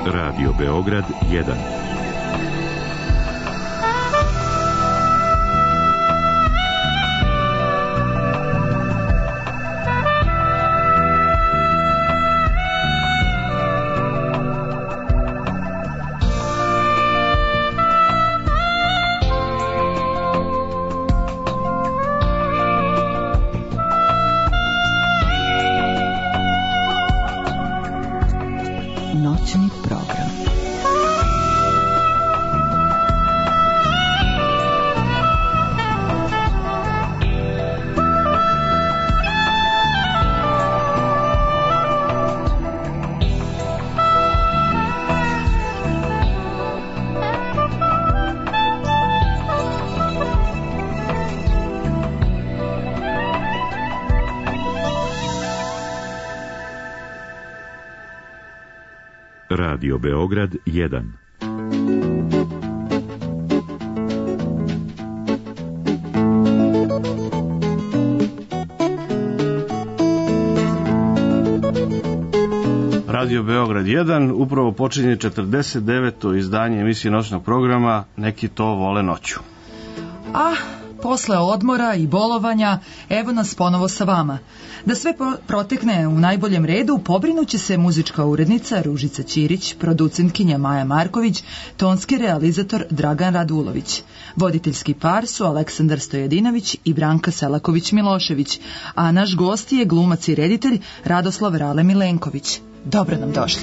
Radio Beograd 1. Noćni program. Radio Beograd 1. Radio Beograd 1 upravo počinje 49. izdanje emisije noćnog programa Neki to vole noću. Posle odmora i bolovanja, evo nas ponovo sa vama. Da sve protekne u najboljem redu, pobrinuće se muzička urednica Ružica Ćirić, producentkinja Maja Marković, tonski realizator Dragan Radulović. Voditeljski par su Aleksandar Stojadinović i Branka Selaković-Milošević, a naš gost je glumac i reditelj Radoslav Rale Milenković. Dobro nam došli.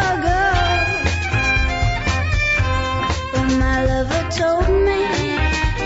Told me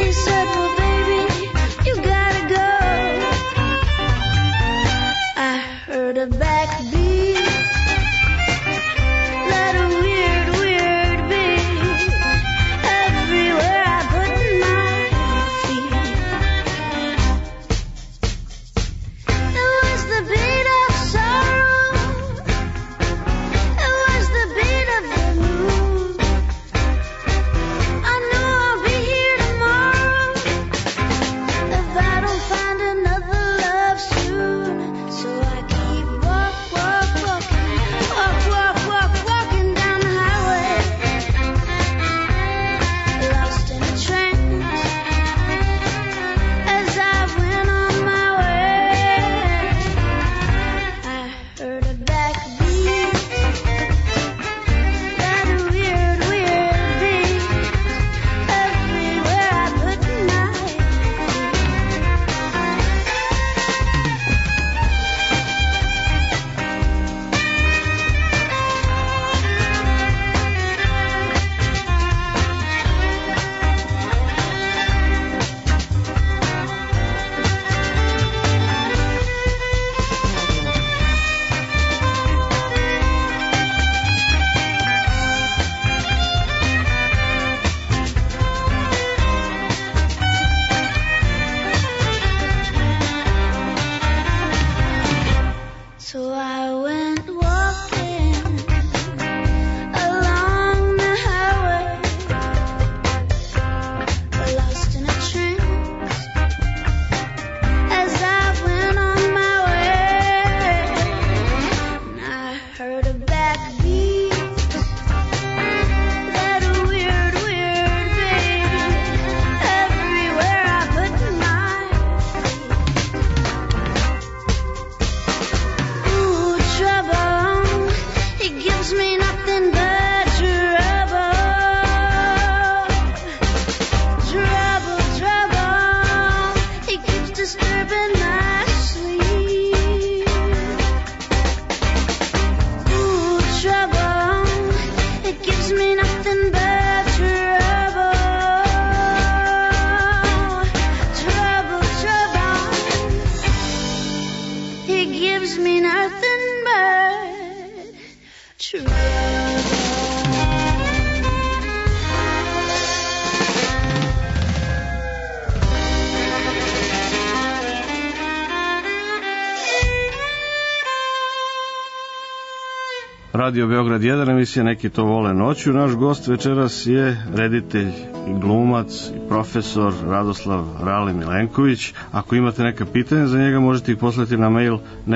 Radio Beograd 1, emisija Neki to vole noću. Naš gost večeras je reditelj i glumac i profesor Radoslav Rale Milenković. Ako imate neka pitanja za njega, možete ih poslati na mail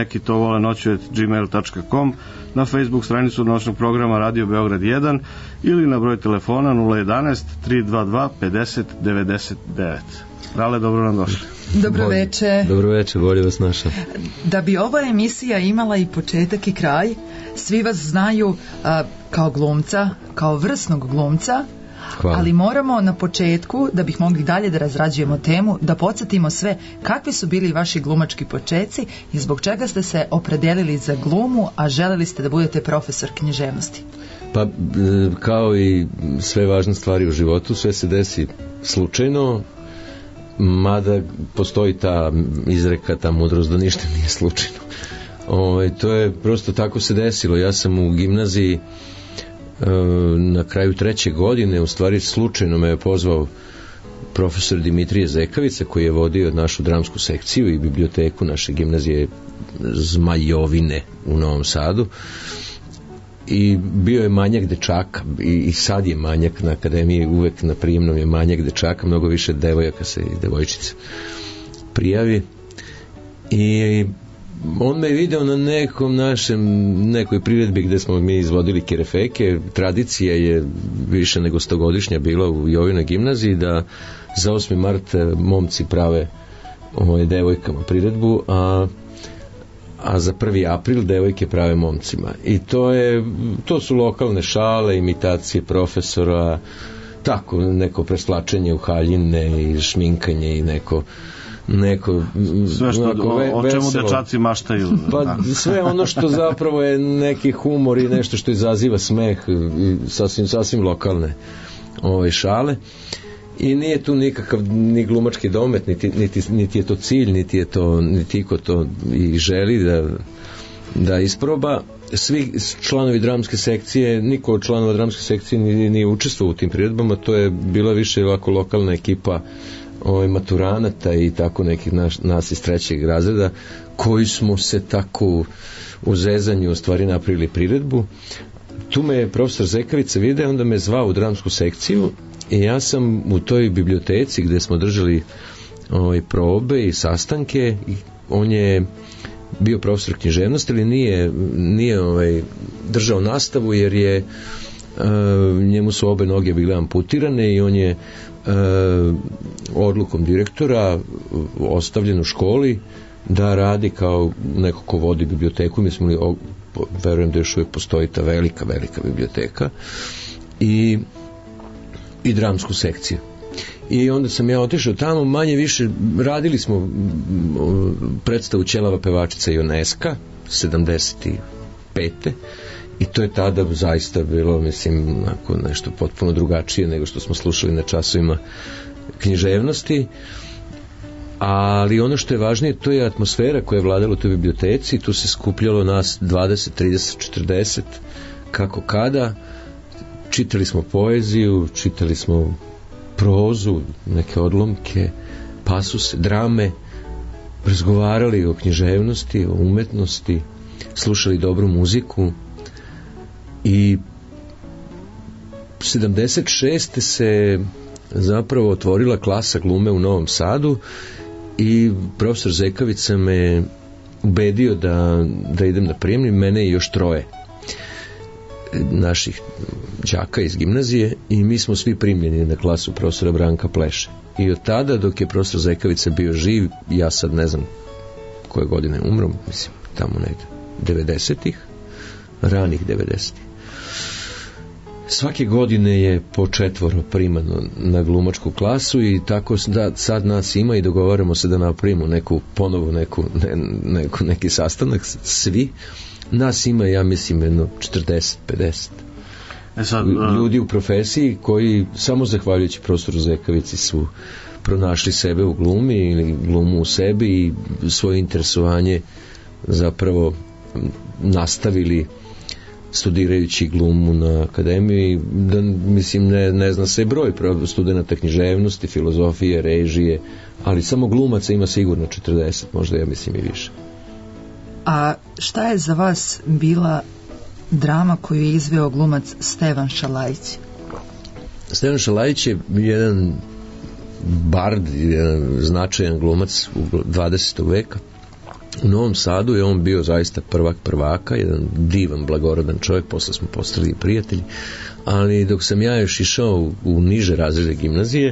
nekitovolenoću@gmail.com, na Facebook stranicu noćnog programa Radio Beograd 1 ili na broj telefona 011 322 50 99. Rale, dobro nam došli. Dobro večer. Dobro večer, bolje vas našao. Da bi ova emisija imala i početak i kraj, svi vas znaju kao glumca, kao vrsnog glumca. Hvala. Ali moramo na početku, da bih mogli dalje da razrađujemo temu, da podsjetimo sve kakvi su bili vaši glumački počeci i zbog čega ste se opredelili za glumu, a želeli ste da budete profesor književnosti. Pa, kao i sve važne stvari u životu, sve se desi slučajno, mada postoji ta izreka, ta mudrost da ništa nije slučajno. To je prosto tako se desilo. Ja sam u gimnaziji na kraju 3. godine, u stvari slučajno me je pozvao profesor Dimitrije Zekavica, koji je vodio našu dramsku sekciju i biblioteku naše gimnazije Zmajovine u Novom Sadu, i bio je manjak dečaka i sad je manjak na akademiji, uvek na prijemnom je manjak dečaka, mnogo više devojaka se i devojčica prijavi, i on me je video na nekoj priredbi gde smo mi izvodili kerefeke. Tradicija je više nego 100-godišnja bila u Jovinoj gimnaziji da za 8. mart momci prave devojkama priredbu, a za 1. april devojke prave momcima. I to su lokalne šale, imitacije profesora, tako neko preslačenje u haljine i šminkanje i neko sve što o čemu dečaci maštaju. Pa sve ono što zapravo je neki humor i nešto što izaziva smeh, sasvim lokalne šale. I nije tu nikakav ni glumački domet, niti je to cilj, niti iko to i želi da isproba. Svi članovi dramske sekcije, niko od članova dramske sekcije nije učestvovao u tim priredbama, to je bila više ovako lokalna ekipa maturanata i tako nekih nas iz 3. razreda, koji smo se tako u zezanju u stvari napravili priredbu. Tu me je profesor Zekavica video, onda me zvao u dramsku sekciju i ja sam u toj biblioteci gde smo držali probe i sastanke, on je bio profesor književnosti, ali nije držao nastavu, jer je njemu su obe noge bile amputirane i on je odlukom direktora ostavljen u školi da radi kao neko ko vodi biblioteku. Mi smo verujem da još uvijek postoji ta velika biblioteka i dramsku sekciju. I onda sam ja otišao tamo, manje više radili smo predstavu Ćelava pevačica Ioneska 75. I to je tada zaista bilo, mislim, nešto potpuno drugačije nego što smo slušali na časovima književnosti. Ali ono što je važnije, to je atmosfera koja je vladala u toj biblioteci. Tu se skupljalo nas 20, 30, 40, kako kada. Čitali smo poeziju, čitali smo prozu, neke odlomke, pasuse, drame, razgovarali o književnosti, o umetnosti, slušali dobru muziku. I 76. se zapravo otvorila klasa glume u Novom Sadu i profesor Zekavica me ubedio da idem na prijemni, mene i još 3 naših đaka iz gimnazije, i mi smo svi primljeni na klasu profesora Branka Pleše. I od tada, dok je profesor Zekavica bio živ, ja sad ne znam koje godine umro, mislim tamo negde 90-ih, ranih 90-ih. Svake godine je po 4 primano na glumačku klasu i tako da sad nas ima i dogovaramo se da napravimo neki sastanak, svi. Nas ima, ja mislim, 40-50 ljudi u profesiji koji samo zahvaljujući profesoru Zekavici su pronašli sebe u glumi ili glumu u sebi i svoje interesovanje zapravo nastavili studirajući glumu na akademiji. Da, mislim, ne zna se broj studenta književnosti, filozofije, režije, ali samo glumaca ima sigurno 40, možda ja mislim i više. A šta je za vas bila drama koju je izveo glumac Stevan Šalajić. Stevan Šalajić je jedan bard, jedan značajan glumac u 20. veka. U Novom Sadu je on bio zaista prvak prvaka, jedan divan, blagorodan čovjek, posle smo postali prijatelji, ali dok sam ja još išao u niže razrede gimnazije,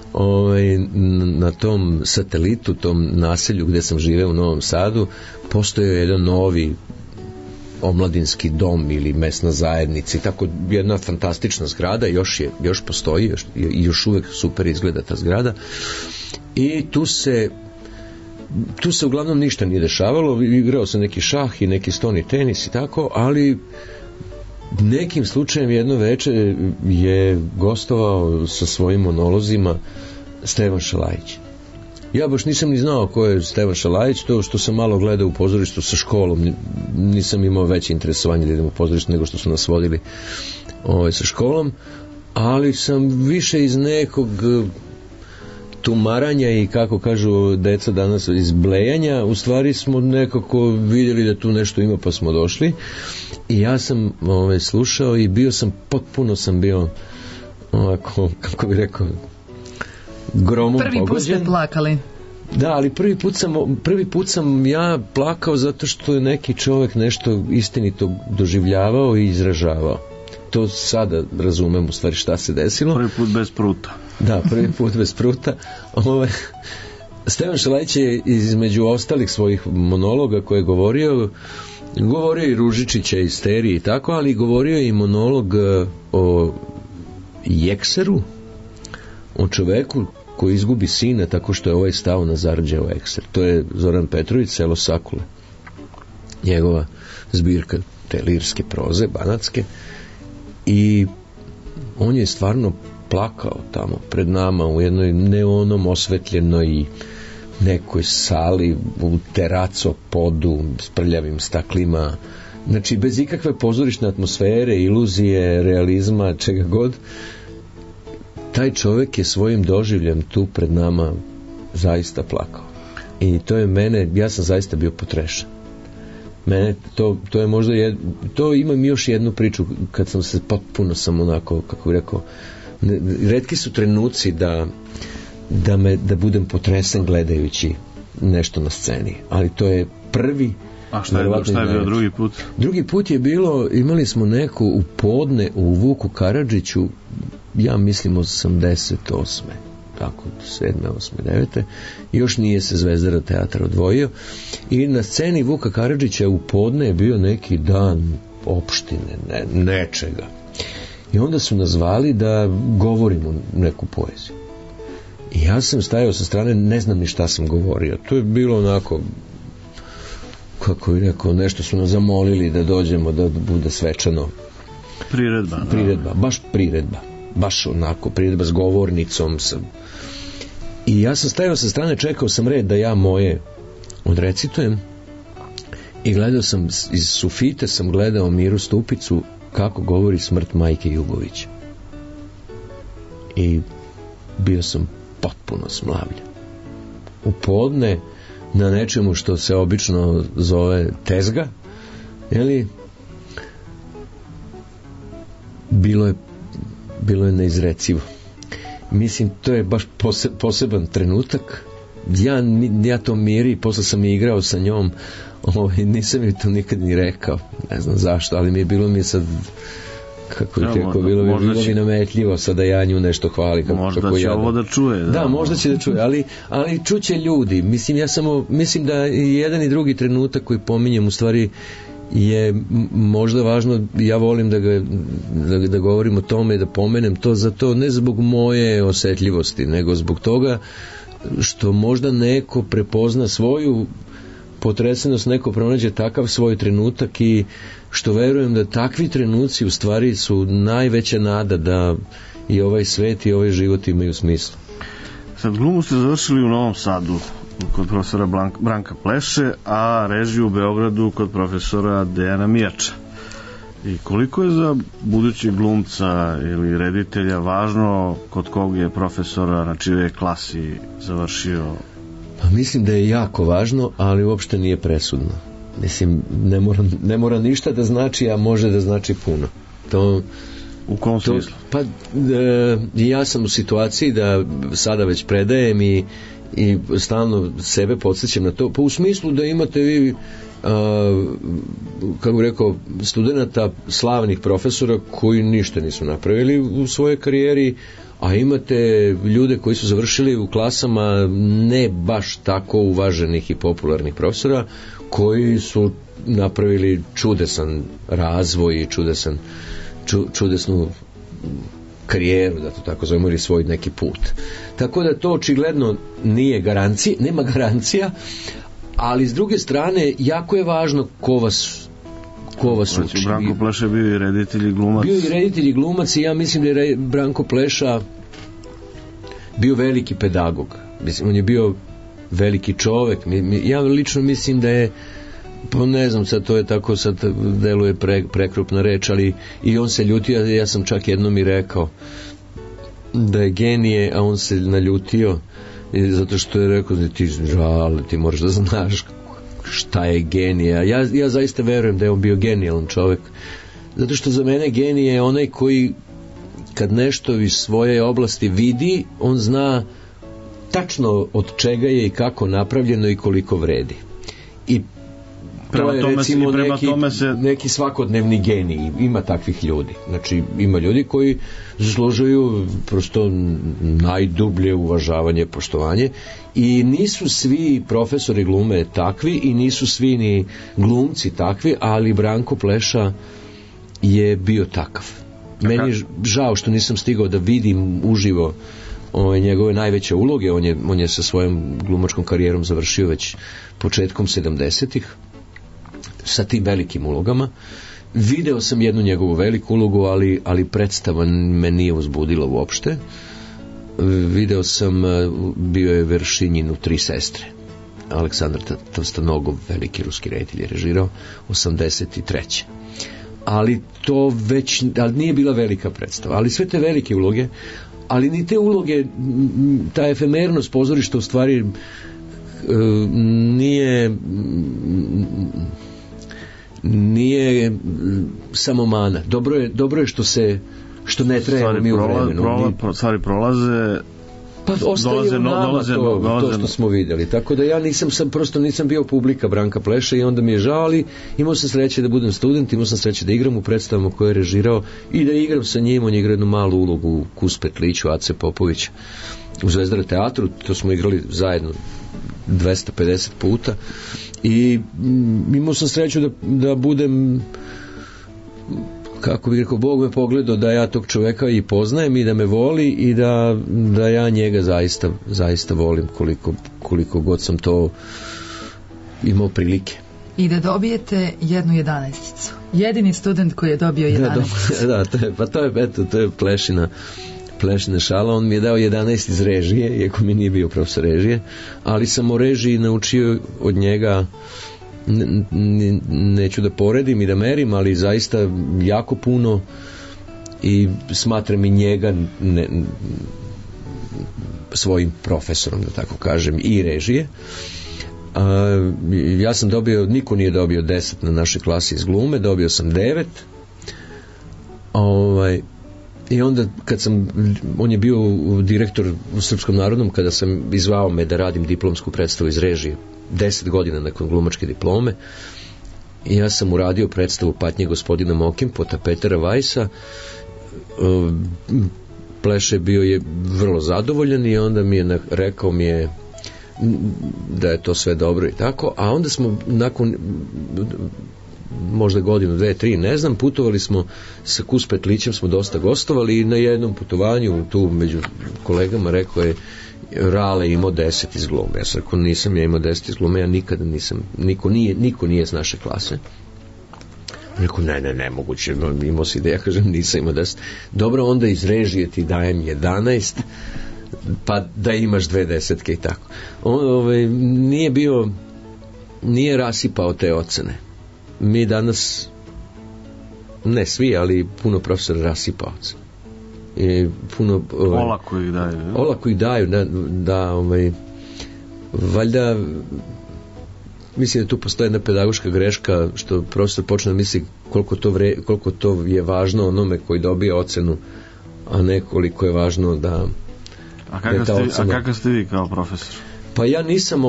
na tom satelitu, tom naselju gdje sam živeo u Novom Sadu, postojao je jedan novi omladinski dom ili mesna zajednica, tako jedna fantastična zgrada, još postoji, još uvek super izgleda ta zgrada, i tu se uglavnom ništa nije dešavalo, igrao sam neki šah i neki stoni tenis i tako, ali nekim slučajem jedno večer je gostovao sa svojim monolozima Stevan Šalajić. Ja baš nisam ni znao ko je Stevan Šalajić, to što sam malo gledao u pozorištu sa školom, nisam imao veće interesovanje da idem u pozorište nego što su nas vodili sa školom, ali sam više iz nekog tumaranja i, kako kažu deca danas, izblejanja, u stvari smo nekako vidjeli da tu nešto ima, pa smo došli i ja sam slušao i potpuno sam bio ovako, kako bih rekao, gromom pogođen. Prvi put ste plakali. Da, ali prvi put sam ja plakao zato što je neki čovjek nešto istinito doživljavao i izražavao. To sada razumem u stvari šta se desilo. Prvi put bez pruta. Da, prvi put bez pruta. Stevan Šalajić je između ostalih svojih monologa koje je govorio i Ružičića i Sterije i tako, ali govorio je i monolog o Jekseru, o čoveku koji izgubi sina tako što je ovaj stao na zarđao ekser. To je Zoran Petrović, Selo Sakule. Njegova zbirka te lirske proze, banatske. I on je stvarno plakao tamo pred nama u jednoj neonom osvetljenoj nekoj sali u teraco podu s prljavim staklima, znači bez ikakve pozorišne atmosfere, iluzije, realizma, čega god. Taj čovjek je svojim doživljem tu pred nama zaista plakao i to je mene, ja sam zaista bio potrešen. Mene to je možda to imam još jednu priču kad sam se potpuno sam onako, kako bih rekao, retki su trenuci da budem potresen gledajući nešto na sceni, ali to je prvi. A šta je bio drugi put? Drugi put je bilo, imali smo neku u podne u Vuku Karadžiću, ja mislim 88. tako 7. 8. 9. još nije se Zvezdara teatar odvojio i na sceni Vuka Karadžića u podne je bio neki dan opštine, nečega. I onda su nas zvali da govorimo neku poeziju. I ja sam stajao sa strane, ne znam ni šta sam govorio. To je bilo onako, kako bih rekao, nešto su nas zamolili da dođemo, da bude svečano. Priredba, baš priredba. Baš onako, priredba s govornicom. I ja sam stajao sa strane, čekao sam red da ja moje odrecitujem i gledao sam, iz sufite sam gledao Miru Stupicu kako govori smrt majke Jugovića. I bio sam potpuno smlavljen. U podne na nečemu što se obično zove tezga, jeli, bilo je neizrecivo. Mislim, to je baš poseban trenutak. Ja to Miri, posle sam igrao sa njom, nisam mi to nikad ni rekao, ne znam zašto, ali bilo mi je sad, bilo mi nametljivo sada ja nju nešto hvali. Možda će ovo da čuje. Da, možda će da čuje, ali čuće ljudi. Mislim da jedan i drugi trenutak koji pominjem u stvari je možda važno, ja volim da govorim o tome i da pomenem to, zato ne zbog moje osetljivosti, nego zbog toga što možda neko prepozna svoju potresenost, neko pronađe takav svoj trenutak i što verujem da takvi trenuci u stvari su najveća nada da i ovaj svet i ovaj život imaju smisla. Sad, glumu ste završili u Novom Sadu kod profesora Branka Pleše, a režiju u Beogradu kod profesora Dejana Mijača. I koliko je za budućeg glumca ili reditelja važno kod kog je profesora, na čijoj klasi završio? Pa mislim da je jako važno, ali uopšte nije presudno. Mislim, ne mora ništa da znači, a može da znači puno. To, u kom smislu? Pa ja sam u situaciji da sada već predajem i stalno sebe podsjećam na to, pa u smislu da imate vi kako bih rekao, studenata, slavnih profesora koji ništa nisu napravili u svojoj karijeri, a imate ljude koji su završili u klasama ne baš tako uvaženih i popularnih profesora koji su napravili čudesan razvoj i čudesnu karijeru, da to tako zovemo, ili svoj neki put. Tako da to očigledno nije garancija, nema garancija, ali s druge strane jako je važno ko vas uči. Branko Pleša je bio i reditelj i glumac. Bio i reditelj i glumac i ja mislim da je Branko Pleša bio veliki pedagog. Mislim, on je bio veliki čovek. Ja lično mislim da je, pa ne znam, sad to je tako, sad deluje prekrupna reč, ali i on se ljutio, ja sam čak jednom i rekao da je genije, a on se naljutio zato što je rekao da ti moraš da znaš šta je genija. Ja zaista verujem da je on bio genijalan čovjek, zato što za mene genije je onaj koji kad nešto iz svoje oblasti vidi, on zna tačno od čega je i kako napravljeno i koliko vredi. I to je recimo neki svakodnevni genij. Ima takvih ljudi. Znači ima ljudi koji zaslužuju prosto najdublje uvažavanje, poštovanje, i nisu svi profesori glume takvi i nisu svi ni glumci takvi, ali Branko Pleša je bio takav. Meni je žao što nisam stigao da vidim uživo njegove najveće uloge. On je sa svojom glumačkom karijerom završio već početkom 70-ih sa tim velikim ulogama. Video sam jednu njegovu veliku ulogu, ali predstava me nije uzbudila uopšte. Video sam, bio je Veršinjin u Tri sestre. Aleksandar Tavstanogov, veliki ruski reditelj, je režirao 83. Ali to već, ali nije bila velika predstava. Ali sve te velike uloge, ali ni te uloge, ta efemernost pozorišta u stvari nije samo mana. Dobro je što ne trajemo mi u vremenu. Stvari prolaze, pa ostaje u nama to što smo vidjeli. Tako da ja prosto nisam bio publika Branka Pleša i onda mi je žao, ali imao sam sreće da budem student, imao sam sreće da igram u predstavama koje je režirao i da igram sa njim. On je igrao jednu malu ulogu u Kus Petliću Ace Popovića u Zvezdara teatru, to smo igrali zajedno 250 puta i imao sam sreću da budem, kako bih rekao, Bog me pogledao da ja tog čoveka i poznajem i da me voli i da ja njega zaista volim koliko god sam to imao prilike. I da dobijete jednu 11-icu. Jedini student koji je dobio 11. Da, to je Plešina šala. On mi je dao 11 iz režije, iako mi nije bio profesor režije, ali sam o režiji naučio od njega, neću da poredim i da merim, ali zaista jako puno, i smatram i njega svojim profesorom, da tako kažem, i režije. Ja sam dobio, niko nije dobio 10 na našoj klasi iz glume, dobio sam 9. I onda on je bio direktor u Srpskom narodnom kada sam izvao me da radim diplomsku predstavu iz režije 10 godina nakon glumačke diplome, i ja sam uradio predstavu Patnje gospodina Mokimpota Petera Vajsa. Pleše bio je vrlo zadovoljan i onda rekao mi je da je to sve dobro i tako, a onda smo nakon možda godinu, 2, 3, ne znam, putovali smo sa Kus Petlićem, smo dosta gostovali i na jednom putovanju tu među kolegama rekao je Rale imao 10 iz glume. Ja sam rekao, nisam ja imao 10 iz glume, ja nikada nisam, niko nije iz naše klase. Rekao, ne, moguće, imao si da ja kažem nisam imao 10. Dobro, onda iz režije ti dajem 11, pa da imaš 2 desetke i tako. Nije rasipao te ocene. Mi danas, ne svi, ali puno profesora rasipa ocene. Puno olako ih daju, da valjda mislim da tu postoji jedna pedagoška greška, što profesor počne da misli koliko to je važno onome koji dobije ocenu, a ne koliko je važno da... A kakav ste vi kao profesor? Pa ja nisam,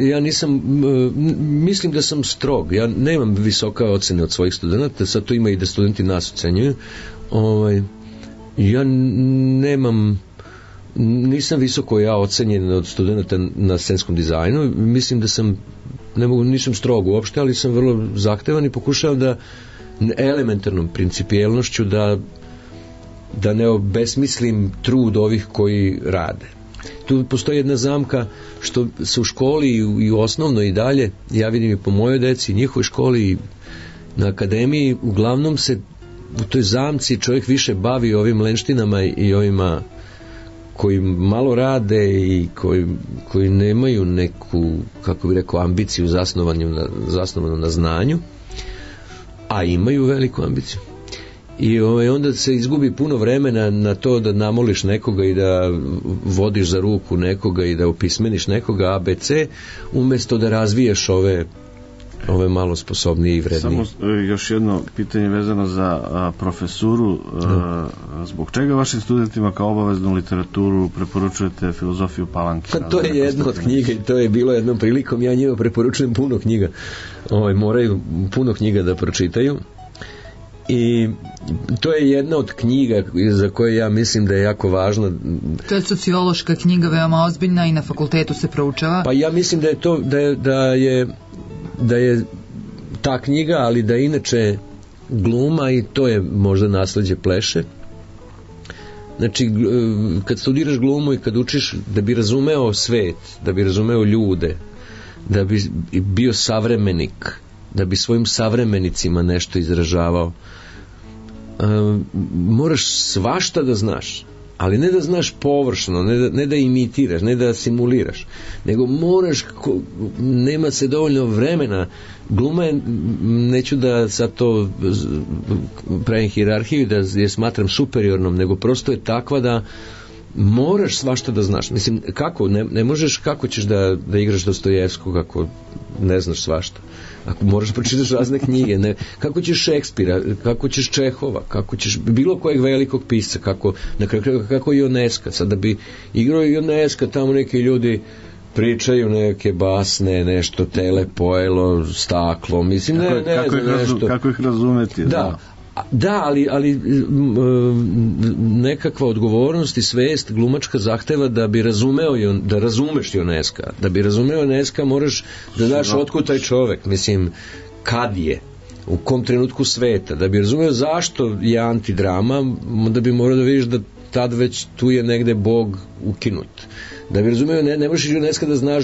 mislim da sam strog, ja nemam visoka ocene od svojih studenta, sad to ima i da studenti nas ocenjuju, ja nisam visoko ocenjen od studenta na scenskom dizajnu, mislim da sam, nisam strog uopšte, ali sam vrlo zahtevan i pokušavam da elementarnom principijelnošću da ne obesmislim trud ovih koji rade. Tu postoji jedna zamka što se u školi i u osnovnoj i dalje, ja vidim i po mojoj deci, njihovoj školi i na akademiji, uglavnom se u toj zamci čovjek više bavi ovim lenštinama i ovima koji malo rade i koji nemaju neku, kako bih rekao, ambiciju zasnovanu na znanju, a imaju veliku ambiciju. I onda se izgubi puno vremena na to da namoliš nekoga i da vodiš za ruku nekoga i da opismeniš nekoga ABC, umjesto da razviješ ove malo sposobnije i vrednije. Samo još jedno pitanje vezano za profesuru. Zbog čega vašim studentima kao obaveznu literaturu preporučujete Filozofiju Palanke? Pa to je jedna od knjiga i to je bilo jednom prilikom, ja njima preporučujem puno knjiga. Moraju puno knjiga da pročitaju. I to je jedna od knjiga za koje ja mislim da je jako važno. To je sociološka knjiga, veoma ozbiljna i na fakultetu se proučava. Pa ja mislim da je to da je ta knjiga, ali da inače gluma, i to je možda nasleđe Pleše. Znači, kad studiraš glumu i kad učiš da bi razumeo svet, da bi razumeo ljude, da bi bio savremenik, da bi svojim savremenicima nešto izražavao, moraš svašta da znaš, ali ne da znaš površno, ne da imitiraš, ne da simuliraš, nego moraš, nema se dovoljno vremena. Gluma je, neću da sad to pravim hijerarhiju, da je smatram superiornom, nego prosto je takva da moraš svašta da znaš. Mislim, kako? Ne možeš, kako ćeš da igraš Dostojevskog ako ne znaš svašta? Ako moraš pročitaš razne knjige, kako ćeš Šekspira, kako ćeš Čehova, kako ćeš bilo kojeg velikog pisca, kako Ioneska. Sad da bi igrao Ioneska, tamo neki ljudi pričaju neke basne, nešto tele, staklo, mislim, kako ih razumeti? Da, ali nekakva odgovornost i svest glumačka zahteva da bi da razumeš Ioneska. Da bi razumeo Ioneska moraš da daš otkud taj čovek, mislim, kad je, u kom trenutku sveta. Da bi razumeo zašto je antidrama, onda bi morao da vidiš da tad već tu je negde Bog ukinut. Da bi razumeo, ne možeš Ioneska da znaš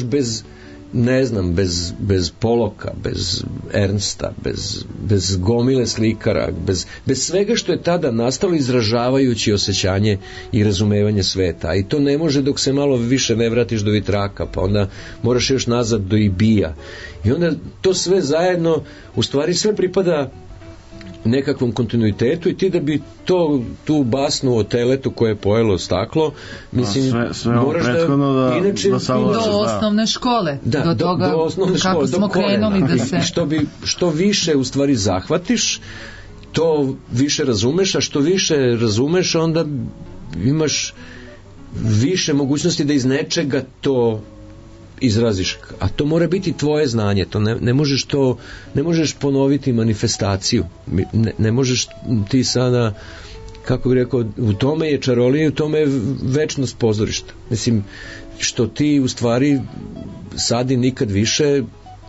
bez Poloka, bez Ernsta, bez gomile slikara, bez svega što je tada nastalo izražavajući osjećanje i razumevanje sveta. I to ne može dok se malo više ne vratiš do Vitraka, pa onda moraš još nazad do Ibija. I onda to sve zajedno, u stvari sve pripada nekakvom kontinuitetu, i ti da bi tu basnu o teletu koje je pojelo staklo, mislim, sve moraš da inače do osnovne škole, do toga do osnovne kako škole, smo krenuli da se što više u stvari zahvatiš, to više razumeš, a što više razumeš, onda imaš više mogućnosti da iz nečega to izraziš, a to mora biti tvoje znanje, to ne možeš ponoviti manifestaciju, ne možeš ti sada, kako bih rekao, u tome je čarolija, u tome je večnost pozorišta. Mislim, što ti u stvari sad i nikad više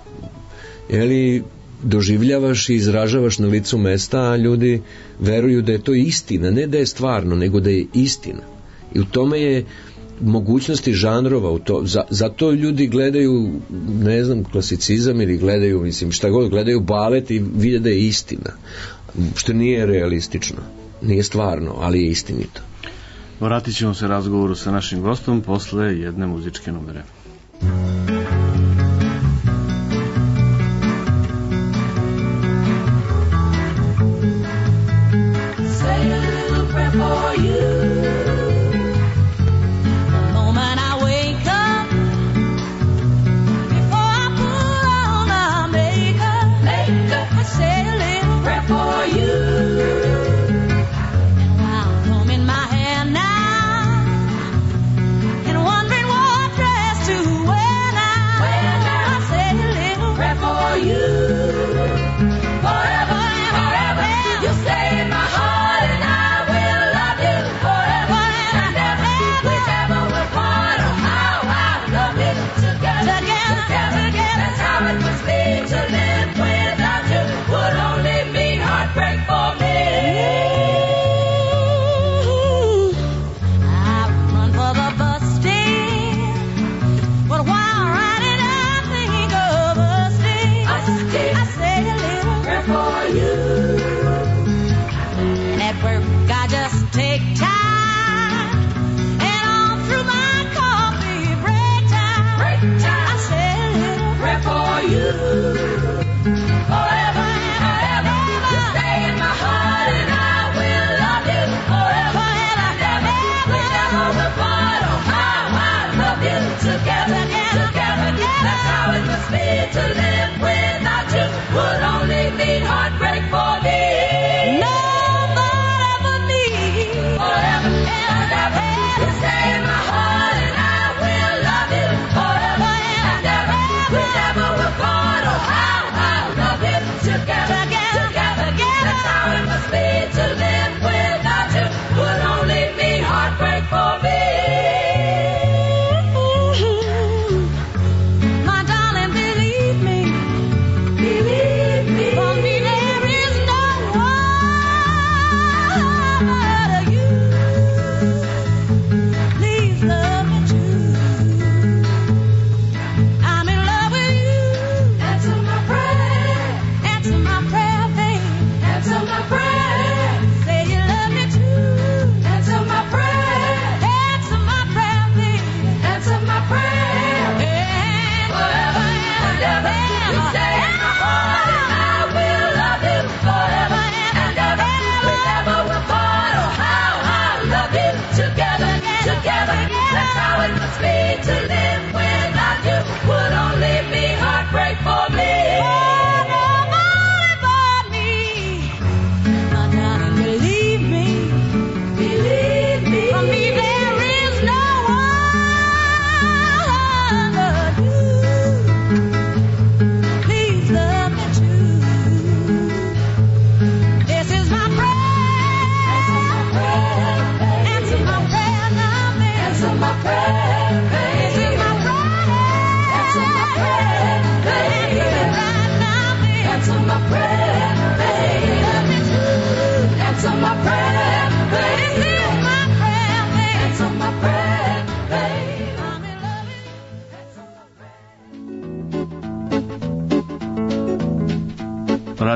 doživljavaš i izražavaš na licu mesta, a ljudi veruju da je to istina, ne da je stvarno, nego da je istina. I u tome je mogućnosti žanrova, zato ljudi gledaju, ne znam, klasicizam ili gledaju, mislim, šta god, gledaju balet i vide da je istina, što nije realistično, nije stvarno, ali je istinito. Vratit ćemo se razgovoru sa našim gostom posle jedne muzičke numere. Say a little prayer for you. The moment I wake up, before I put on the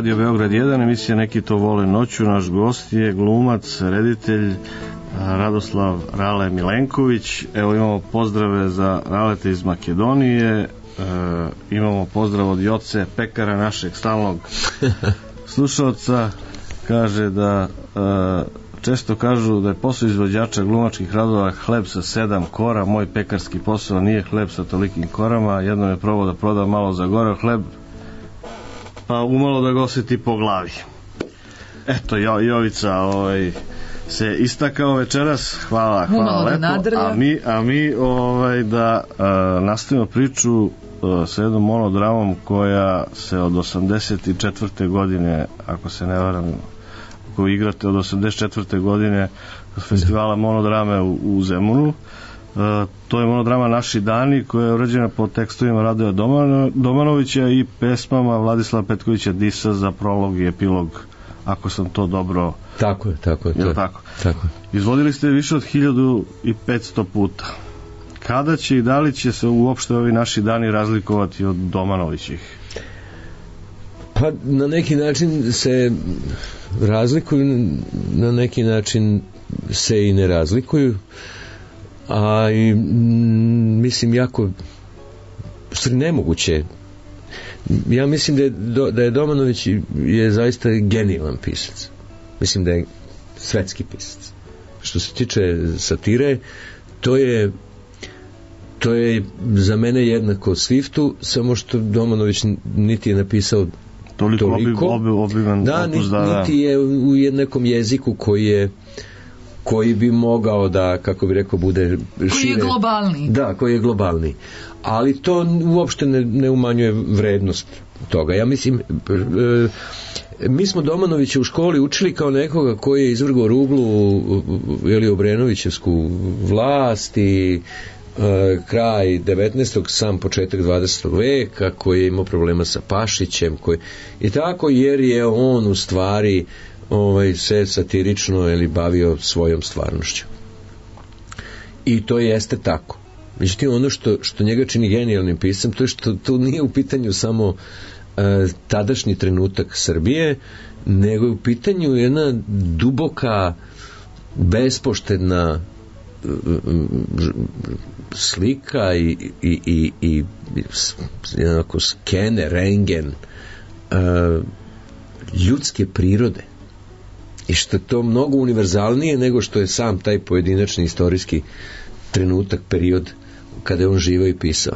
Radio Beograd 1, emisija Neki to vole noću. Naš gost je glumac, reditelj Radoslav Rale Milenković. Evo imamo pozdrave za Raleta iz Makedonije, imamo pozdrav od Joce Pekara, našeg stalnog slušalca. Kaže da često kažu da je posao izvođača glumačkih radova hleb sa 7 kora. Moj pekarski posao nije hleb sa tolikim korama. Jednom je probao da proda malo za gore hleb, pa umalo da ga osjeti po glavi. Eto, Jovica se istakao večeras. Hvala lepo. A mi da nastavimo priču sa jednom monodramom koja se od 84. godine, ako se ne varam, koju igrate od 84. godine festivala monodrame u Zemunu. To je monodrama Naši dani, koja je urađena po tekstovima Radoja Domanovića i pesmama Vladislava Petkovića Disa za prolog i epilog, ako sam to dobro... Tako je. Tako. Izvodili ste više od 1500 puta. Kada će i da li će se uopšte ovi naši dani razlikovati od Domanovićih? Pa na neki način se razlikuju, na neki način se i ne razlikuju, a i mislim jako nemoguće. Ja mislim da je Domanović je zaista genijalan pisac. Mislim da je svetski pisac. Što se tiče satire, to je za mene jednako Swiftu, samo što Domanović niti je napisao toliko obiman opus, niti je u nekom jeziku koji bi mogao da, kako bi rekao, bude šire. Koji je globalni. Da, koji je globalni. Ali to uopšte ne umanjuje vrednost toga. Ja mislim, mi smo Domanovića u školi učili kao nekoga koji je izvrgao ruglu Obrenovićevsku vlast i kraj 19. sam početak 20. veka, koji je imao problema sa Pašićem, i tako, jer je on u stvari se satirično bavio svojom stvarnošću. I to jeste tako. Međutim, ono što njega čini genijalnim piscem, to je što tu nije u pitanju samo tadašnji trenutak Srbije, nego je u pitanju jedna duboka, bespoštedna slika i jednako skener, rengen ljudske prirode, i što je to mnogo univerzalnije nego što je sam taj pojedinačni istorijski trenutak, period kada je on živao i pisao.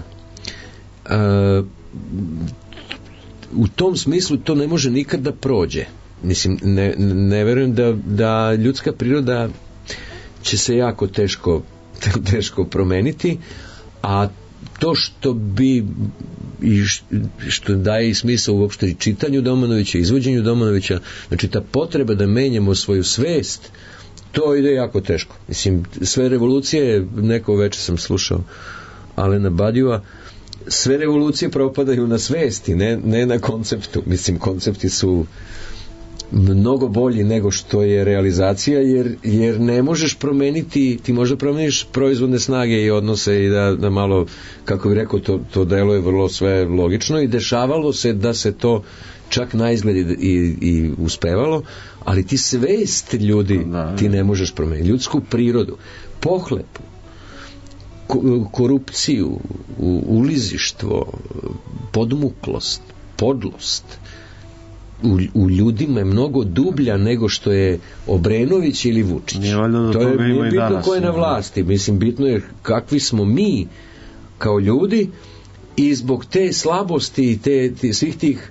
U tom smislu to ne može nikad da prođe. Mislim, ne verujem da ljudska priroda će se jako teško promeniti, a to što bi i što daje i smisao uopšte i čitanju Domanovića, izvođenju Domanovića, znači ta potreba da menjamo svoju svest, to ide jako teško. Mislim, sve revolucije, neko večer sam slušao Alena Badjua, sve revolucije propadaju na svesti, ne na konceptu. Mislim, koncepti su mnogo bolji nego što je realizacija, jer ne možeš promeniti, ti možda promeniš proizvodne snage i odnose i da malo, kako bih rekao, to deluje vrlo sve logično i dešavalo se da se to čak na izgled i uspevalo, ali ti svest ljudi ti ne možeš promeniti, ljudsku prirodu, pohlepu, korupciju, ulizištvo, podmuklost, podlost u ljudima je mnogo dublja nego što je Obrenović ili Vučić. To je bitno ko je na vlasti. Mislim, bitno je kakvi smo mi kao ljudi, i zbog te slabosti i svih tih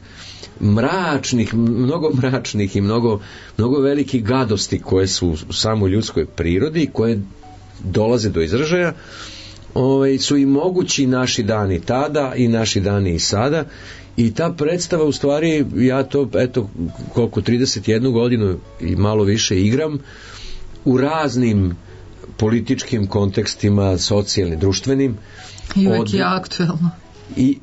mračnih i mnogo velikih gadosti koje su u samoj ljudskoj prirodi i koje dolaze do izražaja, su i mogući naši dani tada i naši dani i sada. I ta predstava, u stvari, ja to, eto, koliko 31 godinu i malo više igram u raznim političkim kontekstima, socijalnim, društvenim. I uvek je aktuelno. I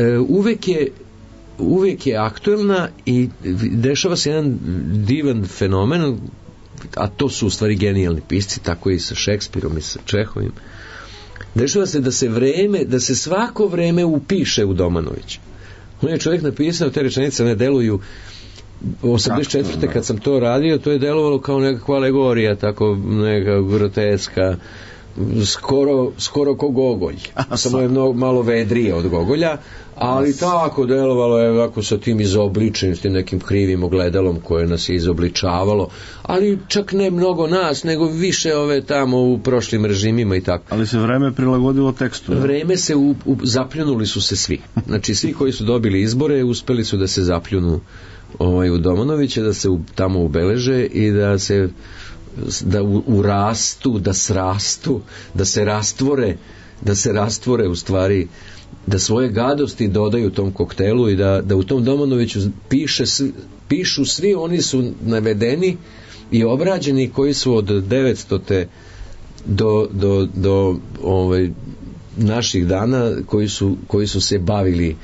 uvek je aktuelna i dešava se jedan divan fenomen, a to su u stvari genijalni pisci, tako i sa Šekspirom i sa Čehovim. Dešava se da se svako vreme upiše u Domanovića. On je čovjek napisao, te rečenice ne deluju 84. kad sam to radio, to je delovalo kao nekakva alegorija, tako neka groteska, skoro ko Gogolj, samo je malo vedrije od Gogolja, ali tako delovalo je ovako sa tim izobličenim, s tim nekim krivim ogledalom koje nas je izobličavalo, ali čak ne mnogo nas, nego više ove tamo u prošlim režimima i tako. Ali se vreme prilagodilo tekstu. Vreme se zapljunuli su se svi. Znači svi koji su dobili izbore uspeli su da se zapljunu u Domanovića, da se tamo ubeleže i da urastu, da srastu, da se rastvore u stvari, da svoje gadosti dodaju tom koktelu i da u tom Domanoviću pišu svi, oni su navedeni i obrađeni koji su od 900. do naših dana koji su se bavili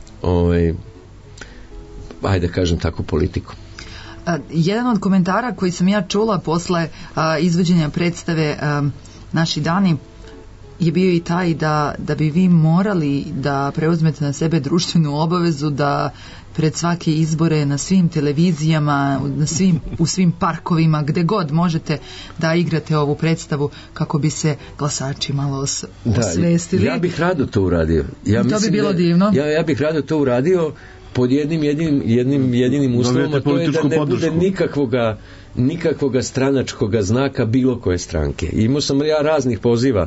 ajde kažem tako politikom. Jedan od komentara koji sam ja čula posle izvođenja predstave Naši dani je bio i taj da bi vi morali da preuzmete na sebe društvenu obavezu da pred svake izbore na svim televizijama, u svim parkovima, gde god možete da igrate ovu predstavu kako bi se glasači malo osvestili. Ja bih rado to uradio. To bi bilo divno. Ja bih rado to uradio pod jedinim uslovom, a to je da ne bude nikakvoga stranačkoga znaka bilo koje stranke. Imao sam ja raznih poziva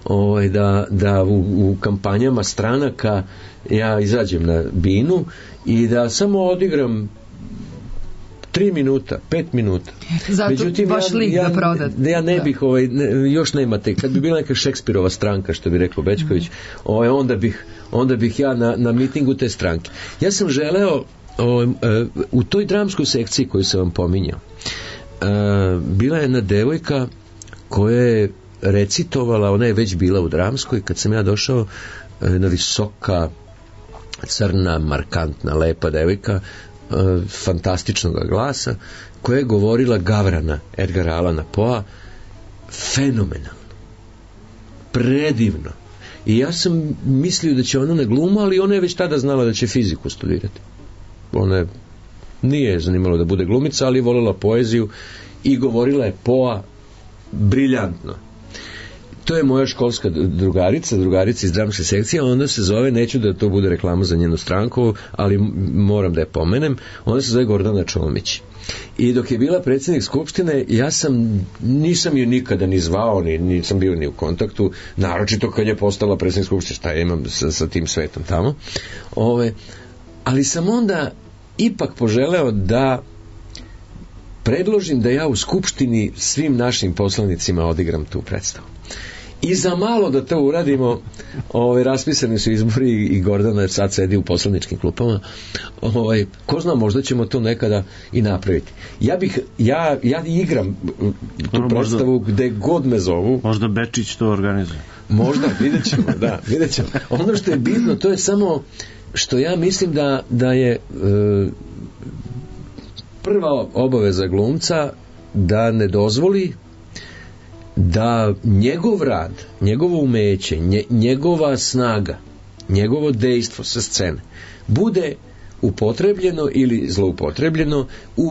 da u kampanjama stranaka ja izađem na binu i da samo odigram 3 minuta, 5 minuta. Zato međutim, baš lik da prodat. Ja ne bih, još nemate, kad bi bila neka Šekspirova stranka, što bi rekao Bećković, onda bih ja na mitingu te stranke. Ja sam želeo u toj dramskoj sekciji koju sam vam pominjao, bila je jedna devojka koja je recitovala, ona je već bila u dramskoj, kad sam ja došao, jedna visoka, crna, markantna, lepa devojka, fantastičnog glasa, koja je govorila Gavrana, Edgara Allana Poea, fenomenalno, predivno. I ja sam mislio da će ona na glumu, ali ona je već tada znala da će fiziku studirati. Ona nije zanimalo da bude glumica, ali je voljela poeziju i govorila je Poea briljantno. To je moja školska drugarica iz dramske sekcije, onda se zove, neću da to bude reklama za njenu stranku, ali moram da je pomenem, ona se zove Gordana Čomić. I dok je bila predsjednik skupštine, nisam ju nikada ni zvao, nisam bio ni u kontaktu, naročito kad je postala predsjednik skupštine, šta ja imam sa tim svetom tamo. Ali sam onda ipak poželeo da predložim da ja u skupštini svim našim poslanicima odigram tu predstavu. I za malo da to uradimo, raspisani su izbori i Gordana sad sedi u poslaničkim klupama. Ko zna, možda ćemo to nekada i napraviti. Ja igram tu predstavu gde god me zovu. Možda Bečić to organizuje. Možda, vidjet ćemo. Ono što je bitno, to je samo što ja mislim da je prva obaveza glumca da ne dozvoli da njegov rad, njegovo umeće, njegova snaga, njegovo dejstvo sa scene bude upotrebljeno ili zloupotrebljeno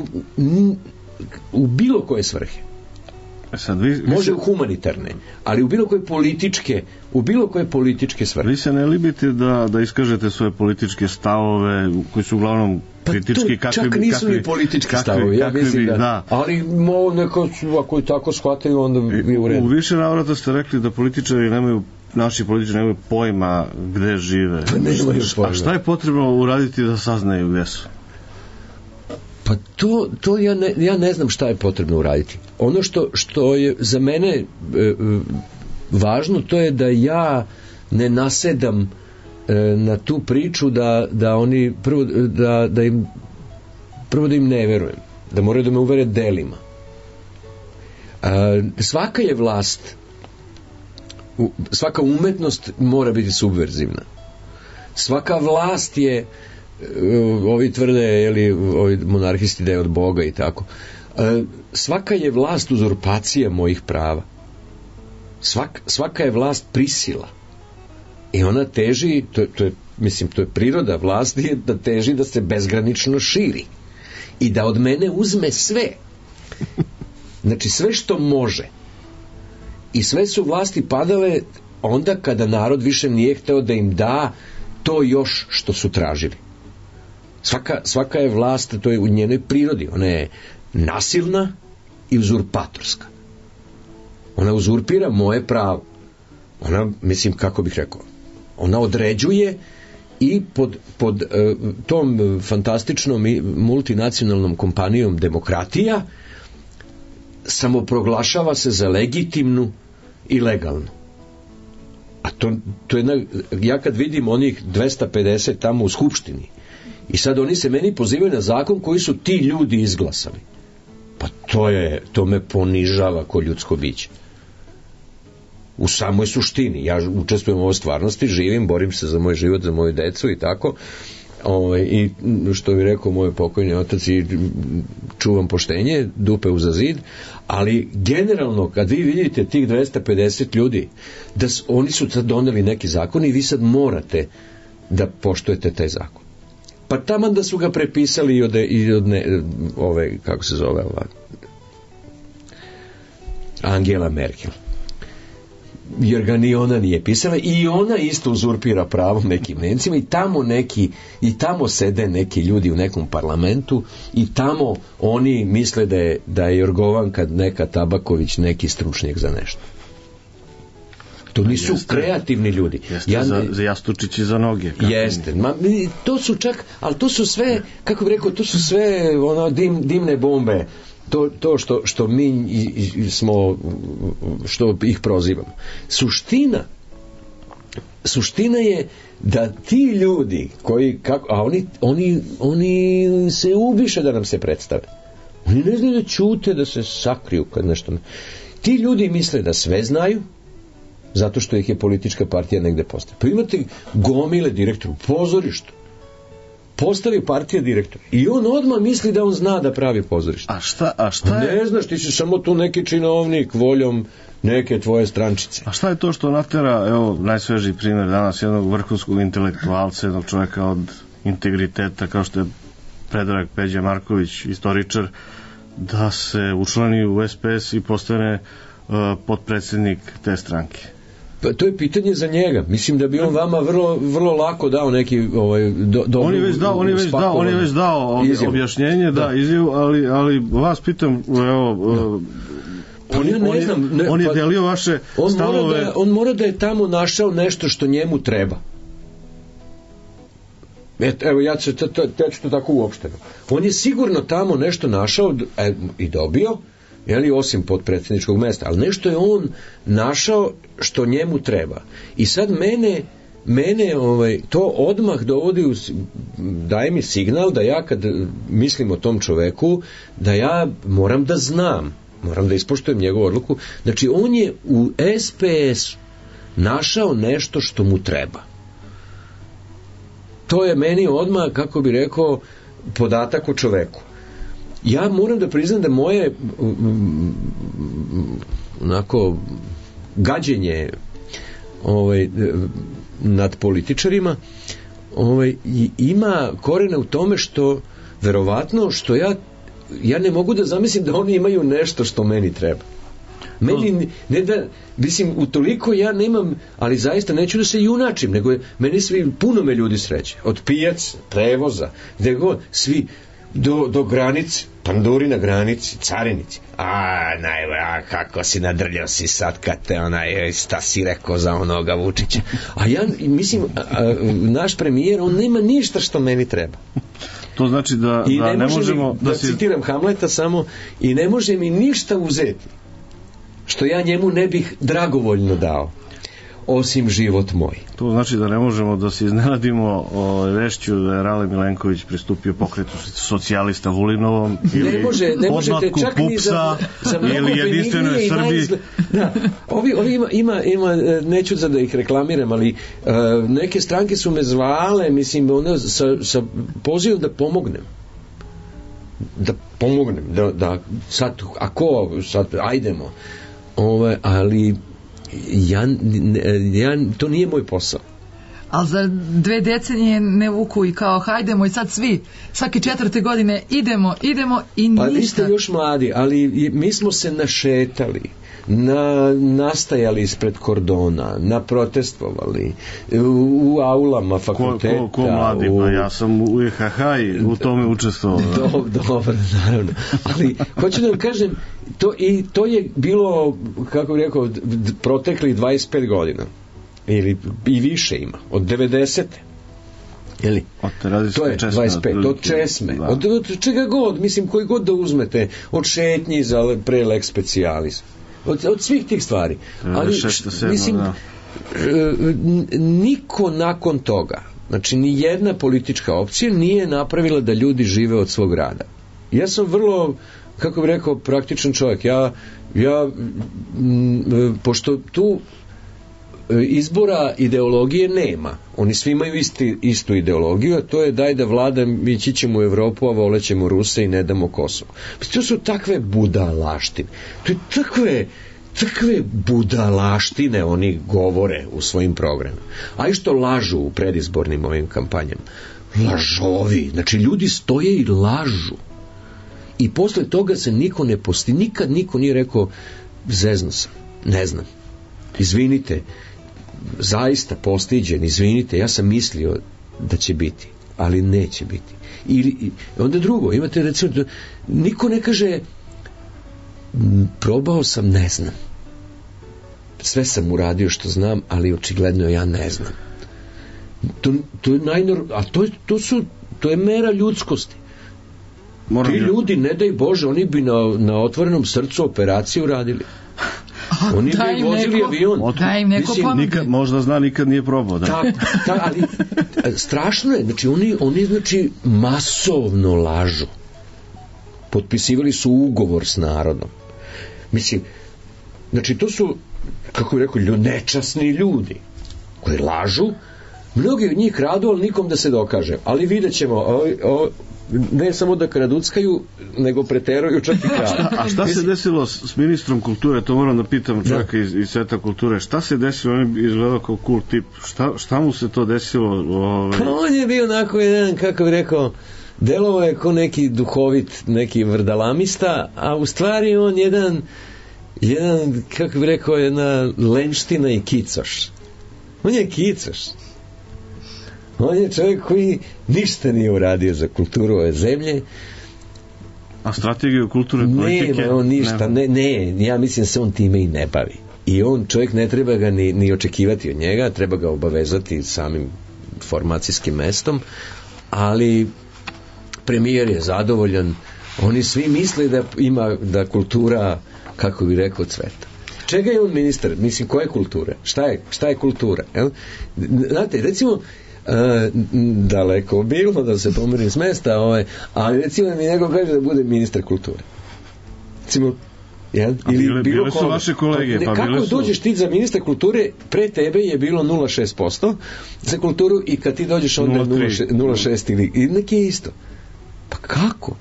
u bilo koje svrhe. Može u humanitarne, ali u bilo koje političke svrhe. Vi se ne libite da iskažete svoje političke stavove koji su uglavnom kritički, čak nisu ni politički stavovi, ja mislim da. Ali ako i tako shvataju, onda bi u redu. U više navrata ste rekli da naši političari nemaju pojma gde žive. Pa nemaju pojma. A šta je potrebno uraditi da saznaju gde su? Pa to ja ne znam šta je potrebno uraditi. Ono što je za mene važno, to je da ja ne nasedam na tu priču da oni prvo da im ne verujem, da moraju da me uvere delima. Svaka je vlast, svaka umetnost mora biti subverzivna. Svaka vlast je, ovi tvrde, ovi monarhisti da je od Boga i tako, svaka je vlast uzurpacija mojih prava. Svaka je vlast prisila. I ona teži, to je priroda vlasti, da teži da se bezgranično širi. i da od mene uzme sve. Znači sve što može. I sve su vlasti padale onda kada narod više nije hteo da im da to još što su tražili. Svaka je vlast, to je u njenoj prirodi, ona je nasilna i uzurpatorska. Ona uzurpira moje pravo. Ona, mislim, kako bih rekao, ona određuje i pod tom fantastičnom i multinacionalnom kompanijom demokratija samoproglašava se za legitimnu i legalnu. A to je ja kad vidim onih 250 tamo u skupštini i sad oni se meni pozivaju na zakon koji su ti ljudi izglasali, pa to me ponižava ko ljudsko biće. U samoj suštini ja učestvujem u ovoj stvarnosti, živim, borim se za moj život, za moju decu i tako, i što bi rekao moj pokojni otac, i čuvam poštenje, dupe uza zid, ali generalno kad vi vidite tih 250 ljudi da oni su sad doneli neki zakon i vi sad morate da poštujete taj zakon, pa taman da su ga prepisali i od ove, kako se zove ova Angela Merkel, jer ga ni ona nije pisala i ona isto uzurpira pravo nekim Nemcima i tamo sede neki ljudi u nekom parlamentu i tamo oni misle da je Jorgovanka neka Tabaković neki stručnjak za nešto. To nisu kreativni ljudi. Za jastučići za noge. Jeste. To su čak, ali to su sve, kako bih rekao, to su sve dimne bombe. To što mi smo, što ih prozivamo. Suština je da ti ljudi koji, a oni se ubiše da nam se predstave. Oni ne znaju da ćute, da se sakriju kad nešto. Ti ljudi misle da sve znaju, zato što ih je politička partija negde postavila. Pa imate gomile direktora u pozorištu. Postavi partija direktora i on odmah misli da on zna da pravi pozorište. A šta je? Ne znaš, ti si samo tu neki činovnik voljom neke tvoje strančice. A šta je to što natera, evo, najsvežiji primjer danas, jednog vrhunskog intelektualca, jednog čovjeka od integriteta, kao što je Predrag Peđa Marković, istoričar, da se učlani u SPS i postane potpredsjednik te stranke? Pa to je pitanje za njega. Mislim da bi on vama vrlo lako dao neki on je već dao objašnjenje, izjavu, ali vas pitam, evo, on je delio vaše stavove. On mora da je tamo našao nešto što njemu treba. Evo, ja ću to tako uopšteno. On je sigurno tamo nešto našao i dobio, osim potpredsjedničkog mesta, ali nešto je on našao što njemu treba. I sad mene to odmah dovodi daje mi signal da ja kad mislim o tom čoveku, da ja moram da znam, moram da ispoštujem njegovu odluku. Znači on je u SPS našao nešto što mu treba. To je meni odmah, kako bi rekao, podatak o čoveku. Ja moram da priznam da moje onako gađenje nad političarima ima korene u tome što verovatno što ja ne mogu da zamislim da oni imaju nešto što meni treba. Meni ne da, mislim, utoliko ja nemam, ali zaista neću da se junačim, nego meni svi, puno me ljudi sreće, od pijac, prevoza, gde god, svi do granice, panduri na granici, carinici. Kako si nadrljao si sad kad te šta si rekao za onoga Vučića. A ja mislim, naš premijer, on nema ništa što meni treba. To znači da ne možemo da citiram Hamleta samo, i ne može mi ništa uzeti što ja njemu ne bih dragovoljno dao, osim život moj. To znači da ne možemo da se iznenadimo vešću da je Rale Milenković pristupio pokretu socijalista Vulinovom ili podmlatku PUPS-a ili jedinstvenoj Srbiji. Ovi ima, neću da ih reklamiram, ali neke stranke su me zvale, mislim, sa pozivom da pomognem. Da sad, ajdemo. Ali ja to nije moj posao. ali za 2 decenije ne vuku i kao hajdemo i sad svi, svake 4. godine idemo i ništa. Pa vi ste još mladi, ali mi smo se našetali, nastajali ispred kordona, naprotestovali u aulama fakulteta. Ko mladi, pa ja sam u IHH i u tome učestvovao. Dobro, naravno. Ali, hoću da vam kažem, to je bilo, kako bih rekao, proteklih 25 godina. Ili i više ima, od 90. Ili? To je 25, od česme, od čega god, mislim, koji god da uzmete, od šetnji za pre lex specialis, od svih tih stvari. Ali, mislim, niko nakon toga, znači ni jedna politička opcija nije napravila da ljudi žive od svog rada. Ja sam vrlo, kako bih rekao, praktičan čovjek. Pošto tu izbora ideologije nema. Oni svi imaju istu ideologiju, a to je daj da vlada, mi ćemo u Evropu, a volećemo Ruse i ne damo Kosovo. To su takve budalaštine. To je takve budalaštine oni govore u svojim programima. A i što lažu u predizbornim ovim kampanjama. Lažovi. Znači, ljudi stoje i lažu. I posle toga se niko ne posti. Nikad niko nije rekao zezno sam, ne znam. Izvinite, zaista postiđen, izvinite, ja sam mislio da će biti, ali neće biti. I onda drugo, imate recimo, niko ne kaže probao sam, ne znam. Sve sam uradio što znam, ali očigledno ja ne znam. To je a to je mera ljudskosti. Ti ljudi, ne daj Bože, oni bi na otvorenom srcu operaciju radili. Oni bi vozili avion. Da im neko pomogli. Možda zna, nikad nije probao. Da. Ali strašno je. Znači, oni znači, masovno lažu. Potpisivali su ugovor s narodom. Mislim, znači, to su, kako bih rekao, nečasni ljudi koji lažu. Mnogi od njih kradu, ali nikom da se dokaže. Ali vidjet ćemo, ne samo da kraduckaju, nego preteruju čak i kradu. A šta se desilo s ministrom kulture? To moram da pitam čovjeka iz sveta kulture. Šta se desilo? On je izgledao kao cool tip. Šta mu se to desilo? Pa on je bio onako jedan, kako bih rekao, delovo je kao neki duhovit, neki vrdalamista, a u stvari on jedan, kako bih rekao, jedna lenština i kicoš. On je kicoš. On je čovjek koji ništa nije uradio za kulturu ove zemlje. A strategiju kulturne politike? Nema on ništa, ne, ja mislim se on time i ne bavi. I on, čovjek, ne treba ga ni očekivati od njega, treba ga obavezati samim formacijskim mestom, ali premijer je zadovoljan, oni svi misle da kultura, kako bi rekao, cveta. Čega je on ministar? Mislim, koje kulture? Šta je kultura? Znate, recimo, daleko bilo da se pomerim s mesta, ali recimo da mi neko kaže da bude ministar kulture. Recimo, ili bile su vaše kolege, pa kako dođeš ti za ministra kulture, pre tebe je bilo 0,6% za kulturu i kad ti dođeš onda 0,6 ili neki je isto. Pa kako?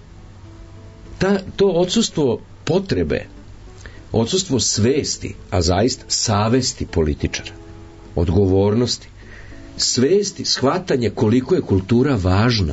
To odsustvo potrebe, odsustvo svesti, a zaista savesti političara, odgovornosti, svesti, shvatanje koliko je kultura važna.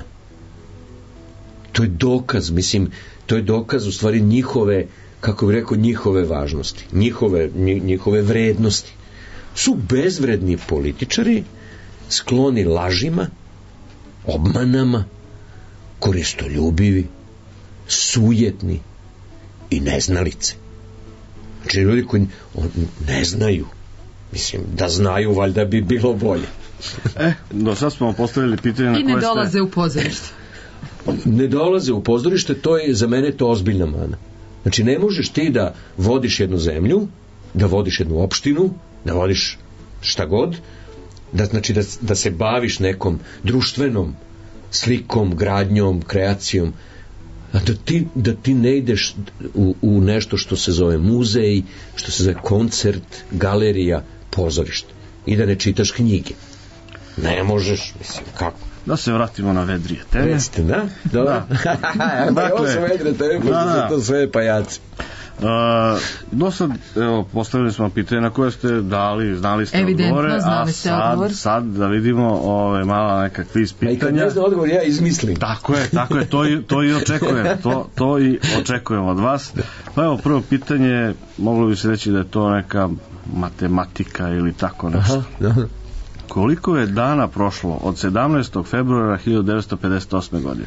To je dokaz, mislim, to je dokaz u stvari njihove, kako bih rekao, njihove važnosti, njihove vrednosti. Su bezvredni političari, skloni lažima, obmanama, koristoljubivi, sujetni i neznalice. Znači ljudi koji ne znaju, mislim, da znaju, valjda bi bilo bolje. Do sad smo postavili pitanje na koje ste... I ne dolaze u pozorište. Ne dolaze u pozorište, to je za mene to ozbiljna mana. Znači ne možeš ti da vodiš jednu zemlju, da vodiš jednu opštinu, da vodiš šta god, znači da se baviš nekom društvenom slikom, gradnjom, kreacijom, a da ti ne ideš u nešto što se zove muzej, što se zove koncert, galerija, pozorište i da ne čitaš knjige. Ne možeš, mislim, kako? Da se vratimo na vedrije teme. Recite, da? Dobro. Dakle, ovo su vedre teme, pošto su to sve pajaci. Do sad, evo, postavili smo pitanje na koje ste dali, znali ste Evidentno, odgovore, znali ste odgovor. sad da vidimo mala neka kviz Pa i kad pitanja. ne znam odgovor, ja izmislim. Tako je, to i očekujem, to i očekujem od vas. Pa evo, prvo pitanje, moglo bi se reći da je to neka matematika ili tako nešto. Aha. Koliko je dana prošlo od 17. februara 1958. godine?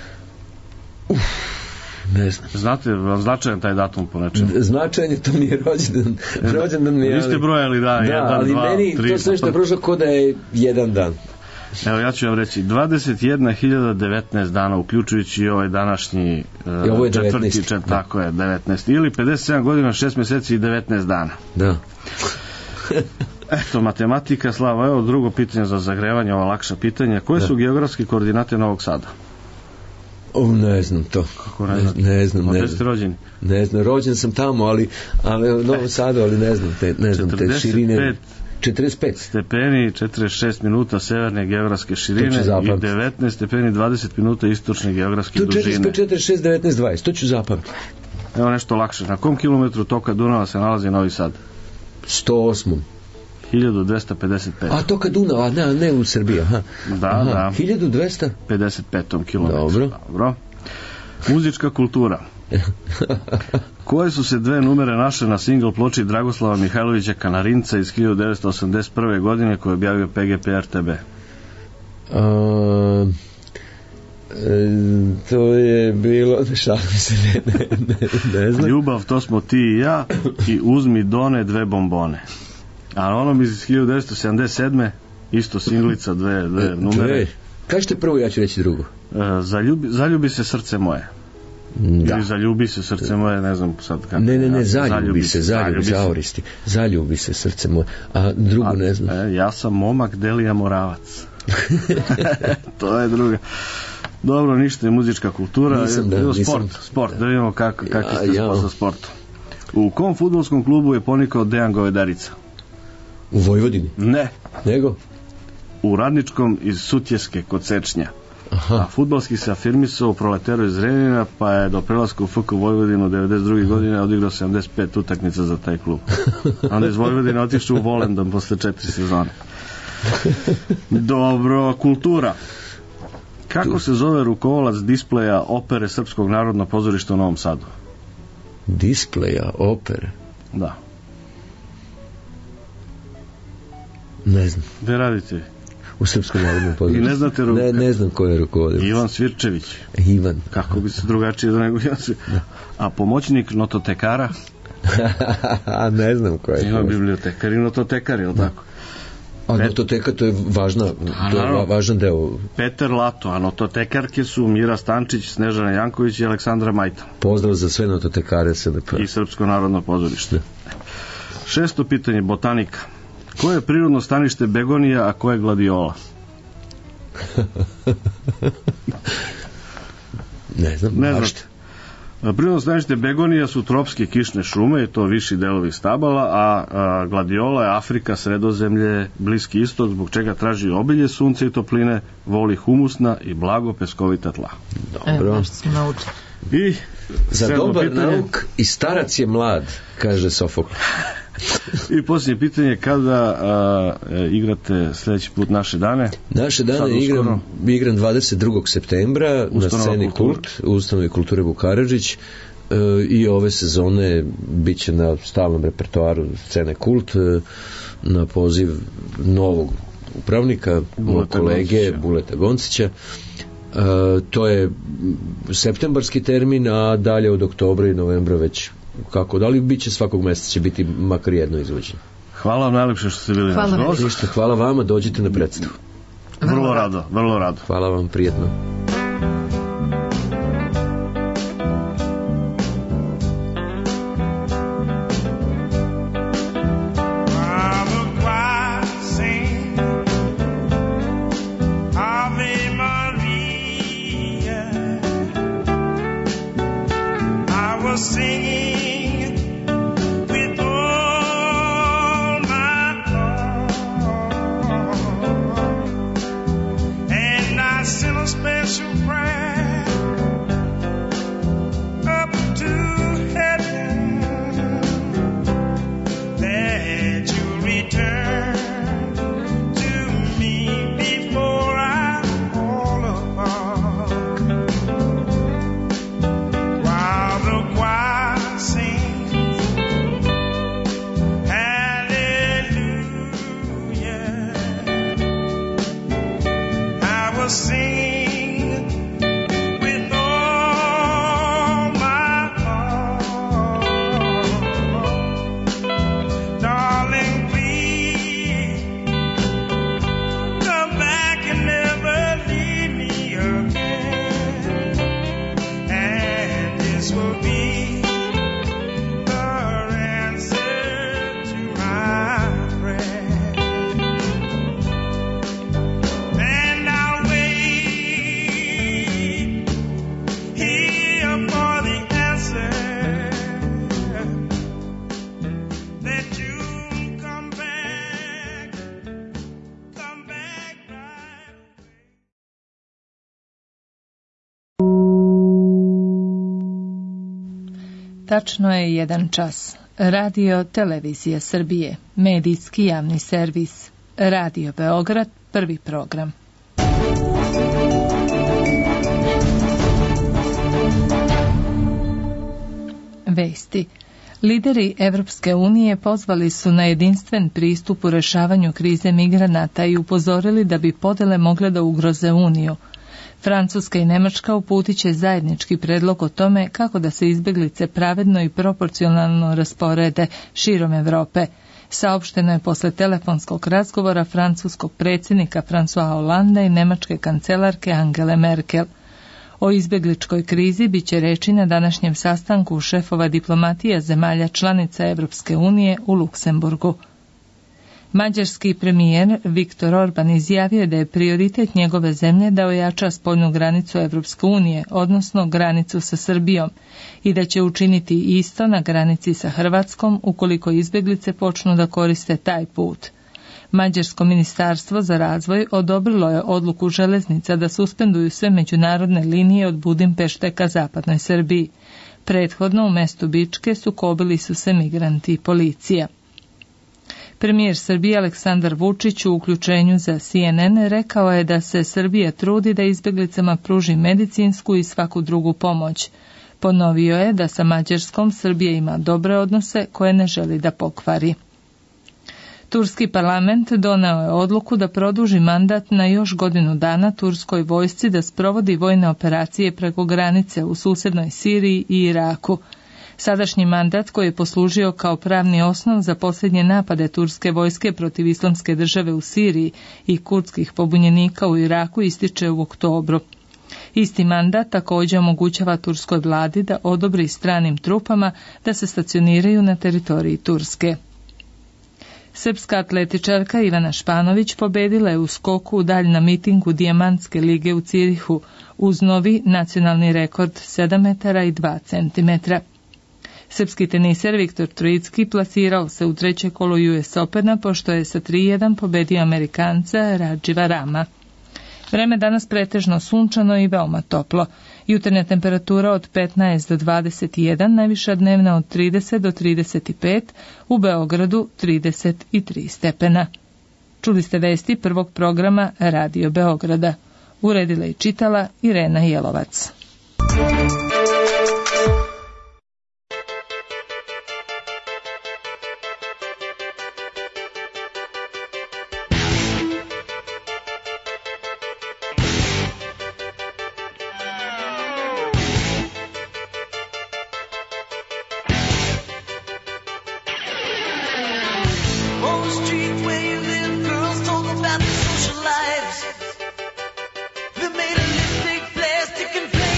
Ne znam. Znate, značajan taj datum po nečemu? Značajno, to mi je rođendan mi je. Vi ste brojali dan, 1, 2, 3. Da, ali meni to sve što je prošlo ko da je jedan dan. Evo, ja ću vam reći, 21.019 dana, uključujući i ovaj današnji ovo je četvrti, 19. tako je, 19. Ili 57 godina, 6 mjeseci i 19 dana. Da. Eto, matematika, Slava. Evo, drugo pitanje za zagrevanje, ova lakša pitanja. Koje su geografske koordinate Novog Sada? Ne znam to. Kako ne znate? Ne znam. Gde ste rođeni? Ne znam, rođen sam tamo, ali u Novom Sadu, ali ne znam te širine. 45 stepeni, 46 minuta severne geografske širine i 19 stepeni, 20 minuta istočne geografske dužine. 46, 19, 20, to ću zapamtiti. Evo nešto lakše. Na kom kilometru toka Dunava se nalazi Novi Sad? 108. 1255. A toka Dunava, ne u Srbiji, aha. Da. 1255 kilometru. Dobro. Muzička kultura. Koje su se dve numere našle na single ploči Dragoslava Mihajlovića Kanarinca iz 1981. godine koje je objavio PGP RTB? To je bilo, šalim se, ne znam. Ljubav, to smo ti i ja, i uzmi Done dve bombone. A onom iz 1977. isto singlica, dve numere. Kažete prvo, ja ću reći drugo. Zaljubi se srce moje. Da. Ili zaljubi se srce moje, ne znam sad kako. Ne, zaljubi se srce moje. A drugo ne znam. Ja sam momak Delija Moravac. To je druga. Dobro, ništa je muzička kultura. Sport, da vidimo kako ste sa sportom. U kom fudbalskom klubu je ponikao Dejan Govedarica? U Vojvodini? Ne. Nego? U Radničkom iz Sutjeske kod Sečnja. Aha. A fudbalski se afirmisao u Proleteru iz Renina, pa je do prelaska u FK Vojvodinu 92. godine odigrao 75 utakmica za taj klub. Onda iz Vojvodine otišao u Volendam posle 4 sezone. Dobro, kultura. Kako se zove rukovalac displeja opere Srpskog narodnog pozorišta u Novom Sadu? Displeja opere? Da. Ne znam. Gde radite? U Srpskom narodnom pozorištu. I ne znate ne znam ko je rukovodilac. Ivan Svirčević. Ivan. Kako bi se drugačije da nego ja se... A pomoćnik nototekara? Ne znam ko je. Ima bibliotekar i nototekar, je li tako? A nototeka, to je važan deo. Peter Lato, a nototekarke su Mira Stančić, Snežana Janković i Aleksandra Majta. Pozdrav za sve nototekare SDP. I Srpsko narodno pozorište. 6. pitanje, botanika. Koje je prirodno stanište begonija, a koje je gladiola? Ne znam. Prirodno stanište begonija su tropske kišne šume, i to viši delovi stabala, a gladiola je Afrika, Sredozemlje, Bliski istok, zbog čega traži obilje sunca i topline, voli humusna i blago peskovita tla. Dobro. I za dobar nauk i starac je mlad, kaže Sofokl. I posljednje pitanje, kada igrate sljedeći put naše dane? Naše dane igram 22. septembra na sceni Kult, u Ustanovi kulture Vuk Karadžić, i ove sezone bit će na stalnom repertoaru scene Kult na poziv novog upravnika, mog kolege Buleta Goncića. To je septembarski termin, a dalje od oktobra i novembra već kako, da li bit će svakog mjeseca, će biti makar jedno izvođenje. Hvala vam najlepše što ste bili naš gost. Hvala vama, dođite na predstavu. Vrlo rado. Hvala vam, prijetno. Special will sing with all my heart. Darling, please come back and never leave me again. And this will be the answer to my prayer. And I'll wait here for the answer that you'll come back right away. Tačno je 1 čas. Radio Televizija Srbije, medijski javni servis. Radio Beograd, prvi program. Vesti. Lideri Evropske unije pozvali su na jedinstven pristup u rešavanju krize migranata i upozorili da bi podele mogle da ugroze Uniju. Francuska i Nemačka uputit će zajednički predlog o tome kako da se izbeglice pravedno i proporcionalno rasporede širom Evrope. Saopšteno je posle telefonskog razgovora francuskog predsjednika François Hollande i nemačke kancelarke Angele Merkel. O izbegličkoj krizi biće reči na današnjem sastanku šefova diplomatija zemalja članica Evropske unije u Luksemburgu. Mađarski premijer Viktor Orban izjavio da je prioritet njegove zemlje da ojača spoljnu granicu Evropske unije, odnosno granicu sa Srbijom, i da će učiniti isto na granici sa Hrvatskom ukoliko izbeglice počnu da koriste taj put. Mađarsko ministarstvo za razvoj odobrilo je odluku železnica da suspenduju sve međunarodne linije od Budimpešte ka zapadnoj Srbiji. Prethodno u mestu Bičke sukobili su se migranti i policija. Premijer Srbije Aleksandar Vučić u uključenju za CNN rekao je da se Srbija trudi da izbeglicama pruži medicinsku i svaku drugu pomoć. Ponovio je da sa Mađarskom Srbija ima dobre odnose koje ne želi da pokvari. Turski parlament doneo je odluku da produži mandat na još godinu dana turskoj vojsci da sprovodi vojne operacije preko granice u susednoj Siriji i Iraku. Sadašnji mandat, koji je poslužio kao pravni osnov za posljednje napade turske vojske protiv Islamske države u Siriji i kurdskih pobunjenika u Iraku, ističe u oktobru. Isti mandat također omogućava turskoj vladi da odobri stranim trupama da se stacioniraju na teritoriji Turske. Srpska atletičarka Ivana Španović pobedila je u skoku u dalj na mitingu Dijamantske lige u Cirihu uz novi nacionalni rekord 7 metara i 2 centimetra. Srpski teniser Viktor Trojicki plasirao se u treće kolo US Opena pošto je sa 3:1 pobedio Amerikanca Radživa Rama. Vreme danas pretežno sunčano i veoma toplo. Jutarnja temperatura od 15 do 21, najviša dnevna od 30 do 35, u Beogradu 33 stepena. Čuli ste vesti prvog programa Radio Beograda. Uredila i čitala Irena Jelovac. On the street where you live, girls talk about their social lives. They're made of lipstick, plastic, and flame.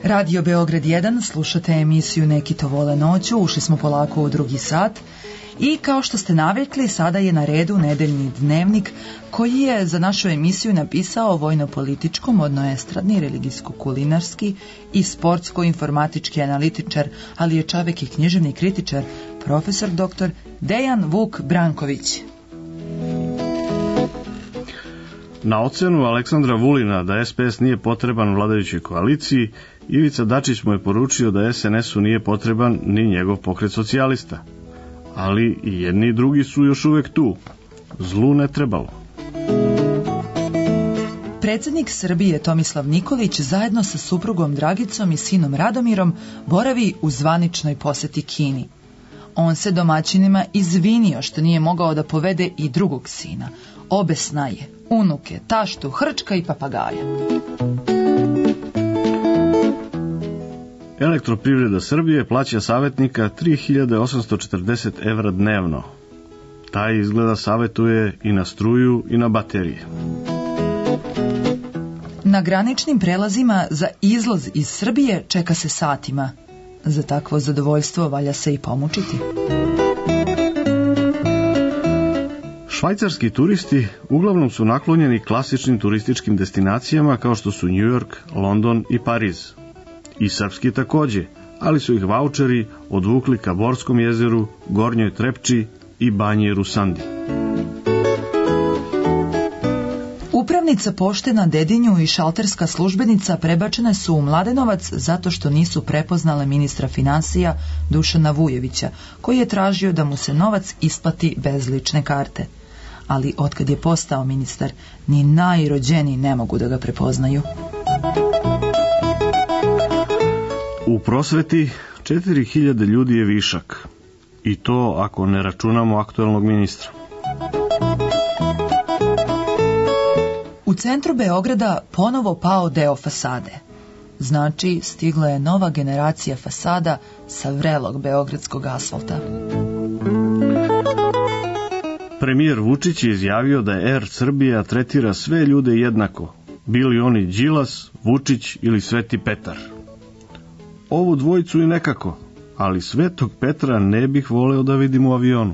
Radio Beograd 1, slušate emisiju Neki to vole noću, ušli smo polako u drugi sat i kao što ste navikli, sada je na redu nedeljni dnevnik koji je za našu emisiju napisao vojno-političko, modno-estradni, religijsko-kulinarski i sportsko-informatički analitičar, ali je čovek i književni kritičar, profesor dr. Dejan Vuk Branković. Na ocenu Aleksandra Vulina da SPS nije potreban vladajućoj koaliciji, Ivica Dačić mu je poručio da SNS-u nije potreban ni njegov pokret socijalista. Ali i jedni i drugi su još uvek tu. Zlu ne trebalo. Predsjednik Srbije Tomislav Nikolić zajedno sa suprugom Dragicom i sinom Radomirom boravi u zvaničnoj poseti Kini. On se domaćinima izvinio što nije mogao da povede i drugog sina, obe snaje, unuke, taštu, hrčka i papagaja. Elektroprivreda Srbije plaća savjetnika 3840 evra dnevno. Taj izgleda savjetuje i na struju i na baterije. Na graničnim prelazima za izlaz iz Srbije čeka se satima. Za takvo zadovoljstvo valja se i pomučiti. Švajcarski turisti uglavnom su naklonjeni klasičnim turističkim destinacijama kao što su New York, London i Pariz. I srpski takođe, ali su ih vaučeri odvukli ka Borskom jezeru, Gornjoj Trepči i Banji Rusandi. Upravnica pošte na Dedinju i šalterska službenica prebačene su u Mladenovac zato što nisu prepoznale ministra finansija Dušana Vujevića, koji je tražio da mu se novac isplati bez lične karte. Ali otkad je postao ministar, ni najrođeniji ne mogu da ga prepoznaju. U prosveti 4000 ljudi je višak. I to ako ne računamo aktuelnog ministra. U centru Beograda ponovo pao deo fasade. Znači, stigla je nova generacija fasada sa vrelog beogradskog asfalta. Premijer Vučić je izjavio da Air Srbija tretira sve ljude jednako, bili oni Đilas, Vučić ili Sveti Petar. Ovu dvojicu i nekako, ali Svetog Petra ne bih voleo da vidim u avionu.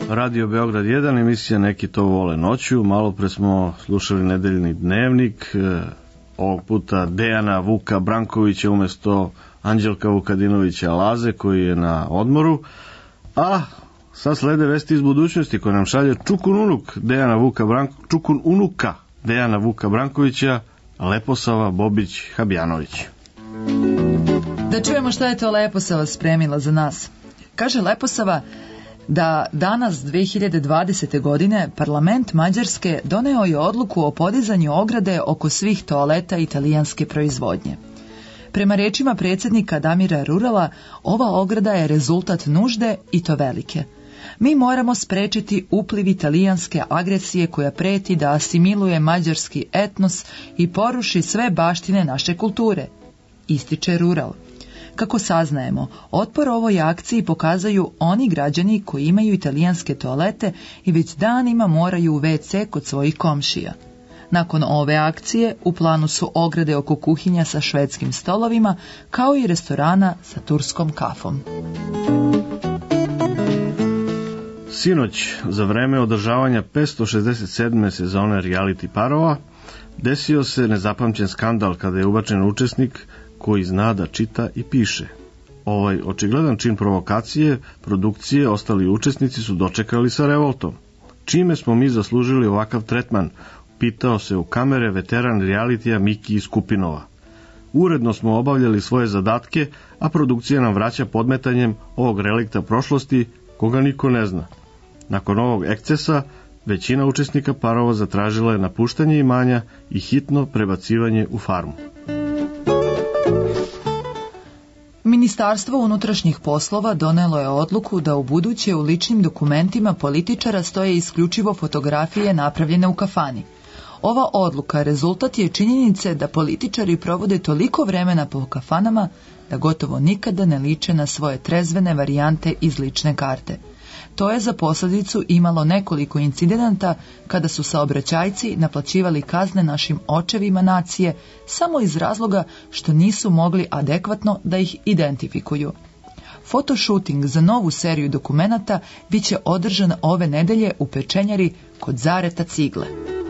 Radio Beograd 1, emisija Neki to vole noću. Malo pre smo slušali nedeljni dnevnik, ovog puta Dejana Vuka Brankovića umesto Anđelka Vukadinovića Laze, koji je na odmoru. A sad slede vesti iz budućnosti koje nam šalje Čukun unuka Dejana Vuka Brankovića, Leposava Bobić Habjanović. Da čujemo šta je to Leposava spremila za nas. Kaže Leposava da danas 2020. godine parlament Mađarske doneo je odluku o podizanju ograde oko svih toaleta italijanske proizvodnje. Prema rečima predsjednika Damira Rurala, ova ograda je rezultat nužde i to velike. Mi moramo sprečiti upliv italijanske agresije koja preti da asimiluje mađarski etnos i poruši sve baštine naše kulture, ističe Rural. Kako saznajemo, otpor ovoj akciji pokazaju oni građani koji imaju italijanske toalete i već danima moraju u WC kod svojih komšija. Nakon ove akcije u planu su ograde oko kuhinja sa švedskim stolovima, kao i restorana sa turskom kafom. Sinoć, za vreme održavanja 567. sezone reality parova, desio se nezapamćen skandal kada je ubačen učesnik koji zna da čita i piše. Ovaj očigledan čin provokacije, produkcije, ostali učesnici su dočekali sa revoltom. Čime smo mi zaslužili ovakav tretman, pitao se u kamere veteran realitija Miki iz Kupinova. Uredno smo obavljali svoje zadatke, a produkcija nam vraća podmetanjem ovog relikta prošlosti koga niko ne zna. Nakon ovog ekscesa, većina učesnika parova zatražila je napuštanje imanja i hitno prebacivanje u farmu. Ministarstvo unutrašnjih poslova donelo je odluku da ubuduće u ličnim dokumentima političara stoje isključivo fotografije napravljene u kafani. Ova odluka rezultat je činjenice da političari provode toliko vremena po kafanama da gotovo nikada ne liče na svoje trezvene varijante iz lične karte. To je za posljedicu imalo nekoliko incidenata kada su saobraćajci naplaćivali kazne našim očevima nacije samo iz razloga što nisu mogli adekvatno da ih identifikuju. Fotoshooting za novu seriju dokumenata bit će održan ove nedelje u pečenjari kod Zareta Cigle.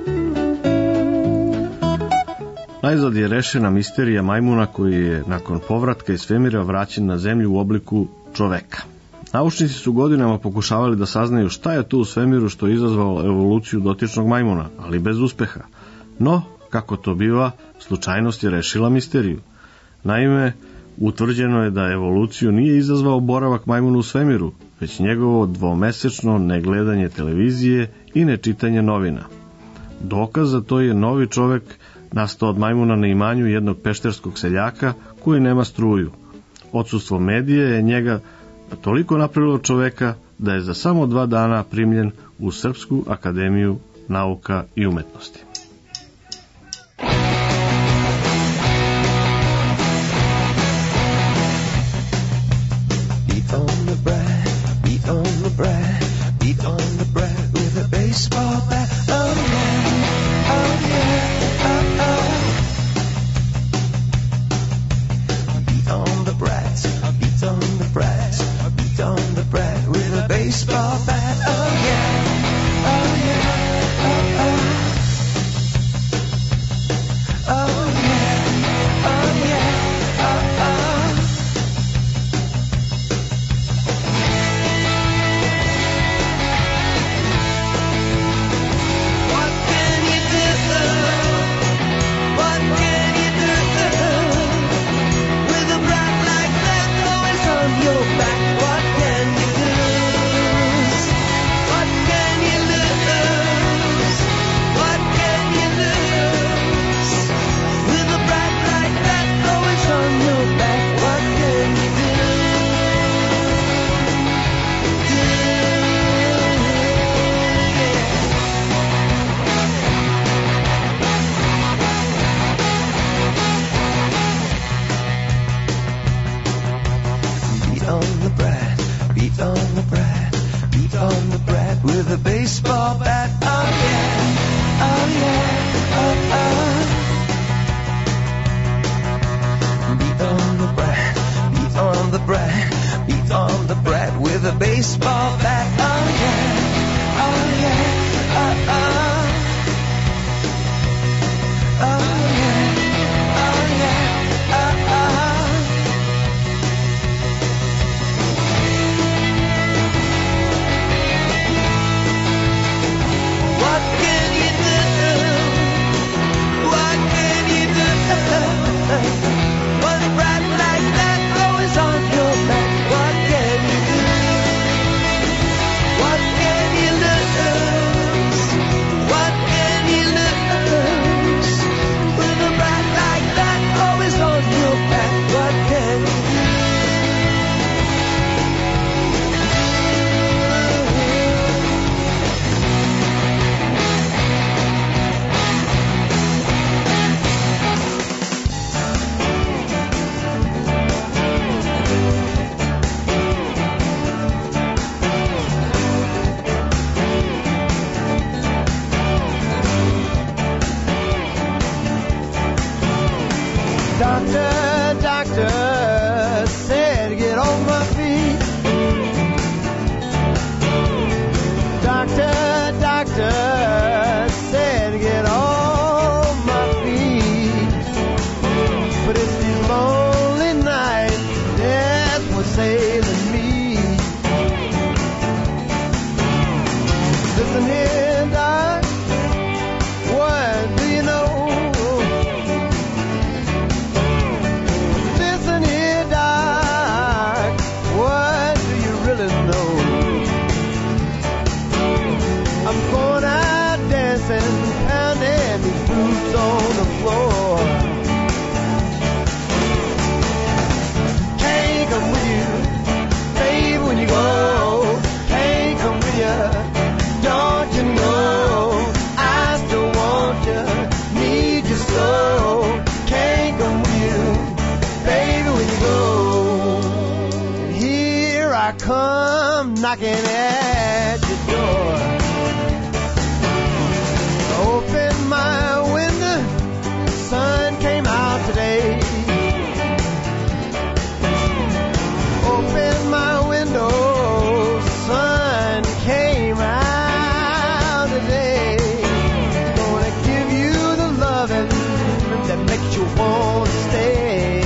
Najzad je rešena misterija majmuna koji je nakon povratka iz svemira vraćen na zemlju u obliku čoveka. Naučnici su godinama pokušavali da saznaju šta je to u svemiru što je izazvalo evoluciju dotičnog majmuna, ali bez uspeha. No, kako to biva, slučajnost je rešila misteriju. Naime, utvrđeno je da evoluciju nije izazvao boravak majmuna u svemiru, već njegovo dvomesečno negledanje televizije i nečitanje novina. Dokaz za to je novi čovek nastao od majmuna na imanju jednog pešterskog seljaka koji nema struju. Odsustvo medije je njega toliko napravilo čoveka da je za samo 2 dana primljen u Srpsku akademiju nauka i umetnosti. Beat on the bread, beat on the bread, beat on the bread with a baseball bat. Oh yeah, oh yeah, oh oh. Beat on the bread, beat on the bread, beat on the bread with a baseball bat. Oh yeah, oh yeah, oh oh. Oh yeah, oh yeah, oh oh. What can you do? What can you do? With a brat like that always on your back, what can you lose? What can you lose? What can you lose? With a brat like that always on your back, what can you do? Beat on the brat, beat on the brat, beat on the brat with a baseball bat. Oh yeah, oh yeah, oh oh. Beat on the brat, beat on the brat, beat on the brat with a baseball bat. Oh yeah. knocking at your door. Open my window, sun came out today. Open my window, sun came out today. Gonna give you the loving that makes you want to stay.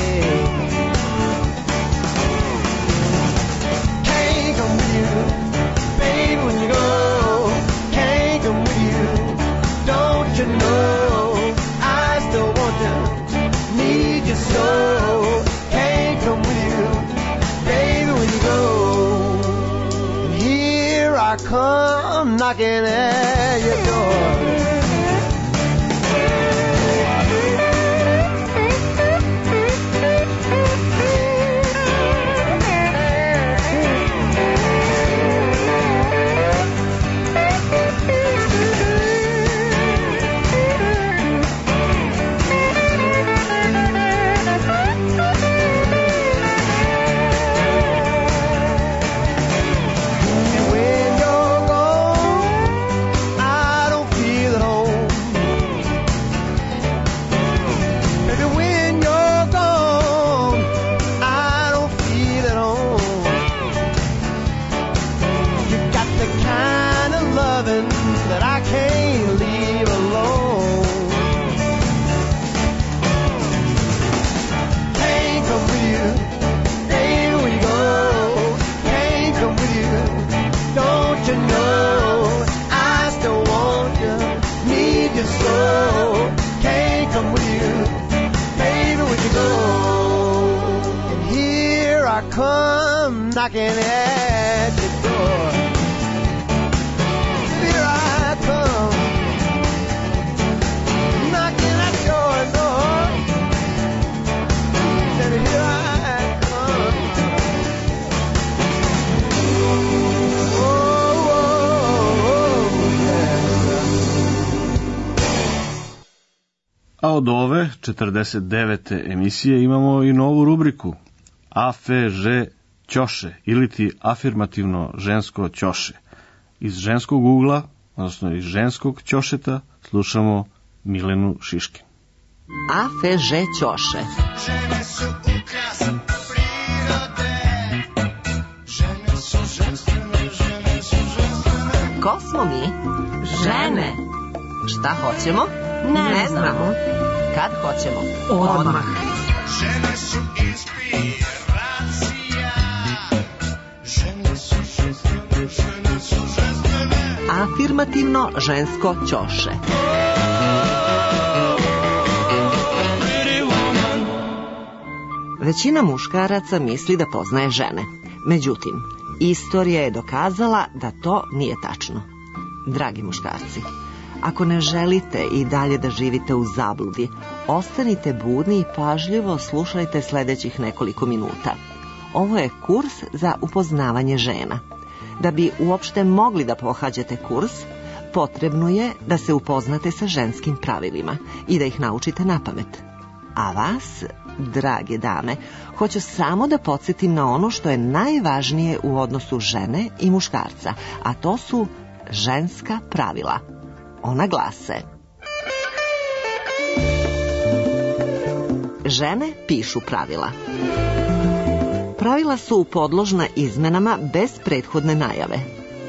Can't come with you, baby, when you go. Can't come with you, don't you know? I still want you, need you so. Can't come with you, baby, when you go. And here I come knocking at your door. Come knocking at your door. Here I come knocking at your door. And here I come. Oh, yeah. A od ove 49. emisije imamo i novu rubriku AFŽ ćoše iliti afirmativno žensko ćoše. Iz ženskog ugla, odnosno iz ženskog ćošeta, slušamo Milenu Šiškin. AFŽ ćoše. Žene su ukras prirode. Žene su ženstvene, žene su ženstvene. Ko smo mi? Žene. Šta hoćemo? Ne znamo. Kad hoćemo? Odmah. Žene su inspiracija. Žene su ženstvene, žene su ženstvene. Afirmativno žensko ćoše. Većina muškaraca misli da poznaje žene. Međutim, istorija je dokazala da to nije tačno. Dragi muškarci, ako ne želite i dalje da živite u zabludi, ostanite budni i pažljivo slušajte sljedećih nekoliko minuta. Ovo je kurs za upoznavanje žena. Da bi uopšte mogli da pohađate kurs, potrebno je da se upoznate sa ženskim pravilima i da ih naučite napamet. A vas, drage dame, hoću samo da podsjetim na ono što je najvažnije u odnosu žene i muškarca, a to su ženska pravila. Ona glase: žene pišu pravila. Pravila su podložna izmenama bez prethodne najave.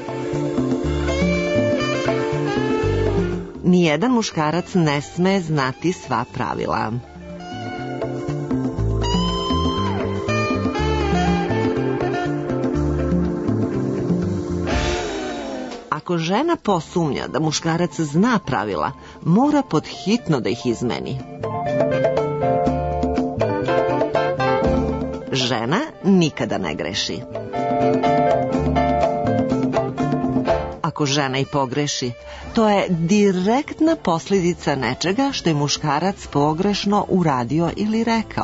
Nijedan muškarac ne sme znati sva pravila. Ako žena posumnja da muškarac zna pravila, mora podhitno da ih izmeni. Žena nikada ne greši. Ako žena i pogreši, to je direktna posljedica nečega što je muškarac pogrešno uradio ili rekao.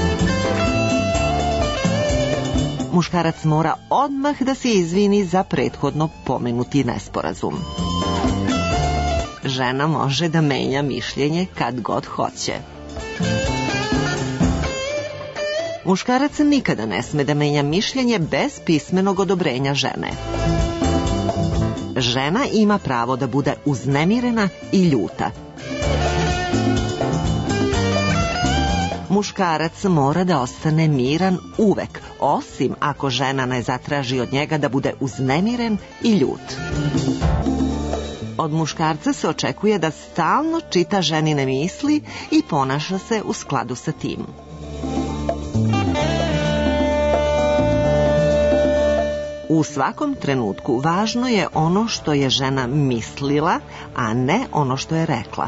Muškarac mora odmah da se izvini za prethodno pomenuti nesporazum. Žena može da menja mišljenje kad god hoće. Muškarac nikada ne sme da menja mišljenje bez pismenog odobrenja žene. Žena ima pravo da bude uznemirena i ljuta. Muškarac mora da ostane miran uvek, osim ako žena ne zatraži od njega da bude uznemiren i ljut. Od muškarca se očekuje da stalno čita ženine misli i ponaša se u skladu sa tim. U svakom trenutku važno je ono što je žena mislila, a ne ono što je rekla.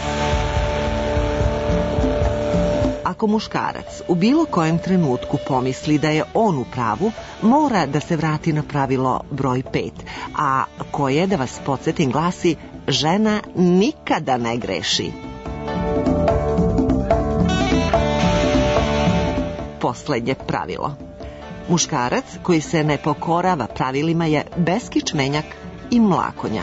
Ako muškarac u bilo kojem trenutku pomisli da je on u pravu, mora da se vrati na pravilo broj 5, a koje, da vas podsjetim, glasi: žena nikada ne greši. Poslednje pravilo. Muškarac koji se ne pokorava pravilima je beskičmenjak i mlakonja.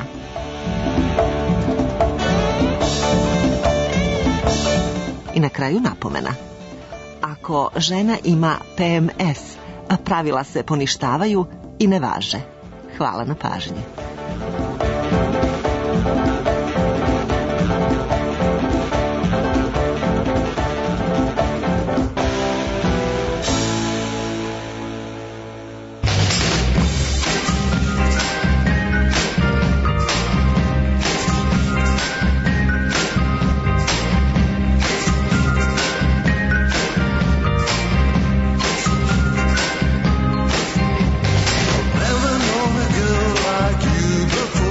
I na kraju napomena. Ako žena ima PMS, pravila se poništavaju i ne važe. Hvala na pažnji. Never known a girl like you before.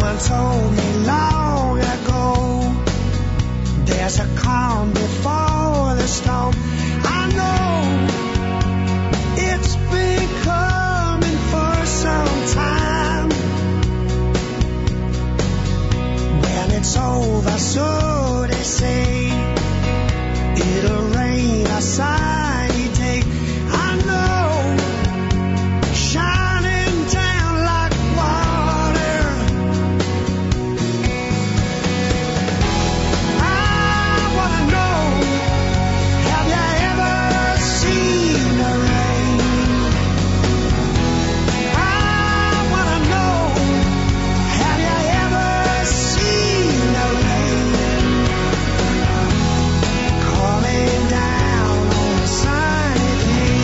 Someone told me long ago, there's a calm before the storm. I know it's been coming for some time. When it's over, so they say, it'll rain a sunny day. I know, shining down like water. I wanna know, have you ever seen the rain? I wanna know, have you ever seen the rain? Coming down on a sunny day.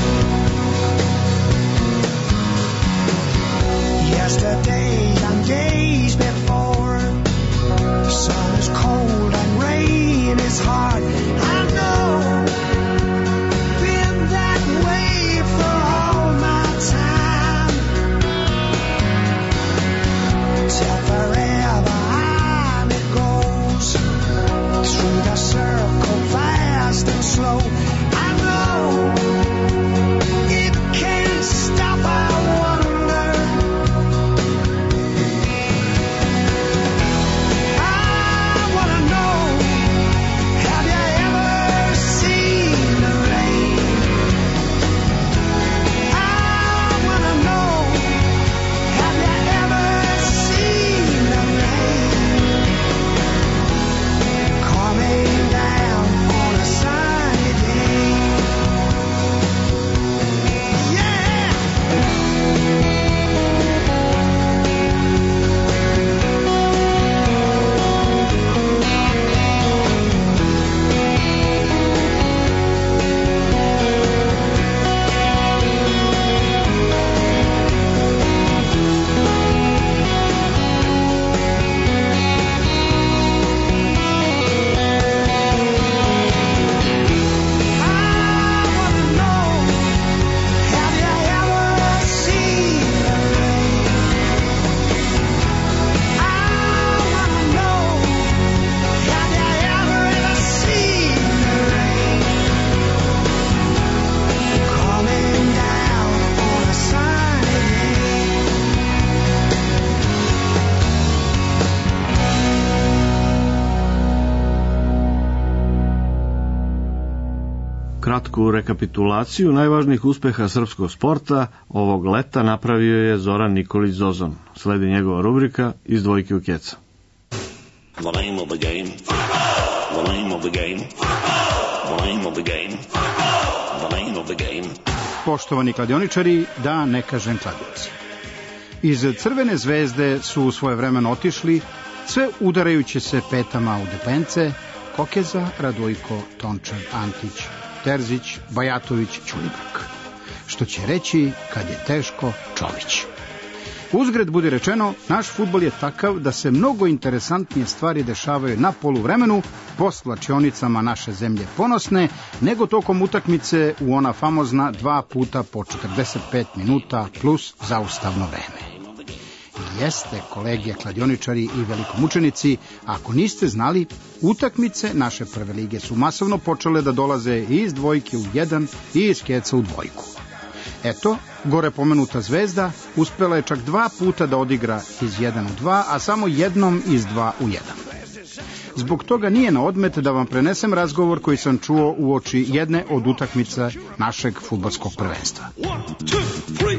Yesterday and days before, the sun is cold and rain is hard. I know, been that way for all my time. Till forever on it goes, through the circle fast and slow. I know, it can't stop, I wonder. I wanna know, have you ever seen the rain? I wanna know, have you ever seen the rain? Coming down on a sunny day. Yeah! I wanna know, have you ever seen the rain? I wanna know, have you ever seen the rain? Coming down on a sunny day. Kratku rekapitulaciju najvažnijih uspeha srpskog sporta ovog leta napravio je Zoran Nikolić Zozon. Sledi njegova rubrika Iz dvojke u keca. The name of the game. The name of the game. The name of the game. The name of the game. Poštovani kladioničari, da ne kažem kladioci. Iz Crvene zvezde su svojevremeno otišli, sve udarajući se petama u depence, Kokeza, Radojko, Tončan, Antić, Terzić, Bajatović, Ćulibrk. Što će reći, kad je teško, Čović. Uzgred budi rečeno, naš fudbal je takav da se mnogo interesantnije stvari dešavaju na poluvremenu, po slačionicama naše zemlje ponosne, nego tokom utakmice u ona famozna 2 puta po 45 minuta plus zaustavno vreme. Jeste, kolege kladioničari i velikomučenici, ako niste znali, utakmice naše prve lige su masovno počele da dolaze i iz dvojke u 1 i iz keca u dvojku. Eto, gore pomenuta Zvezda uspela je čak 2 puta da odigra iz 1 u 2, a samo jednom iz 2 u 1. Zbog toga nije na odmet da vam prenesem razgovor koji sam čuo uoči jedne od utakmica našeg fudbalskog prvenstva. 1, 2, 3.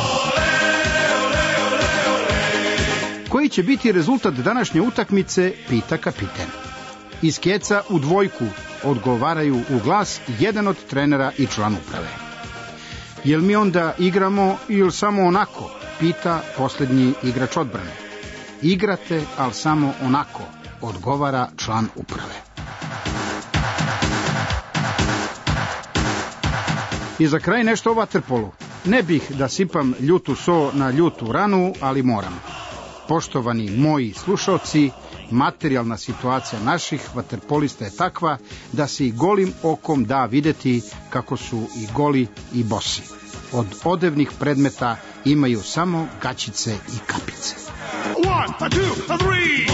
Koji će biti rezultat današnje utakmice, pita kapiten. Iz keca u dvojku odgovaraju u glas jedan od trenera i član uprave. Jel mi onda igramo ili samo onako, pita posljednji igrač odbrane. Igrate, ali samo onako, odgovara član uprave. I za kraj nešto o vaterpolu. Ne bih da sipam ljutu so na ljutu ranu, ali moram. Poštovani moji slušalci, materijalna situacija naših vaterpolista je takva da se i golim okom da videti kako su i goli i bosi. Od odevnih predmeta imaju samo gaćice i kapice. 1, 2, 3.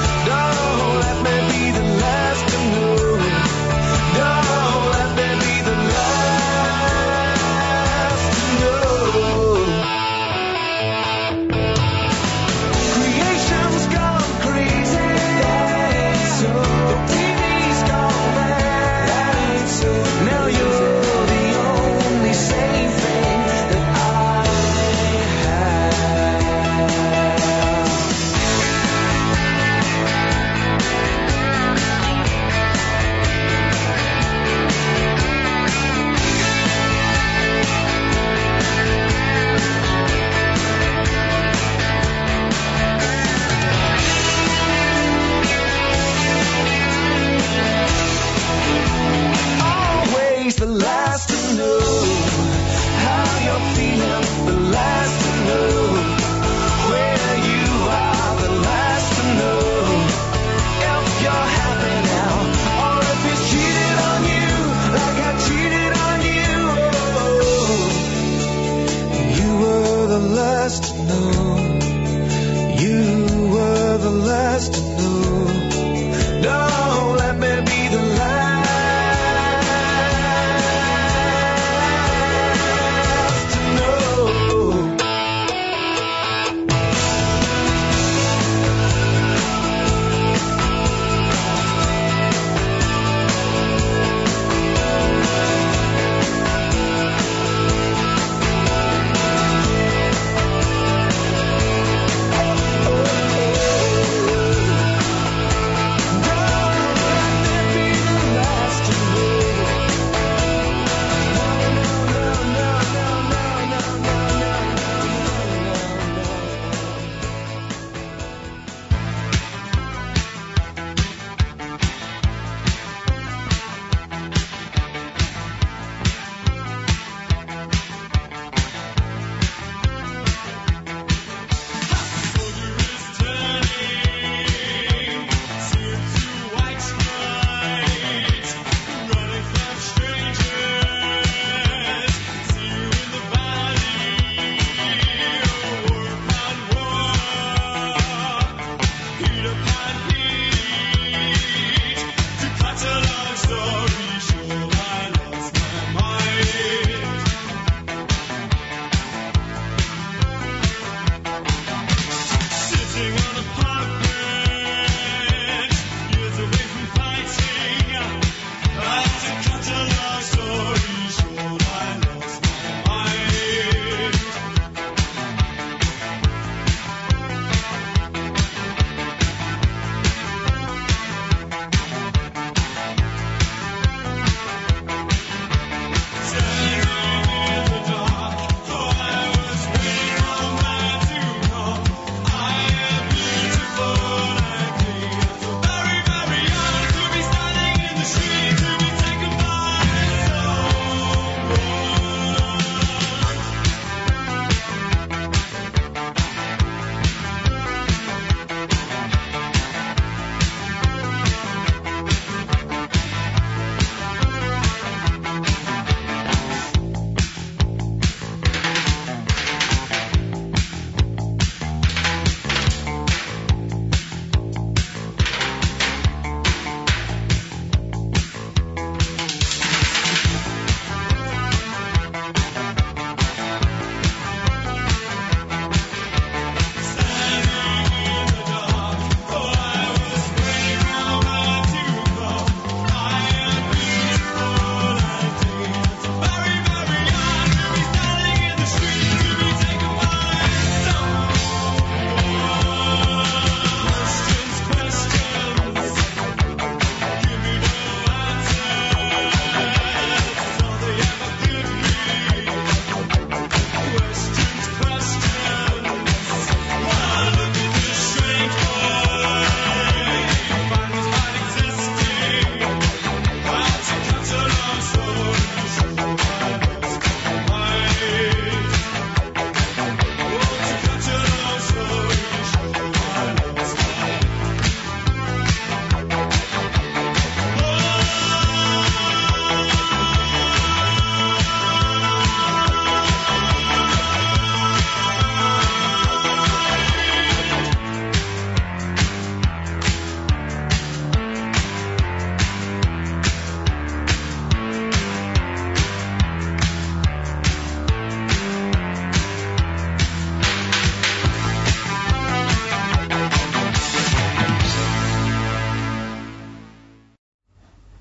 Don't let me be the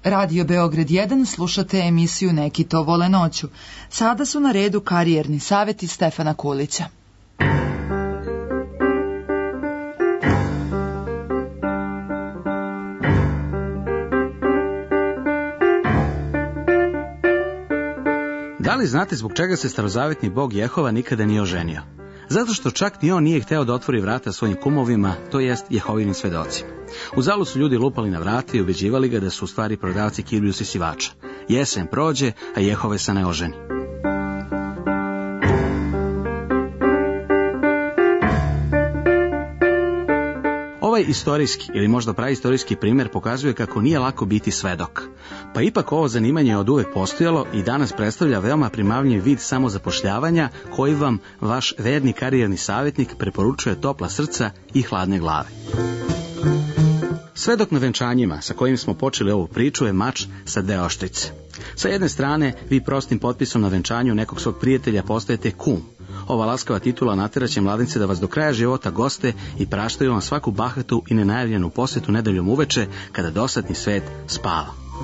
Radio Beograd 1, slušate emisiju Neki to vole noću. Sada su na redu karijerni savjeti Stefana Kulića. Da li znate zbog čega se starozavetni bog Jehova nikada nije oženio? Zato što čak ni on nije hteo da otvori vrata svojim kumovima, to jest Jehovinim svedocima. Uzalud su ljudi lupali na vrata i ubeđivali ga da su u stvari prodavci kiriju sisivača. Jesen prođe, a Jehove se ne oženi. Ovaj istorijski ili možda praistorijski primjer pokazuje kako nije lako biti svedok. Pa ipak ovo zanimanje je od uvek postojalo i danas predstavlja veoma primamljiv vid samozapošljavanja koji vam vaš verni karijerni savjetnik preporučuje topla srca i hladne glave. Svedok na venčanjima sa kojim smo počeli ovu priču je mač sa dve oštrice. Sa jedne strane, vi prostim potpisom na venčanju nekog svog prijatelja postajete kum. Ova laskava titula nateraće mladince da vas do kraja života goste i praštaju vam svaku bahatu i nenajavljenu posjetu nedeljom uveče kada dosadni svet spava.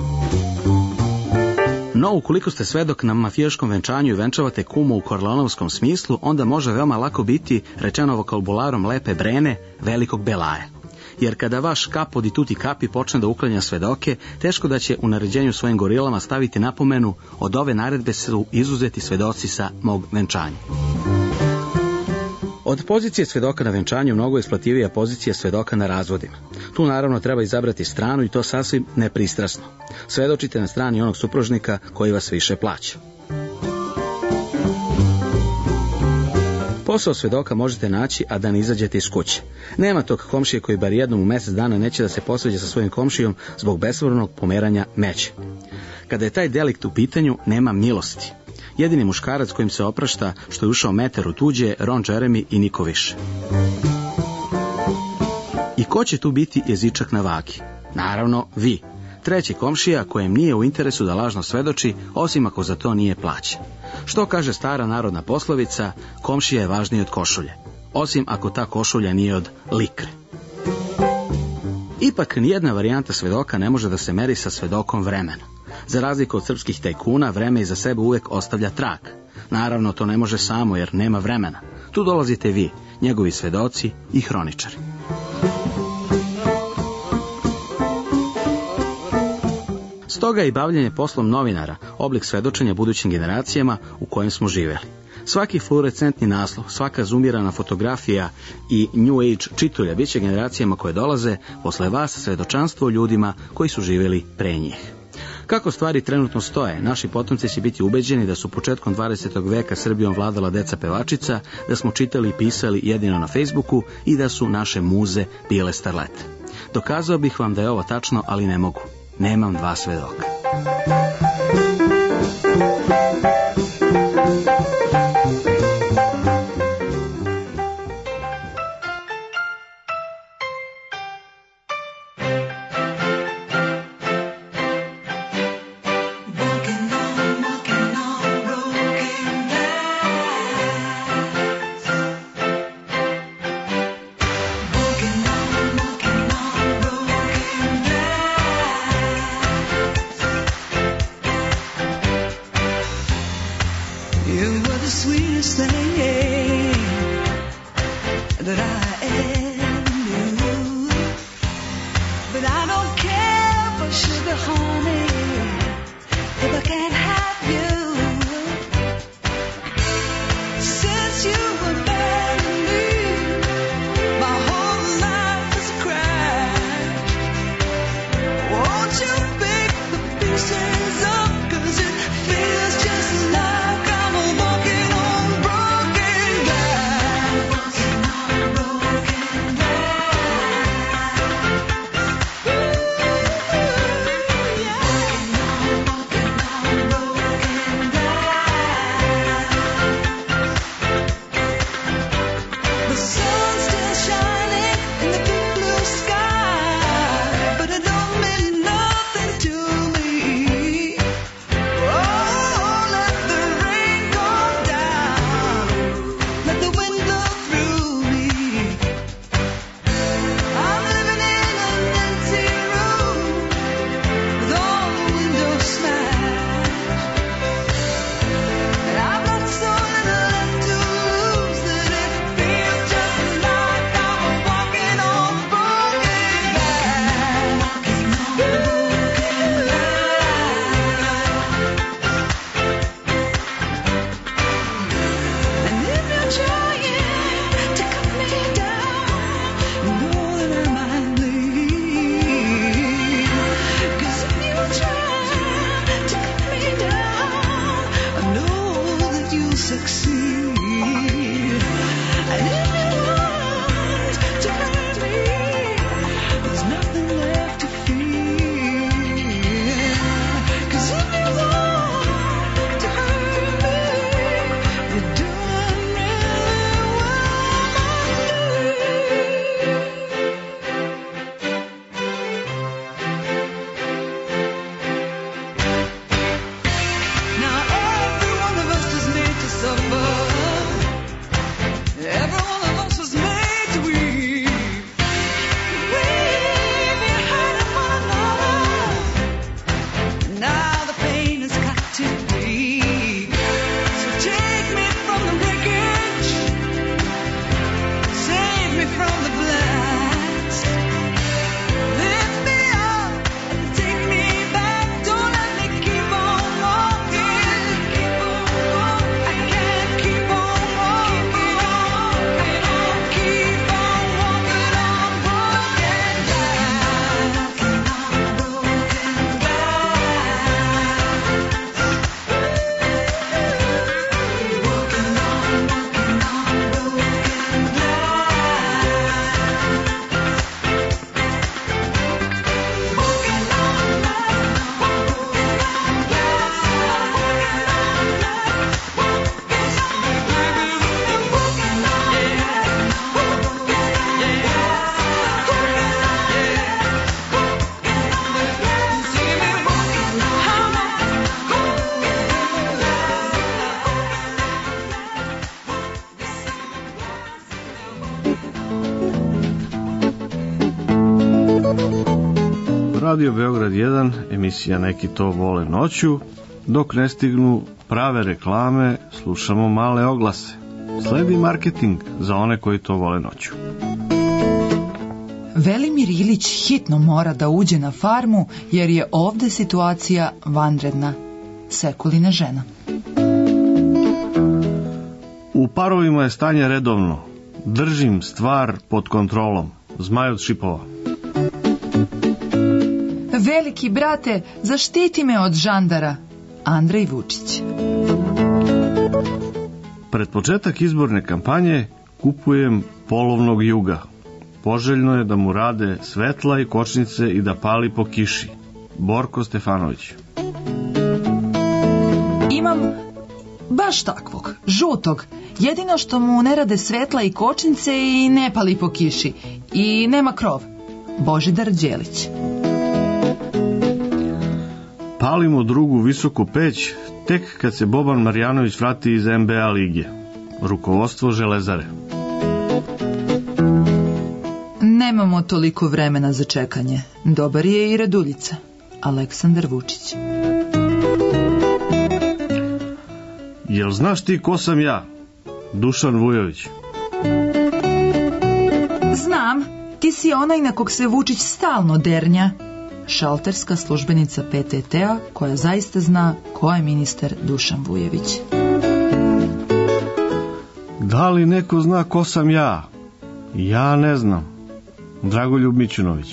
No, ukoliko ste svedok na mafijaškom venčanju i venčavate kumu u korleonovskom smislu, onda može veoma lako biti, rečeno vokabularom lepe Brene, velikog belaja. Jer kada vaš kapo di tuti kapi počne da uklanja svedoke, teško da će u naređenju svojim gorilama staviti napomenu: od ove naredbe su izuzeti svedoci sa mog venčanja. Od pozicije svedoka na venčanju mnogo je isplativija pozicija svedoka na razvodima. Tu naravno treba izabrati stranu i to sasvim nepristrasno. Svedočite na strani onog supružnika koji vas više plaća. Posao svedoka možete naći, a da ne izađete iz kuće. Nema tog komšije koji bar jednom u mjesec dana neće da se posveđa sa svojim komšijom zbog besvornog pomeranja meća. Kada je taj delikt u pitanju, nema milosti. Jedini muškarac kojim se oprašta što je ušao metar u tuđe, Ron Jeremy i niko više. I ko će tu biti jezičak na vagi? Naravno, vi. Treći komšija kojem nije u interesu da lažno svedoči, osim ako za to nije plaćen. Što kaže stara narodna poslovica, komšija je važniji od košulje. Osim ako ta košulja nije od likre. Ipak nijedna varijanta svedoka ne može da se meri sa svedokom vremena. Za razliku od srpskih tajkuna, vreme iza sebe uvek ostavlja trag. Naravno, to ne može samo jer nema vremena. Tu dolazite vi, njegovi svedoci i hroničari. Stoga je i bavljenje poslom novinara oblik svedočenja budućim generacijama u kojem smo živjeli. Svaki fluorescentni naslov, svaka zoomirana fotografija i New Age čitulja bit će generacijama koje dolaze posle vas svedočanstvo ljudima koji su živjeli pre njih. Kako stvari trenutno stoje, naši potomci će biti ubeđeni da su početkom 20. veka Srbijom vladala deca pevačica, da smo čitali i pisali jedino na Facebooku i da su naše muze bile starlete. Dokazao bih vam da je ovo tačno, ali ne mogu. Nemam dva svedoka. Broken from the blast. Lift me up and take me back. Don't let me keep on walking. I can't keep on walking on. Keep on walking on broken Radio Beograd 1, emisija Neki to vole noću. Dok ne stignu prave reklame, slušamo male oglase. Sledi marketing za one koji to vole noću. Velimir Ilić hitno mora da uđe na farmu jer je ovde situacija vanredna. Sekulina žena. U parovima je stanje redovno. Držim stvar pod kontrolom. Zmaj od šipova. Veliki brate, zaštiti me od žandara. Andrej Vučić. Pred početak izborne kampanje kupujem polovnog juga. Poželjno je da mu rade svetla i kočnice i da pali po kiši. Borko Stefanović. Imam baš takvog, žutog. Jedino što mu ne rade svetla i kočnice i ne pali po kiši. I nema krov. Božidar Đelić. Palimo drugu visoku peć tek kad se Boban Marjanović vrati iz NBA lige. Rukovodstvo Železare. Nemamo toliko vremena za čekanje. Dobar je i Raduljica. Aleksandar Vučić. Jel znaš ti ko sam ja? Dušan Vujović. Znam, ti si onaj na kog se Vučić stalno dernja. Šalterska službenica PTT-a koja zaista zna ko je ministar Dušan Vujović. Da li neko zna ko sam ja? Ja ne znam. Dragoljub Mićunović.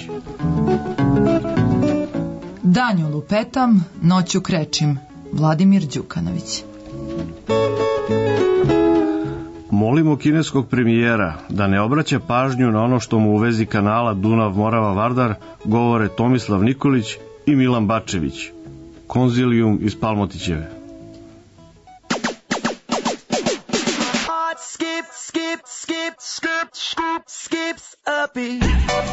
Danju lupetam, noću krečim. Vladimir Đukanović. Molimo kineskog premijera da ne obraća pažnju na ono što mu u vezi kanala Dunav-Morava-Vardar govore Tomislav Nikolić i Milan Bačević. Konzilijum iz Palmotićeve. Skip, skip, skip, skip, skip, skips a beat.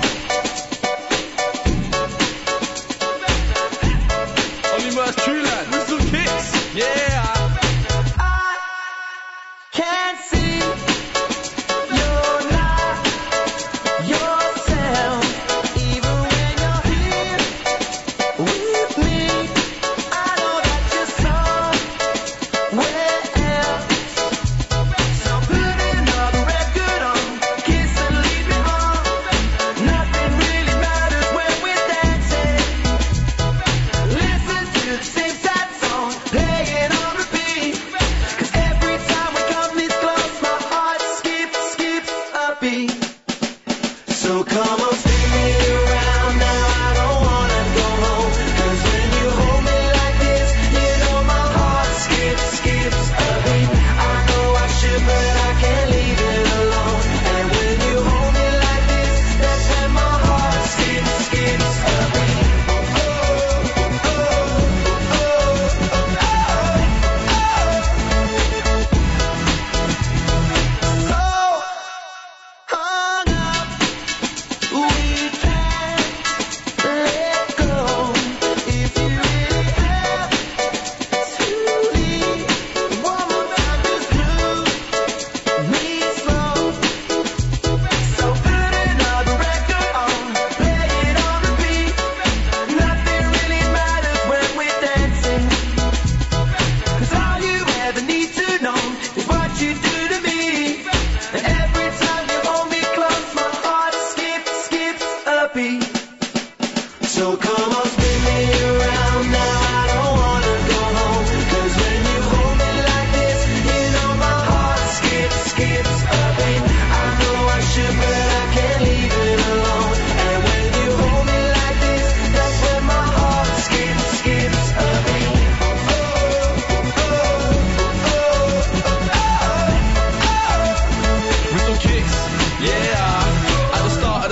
Only Mars Trueland, Whistle Kicks, yeah. I can't see you're not yourself, even when you're here with me. I know that you're somewhere else. So put another record on, kiss and leave me on. Nothing really matters when we're dancing. Listen to the same sad song, playing on repeat. 'Cause every time we come this close.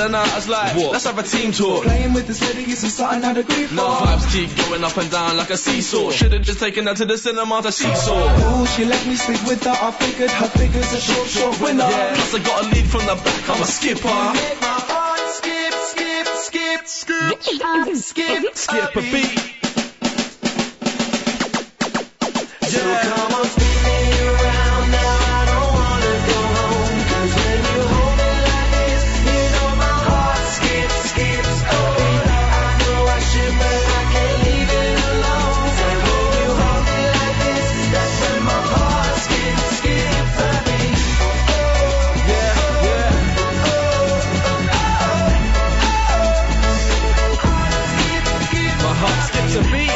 and out. I was like, what? Let's have a team talk. Playing with this lady is something I'd agree for. No, vibes keep going up and down like a seesaw. Should've just taken her to the cinema to seesaw. Ooh, she let me sleep with her. I figured her figure's a short winner. Yeah, plus I got a lead from the back. I'm a skipper. Make my heart skip, skip, skip, skip, skip a beat. So come on, spin me around now. I don't wanna go home. 'Cause when you hold me like this, you know my heart skips, skips. Oh, I know I should, but I can't leave it alone. So when you hold me like this, that's when my heart skips, skips a beat. Yeah, yeah. My heart skips a beat.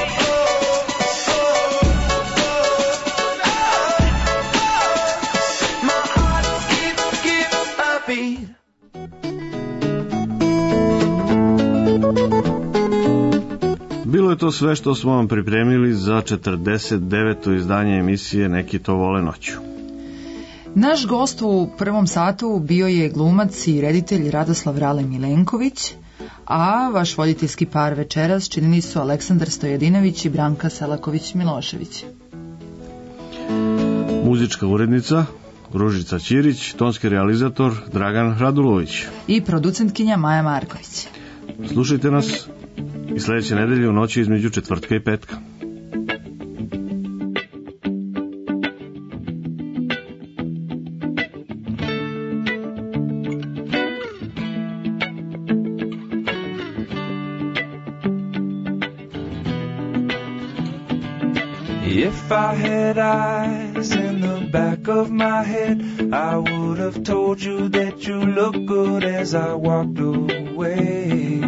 Bilo je to sve što smo vam pripremili za 49. izdanje emisije Neki to vole noću. Naš gost u prvom satu bio je glumac i reditelj Radoslav Rale Milenković, a vaš voditeljski par večeras činili su Aleksandar Stojadinović i Branka Selaković-Milošević. Muzička urednica Ružica Ćirić, tonski realizator Dragan Radulović i producentkinja Maja Marković. Slušajte nas i sledeće nedelje u noći između četvrtka i petka. If I had eyes in the back of my head, I would have told you that you look good as I walked away.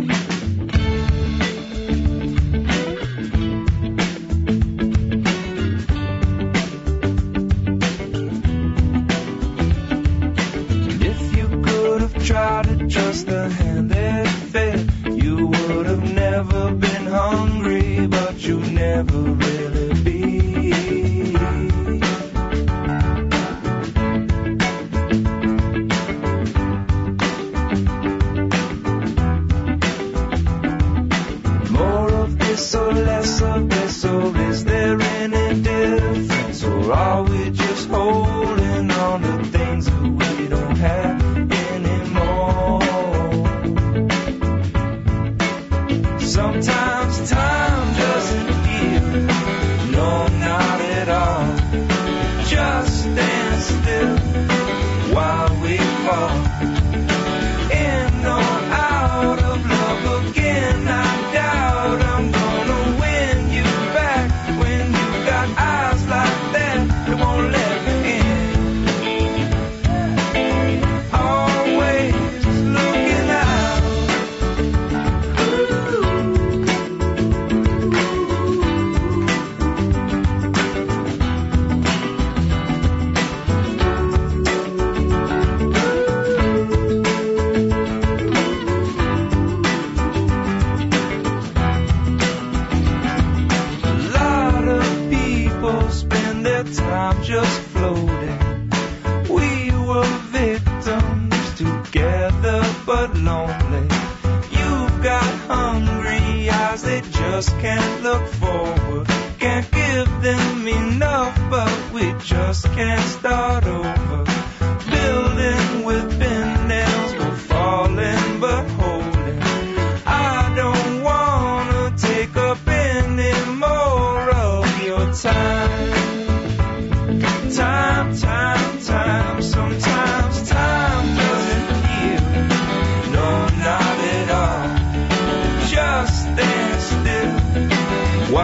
If you could have tried to trust the hand that fed, you would have never been hungry, but you never really be. More of this or less of this, or is there any difference? Or are we just holding on to things that we don't have anymore? Sometimes time doesn't heal, no, not at all. Just stand still while we fall in or out of love again. I doubt I'm gonna win you back when you got eyes like that that won't let me in. Always looking out. Time just floating. We were victims together but lonely. You've got hungry eyes, they just can't look forward. Can't give them enough, but we just can't start over. Building with bent nails, we're falling but holding. I don't wanna take up any more of your time. Time, sometimes time doesn't heal, no, not at all. Just stand still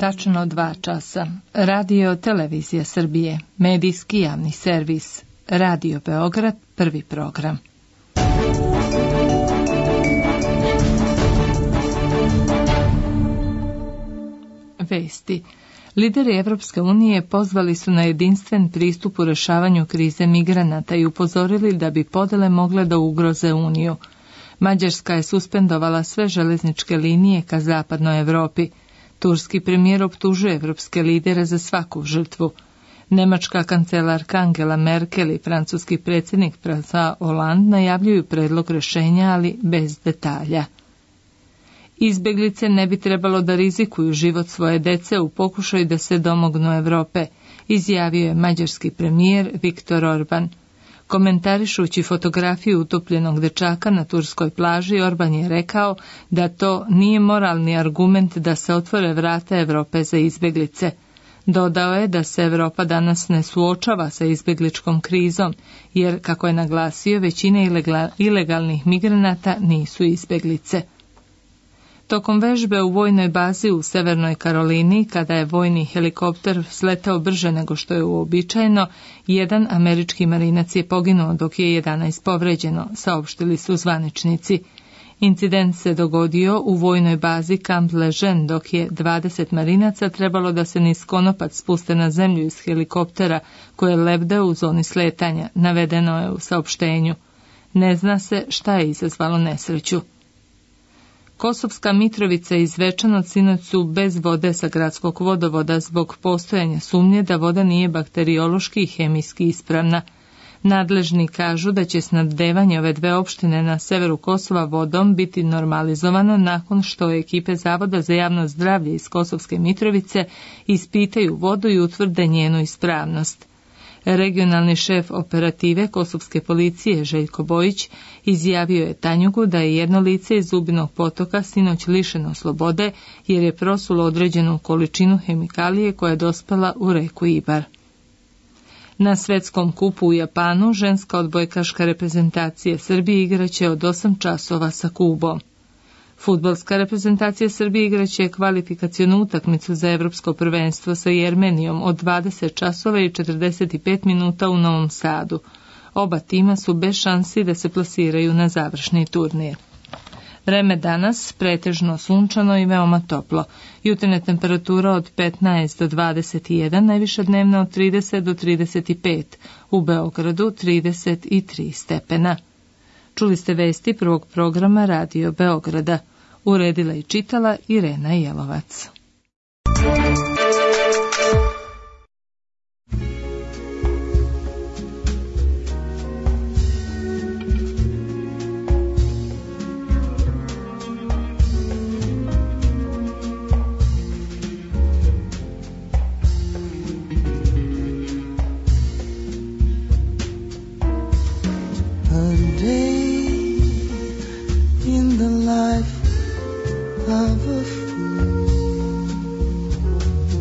Tačno 2 časa. Radio Televizija Srbije. Medijski javni servis. Radio Beograd, prvi program. Vesti. Lideri Evropske unije pozvali su na jedinstven pristup u rešavanju krize migranata i upozorili da bi podele mogle da ugroze Uniju. Mađarska je suspendovala sve železničke linije ka zapadnoj Evropi. Turski premijer optužuje evropske lidere za svaku žrtvu. Nemačka kancelarka Angela Merkel i francuski predsjednik François Hollande najavljuju predlog rešenja, ali bez detalja. Izbjeglice ne bi trebalo da rizikuju život svoje dece u pokušaju da se domognu Evrope, izjavio je mađarski premijer Viktor Orban. Komentarišući fotografiju utopljenog dečaka na turskoj plaži, Orban je rekao da to nije moralni argument da se otvore vrata Evrope za izbjeglice. Dodao je da se Evropa danas ne suočava sa izbjegličkom krizom, jer, kako je naglasio, većina ilegalnih migranata nisu izbjeglice. Tokom vežbe u vojnoj bazi u Severnoj Karolini, kada je vojni helikopter sletao brže nego što je uobičajeno, jedan američki marinac je poginuo dok je 11 povređeno, saopštili su zvaničnici. Incident se dogodio u vojnoj bazi Camp Lejeune dok je 20 marinaca trebalo da se niz konopac spuste na zemlju iz helikoptera koje lebdeo u zoni sletanja, navedeno je u saopštenju. Ne zna se šta je izazvalo nesreću. Kosovska Mitrovica i Zvečan sinoć su bez vode sa gradskog vodovoda zbog postojanja sumnje da voda nije bakteriološki i hemijski ispravna. Nadležni kažu da će snabdevanje ove dve opštine na severu Kosova vodom biti normalizovano nakon što ekipe Zavoda za javno zdravlje iz Kosovske Mitrovice ispitaju vodu i utvrde njenu ispravnost. Regionalni šef operative Kosovske policije Željko Bojić izjavio je Tanjugu da je jedno lice iz Zubinog potoka sinoć lišeno slobode jer je prosulo određenu količinu hemikalije koja je dospela u reku Ibar. Na svetskom kupu u Japanu ženska odbojkaška reprezentacija Srbije igraće od 8 časova sa Kubom. Fudbalska reprezentacija Srbije igraće kvalifikacionu utakmicu za evropsko prvenstvo sa Jermenijom od 20 časova i 45 minuta u Novom Sadu. Oba tima su bez šansi da se plasiraju na završni turnir. Vreme danas pretežno sunčano i veoma toplo. Jutarnja temperatura od 15 do 21, najviša dnevna od 30 do 35, u Beogradu 33 stepena. Čuli ste vesti prvog programa Radio Beograda. Uredila i čitala Irena Jelovac. Of a fool.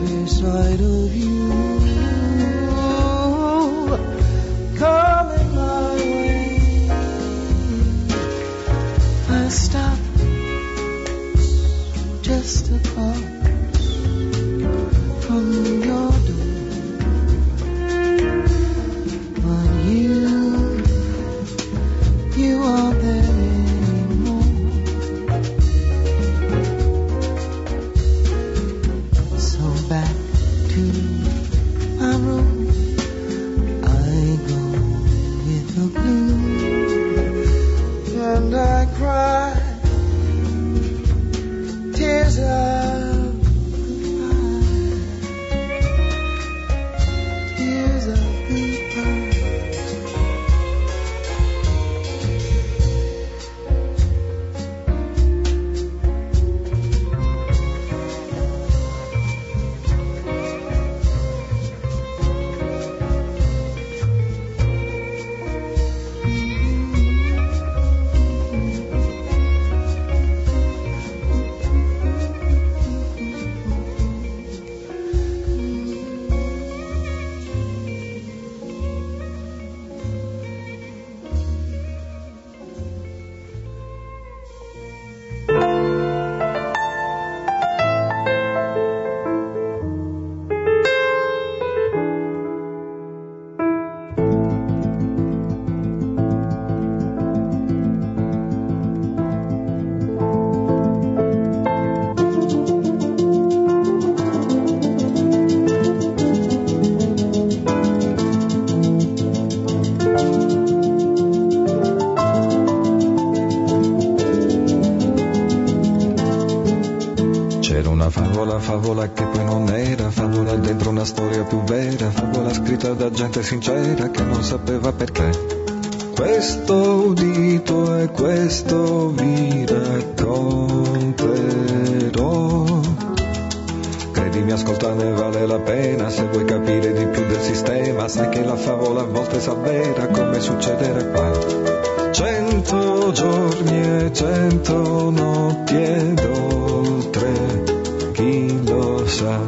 sight of you coming my way. I stop just apart from your door, but you aren't there anymore. So back to my room I go with the blue, and I cry tears of goodbye, tears of goodbye. Favola che poi non era, favola dentro una storia più vera, favola scritta da gente sincera che non sapeva perché. Questo udito e questo vi racconterò. Credimi, ascolta, ne vale la pena, se vuoi capire di più del sistema, sai che la favola a volte s'avvera, come succederà qua. 100 giorni e 100 notti ed oltre, chi lo sa.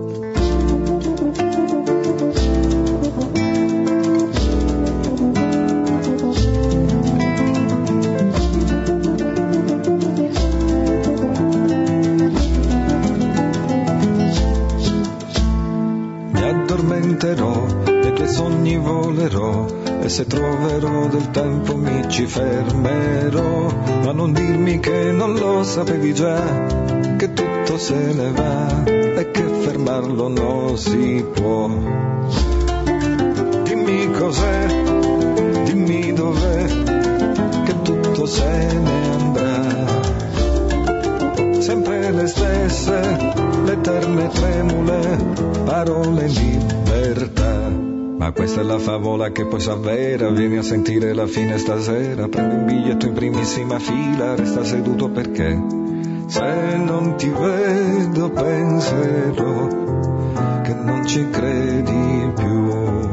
Mi addormenterò, nei tuoi sogni volerò, e se troverò del tempo mi ci fermerò, ma non dirmi che non lo sapevi già, che tutto se ne va e che fermarlo non si può. Dimmi cos'è, dimmi dov'è, che tutto se ne andrà. Sempre le stesse, le eterne tremule, parole in libertà. Ma questa è la favola che poi s'avvera, vieni a sentire la fine stasera, prendi un biglietto in primissima fila, resta seduto perché se non ti vedo penserò che non ci credi più.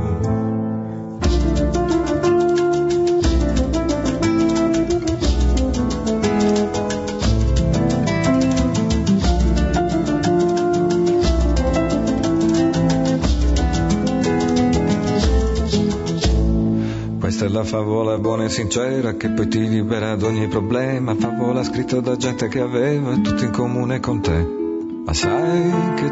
Questa è la favola buona e sincera che poi ti libera da ogni problema, favola scritta da gente che aveva tutto in comune con te. Ma sai che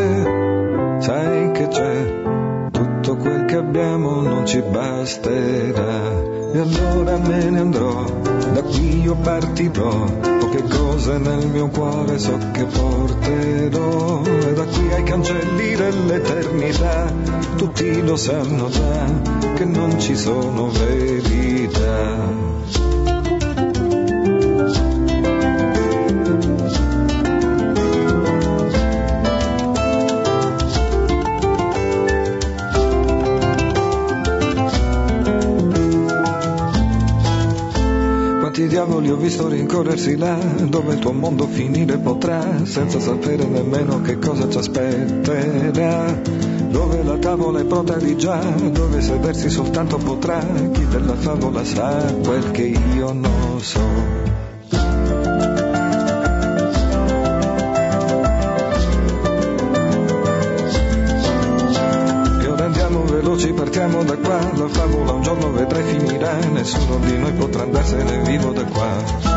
c'è, tutto quel che abbiamo non ci basterà. E allora me ne andrò, da qui io partirò, poche cose nel mio cuore so che porterò, e da qui ai cancelli dell'eternità, tutti lo sanno già che non ci sono verità. Quanti diavoli ho visto rincorrersi là, dove il tuo mondo finire potrà, senza sapere nemmeno che cosa ci aspetterà. Dove la tavola è pronta di già, dove sedersi soltanto potrà chi della favola sa quel che io non so. qua, la favola un giorno vedrai finirà, nessuno di noi potrà andarsene vivo da qua.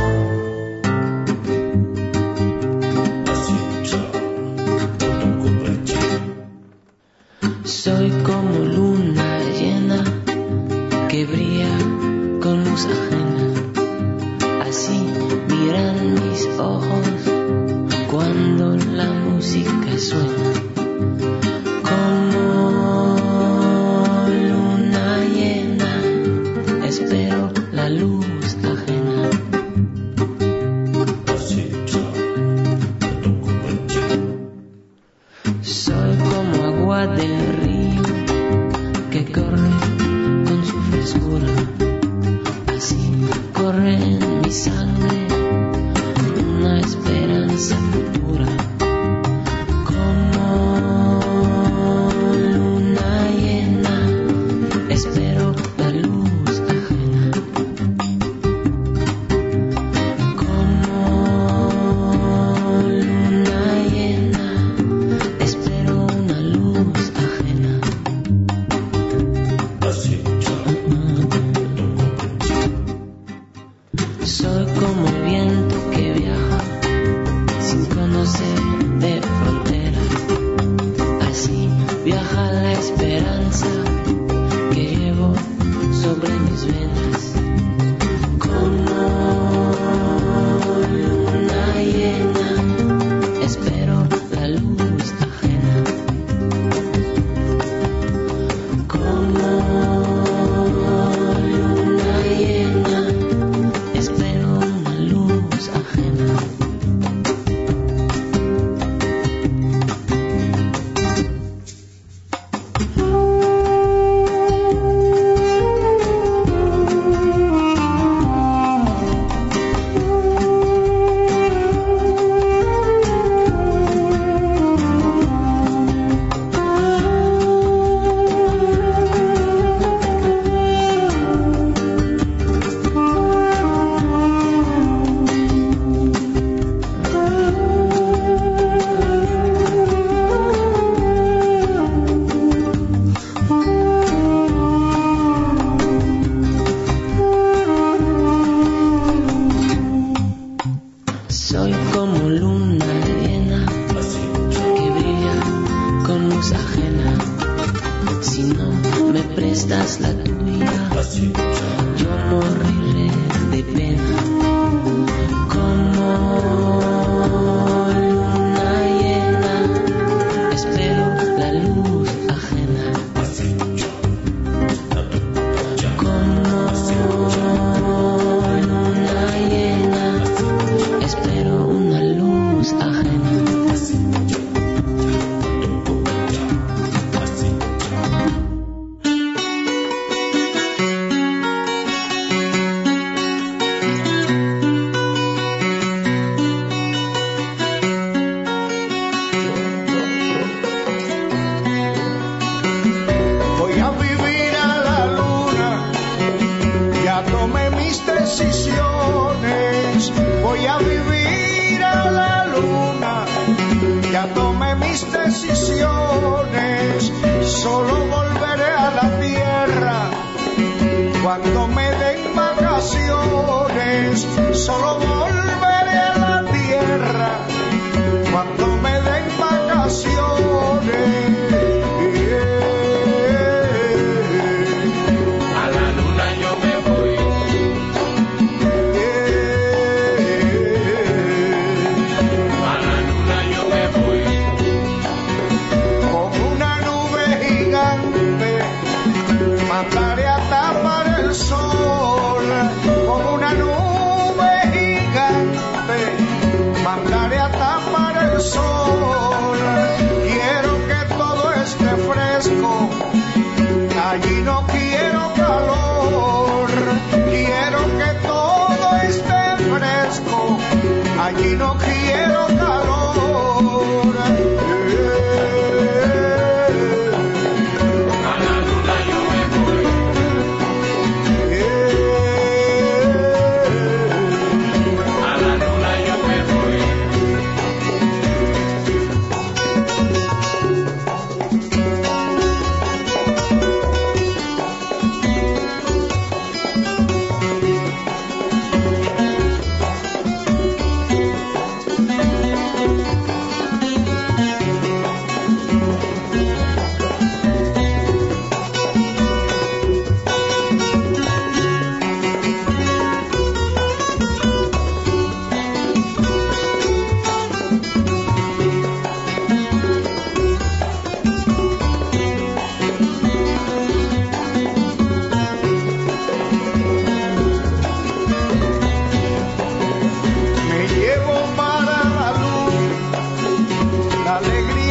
Soy como luna llena que brilla con luz ajena. Así miran mis ojos cuando la música suena. Como luna llena espero la luz ajena. Soy como agua del río que corre con su frescura. Así corre en mi sangre una esperanza futura. Como luna llena espero la luz ajena. Como luna llena espero una luz ajena. Soy como el viento que viaja sin conocer de fronteras. Así viaja la esperanza que llevo sobre mis venas. Como luna llena espero la luz ajena. Como luna llena espero una luz ajena. Soy como luna llena que brilla con luz ajena. Si no me prestas la tuya, yo moriré de pena. Como luna llena espero la luz ajena. Como luna llena espero una luz ajena. Voy a vivir a la luna, ya tomé mis decisiones. Voy a vivir a la luna, ya tomé mis decisiones. Solo volveré a la tierra cuando me den vacaciones. Solo volveré a la tierra cuando me den vacaciones. A la luna yo me voy. A la luna yo me voy. Con una nube gigante mandaré a tapar el sol. Con una nube gigante mandaré a tapar el sol.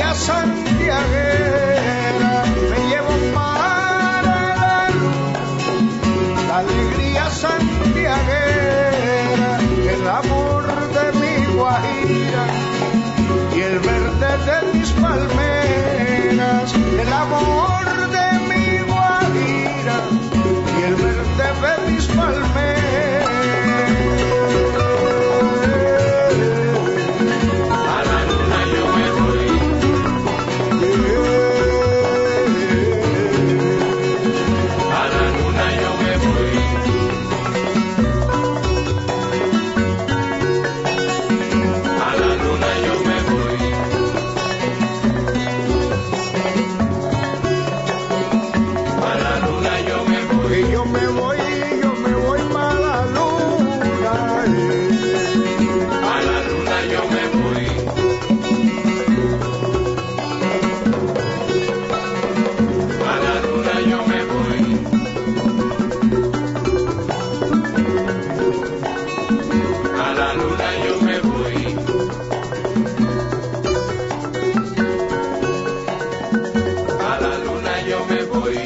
alegría santiaguera me llevo para la luz, la alegría santiaguera, el amor de mi Guajira y el verde de mis palmeras, el amor de mi Guajira y el verde de mis palmeras. A la luna yo me voy. A la luna yo me voy. A la luna yo me voy. A la luna yo me voy. Y yo me voy para la luna. A la luna yo me voy. A la luna yo me voy. A la luna yo me voy. A la luna yo me voy.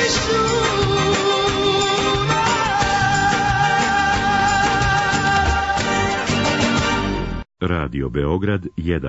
Radio Beograd 1.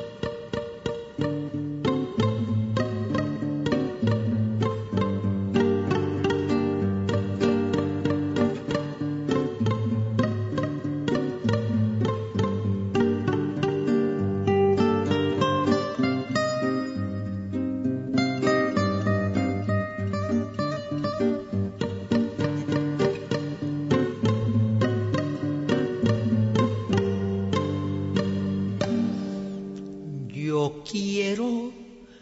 Yo quiero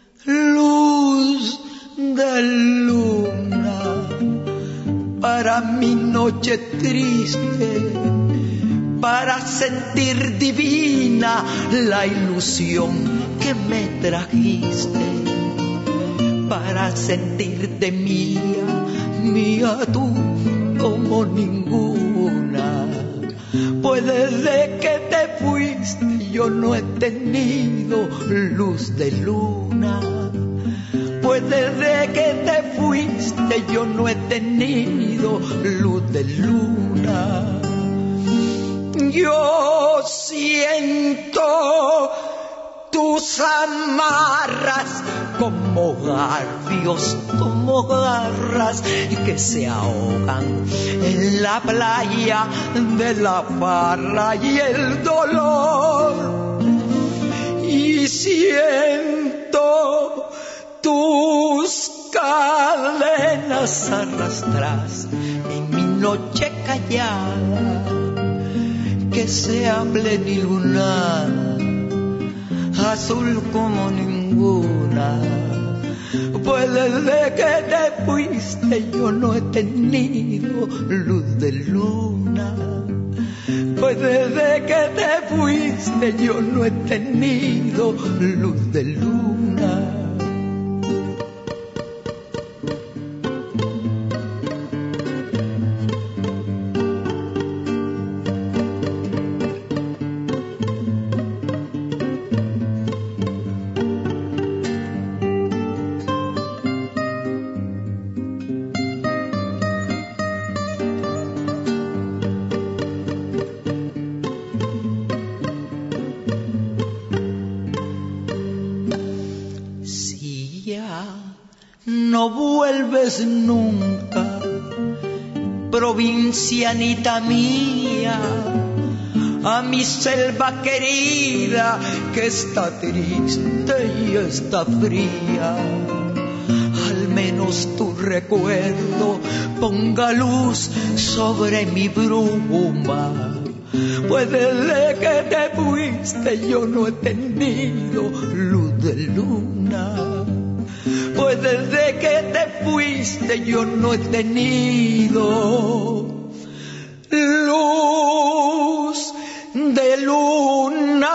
luz de luna para mi noche triste, para sentir divina la ilusión que me trajiste, para sentirte mía, mía tú como ninguna. Pues desde que te fuiste yo no he tenido luz de luna. Pues desde que te fuiste yo no he tenido luz de luna. Yo siento tus amarras como garras que se ahogan en la playa de la farra y el dolor. Y siento tus cadenas arrastras en mi noche callada, que sea plenilunada, azul como ninguna. Pues desde que te fuiste yo no he tenido luz de luna. Pues desde que te fuiste yo no he tenido luz de luna. No vuelves nunca, provincianita mía, a mi selva querida que está triste y está fría. Al menos tu recuerdo ponga luz sobre mi bruma. Pues desde que te fuiste yo no he tenido luz de luna. Pues desde que te fuiste yo no he tenido luz de luna.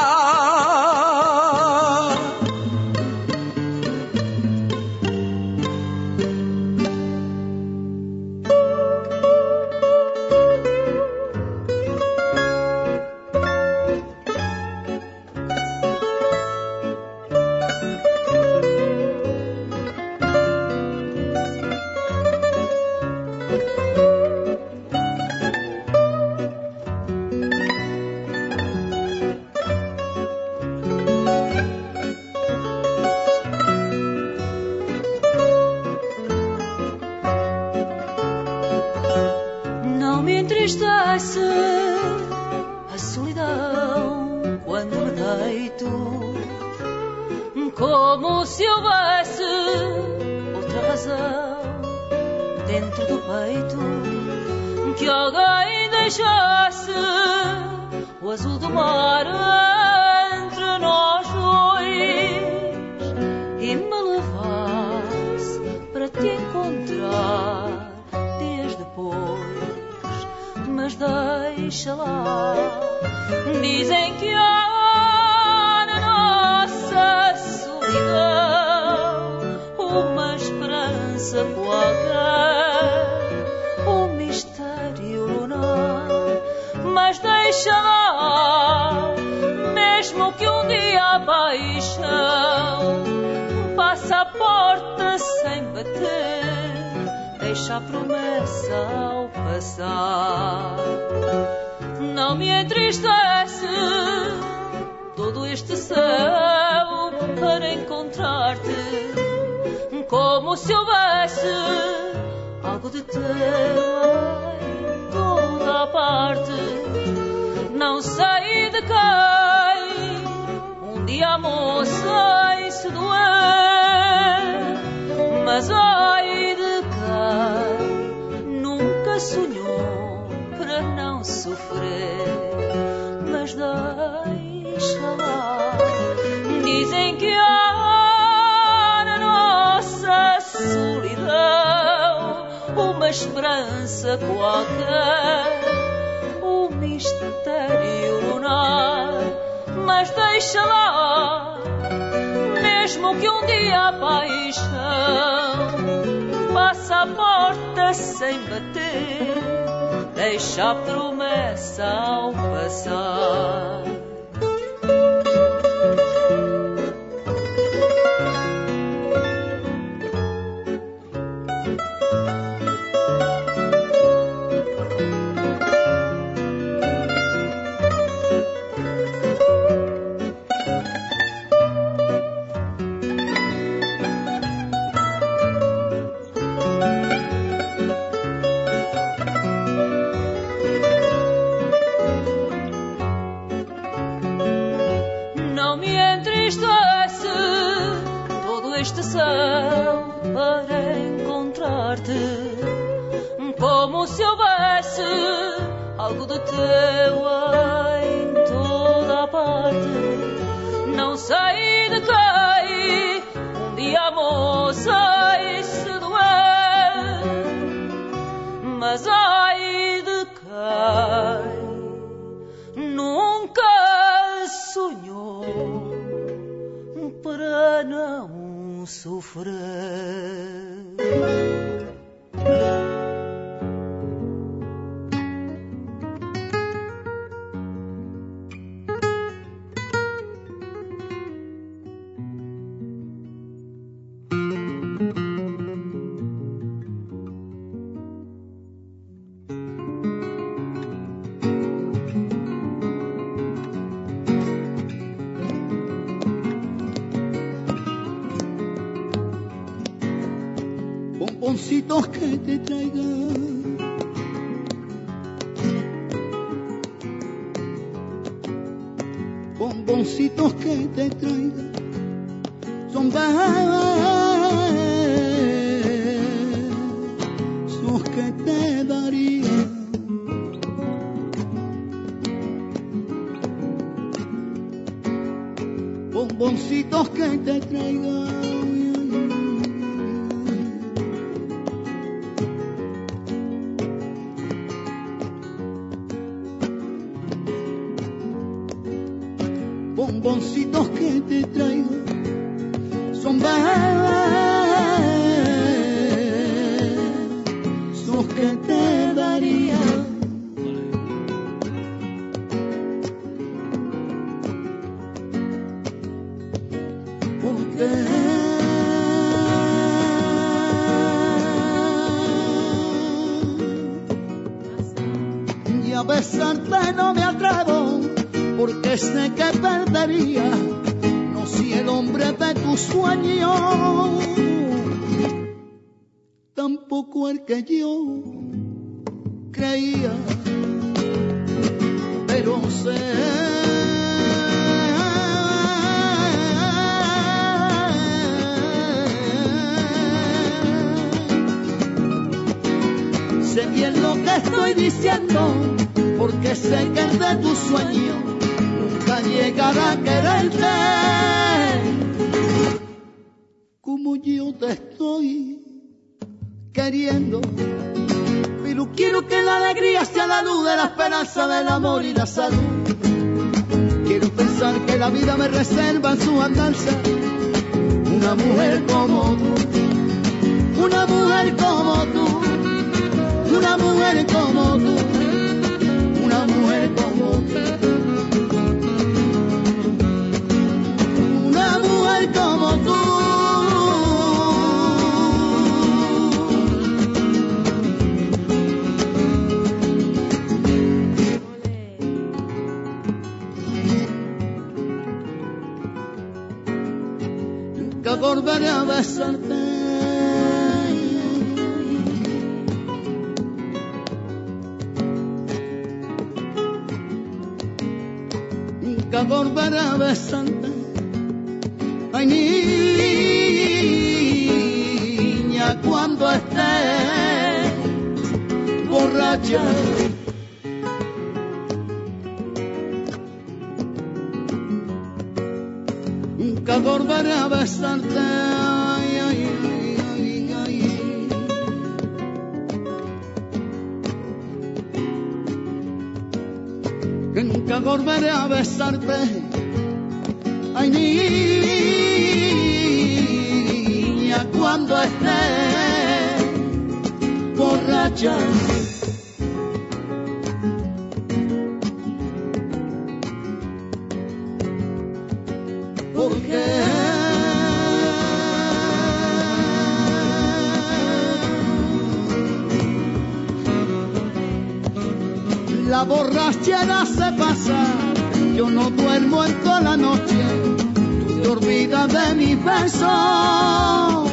A solidão quando me deito, como se houvesse outra razão dentro do peito, que alguém deixasse o azul do mar entre nós dois e me levasse para te encontrar dias depois. Mas deixa lá, dizem que há na nossa solidão uma esperança qualquer, um mistério lunar. Mas deixa lá, mesmo que um dia a paixão passe a porta sem bater, deixa a promessa ao passar. Não me entristece todo este céu para encontrar-te, como se houvesse algo de teu em toda a parte. Não sei de quem um dia amor sem se doer, mas ai de quem nunca sonhou para não sofrer. Mas deixa lá, dizem que há na nossa solidão uma esperança qualquer, um mistério lunar. Mas deixa lá, mesmo que um dia a paixão passe a porta sem bater, deixa a promessa ao passar. Para encontrar-te, como se houvesse algo de teu em toda a parte. Não sei de quem um dia amor sei se doer, mas ai de quem nunca sonhou para não sofrer. Bomboncitos que te traiga, bomboncitos que te traiga, son besos que te daría. Bomboncitos que te traiga, bomboncitos que te traigo, son besos que te daría. Porque ya besarte no me atrevo, porque sé que perdería, no si el hombre de tu sueño, tampoco el que yo creía, pero sé bien lo que estoy diciendo, porque sé que el de tu sueño nunca llegará a quererte como yo te estoy queriendo. Pero quiero que la alegría sea la luz de la esperanza, del amor y la salud. Quiero pensar que la vida me reserva en su andanza una mujer como tú, una mujer como tú, una mujer como tú, una mujer como tú, una mujer como tú, volveré a besarte. Nunca volveré a besarte. Ay, niña, cuando estés borracha. Nunca volveré a besarte. Ay, ay, ay, ay, ay. Que nunca volveré a besarte. Ay, niña, cuando estés borracha. Porque la borrachera se pasa, yo no duermo en toda la noche, tú te olvidas de mis besos,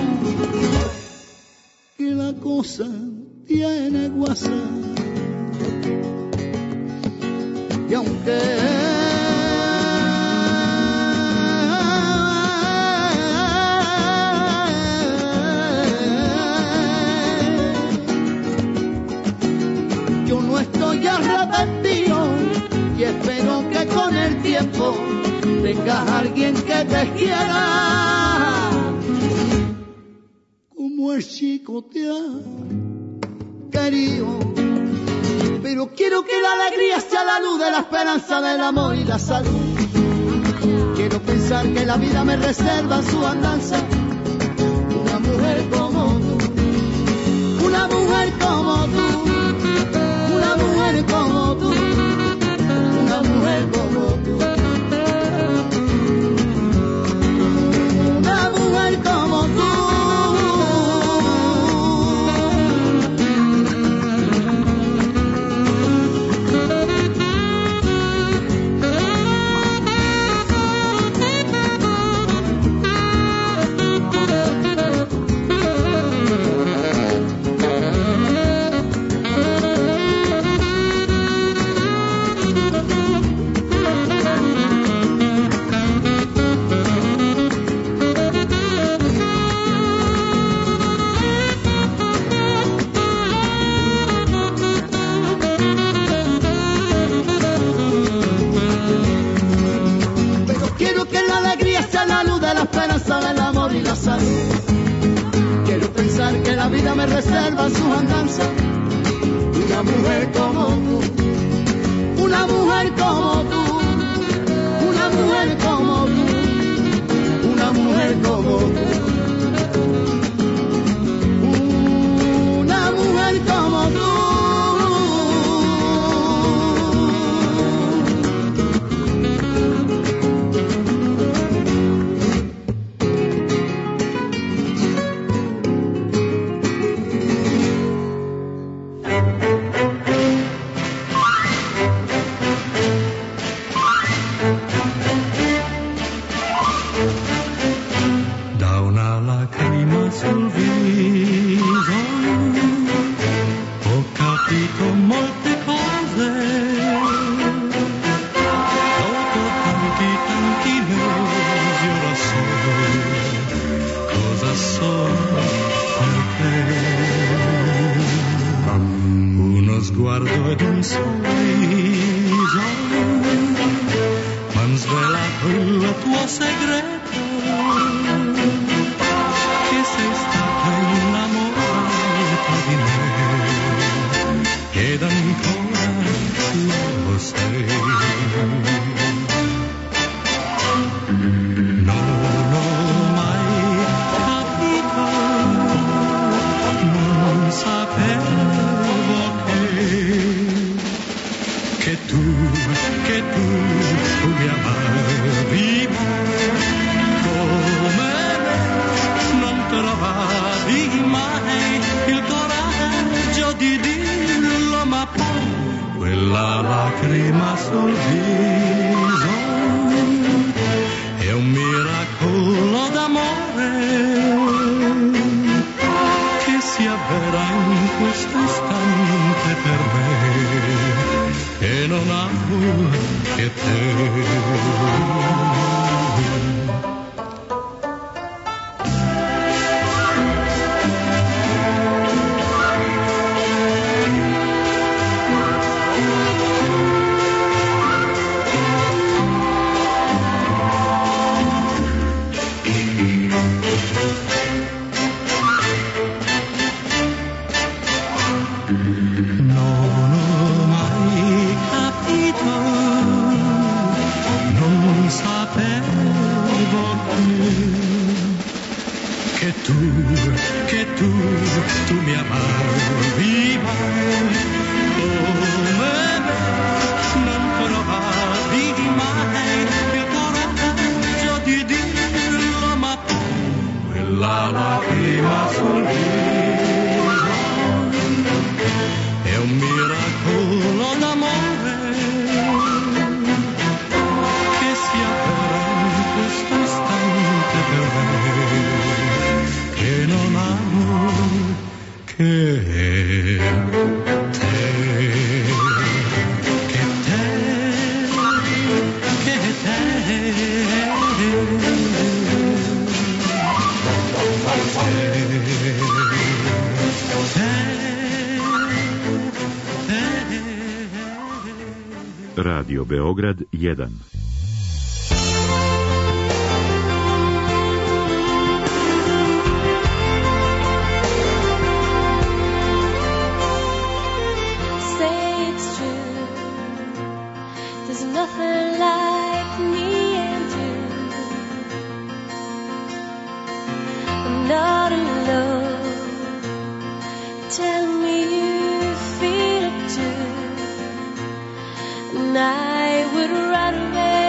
que la cosa tiene guasa, y aunque estoy arrepentido y espero que con el tiempo tengas alguien que te quiera como el chico te ha querido. Pero quiero que la alegría sea la luz de la esperanza, del amor y la salud. Quiero pensar que la vida me reserva en su andanza una mujer como tú, una mujer como tú, una mujer como tú, una mujer como tú, una mujer como tú. Del amor y la salud. Quiero pensar que la vida me reserva sus andanzas una mujer como tú, una mujer como tú, una mujer como tú, una mujer como tú, una mujer como tú. È un miracolo d'amore avverrà in questo istante per me, che non amo che te. Tu mi amavi mai, come me non provavi mai il coraggio di dirlo, ma quella lacrima sul viso è un miracolo d'amore che si avvera in questo istante per me, che non amo che Radio Beograd 1. I would run away.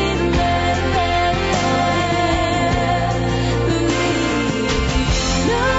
No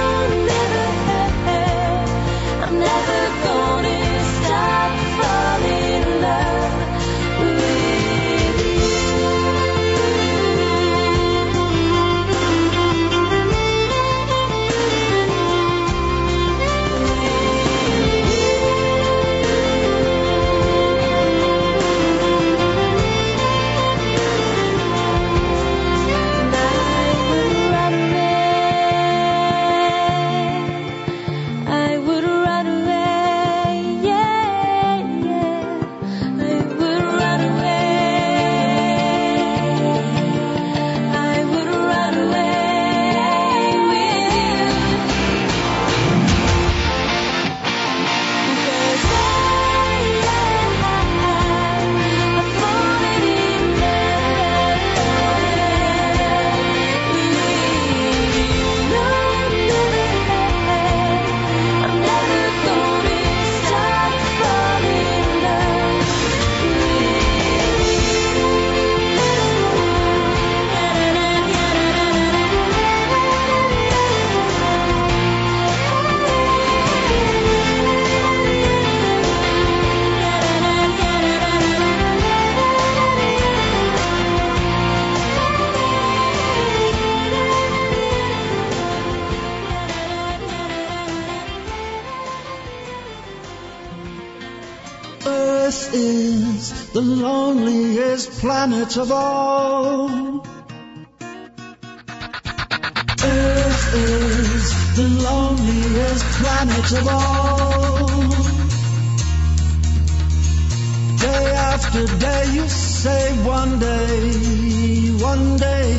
the loneliest planet of all. Earth is the loneliest planet of all. Day after day you say one day, one day.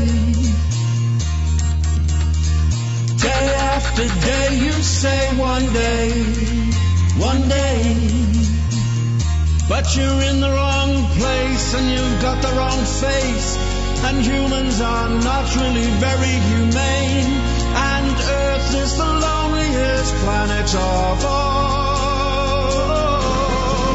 Day after day you say one day, one day. But you're in the wrong place and you've got the wrong face, and humans are not really very humane, and Earth is the loneliest planet of all.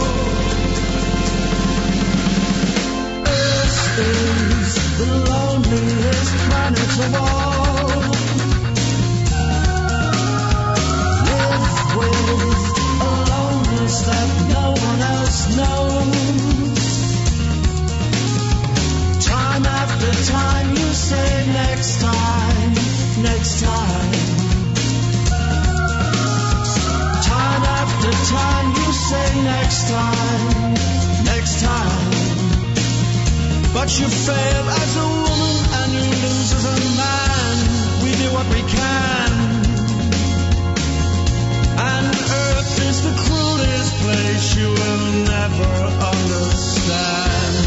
Earth is the loneliest planet of all. Live with a loneliness that no one else knows. Time after time you say next time, next time. Time after time you say next time, next time. But you fail as a woman and you lose as a man. We do what we can. And Earth is the cruelest place you will never understand.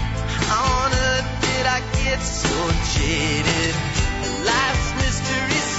How on earth did I get so jaded? Life's mystery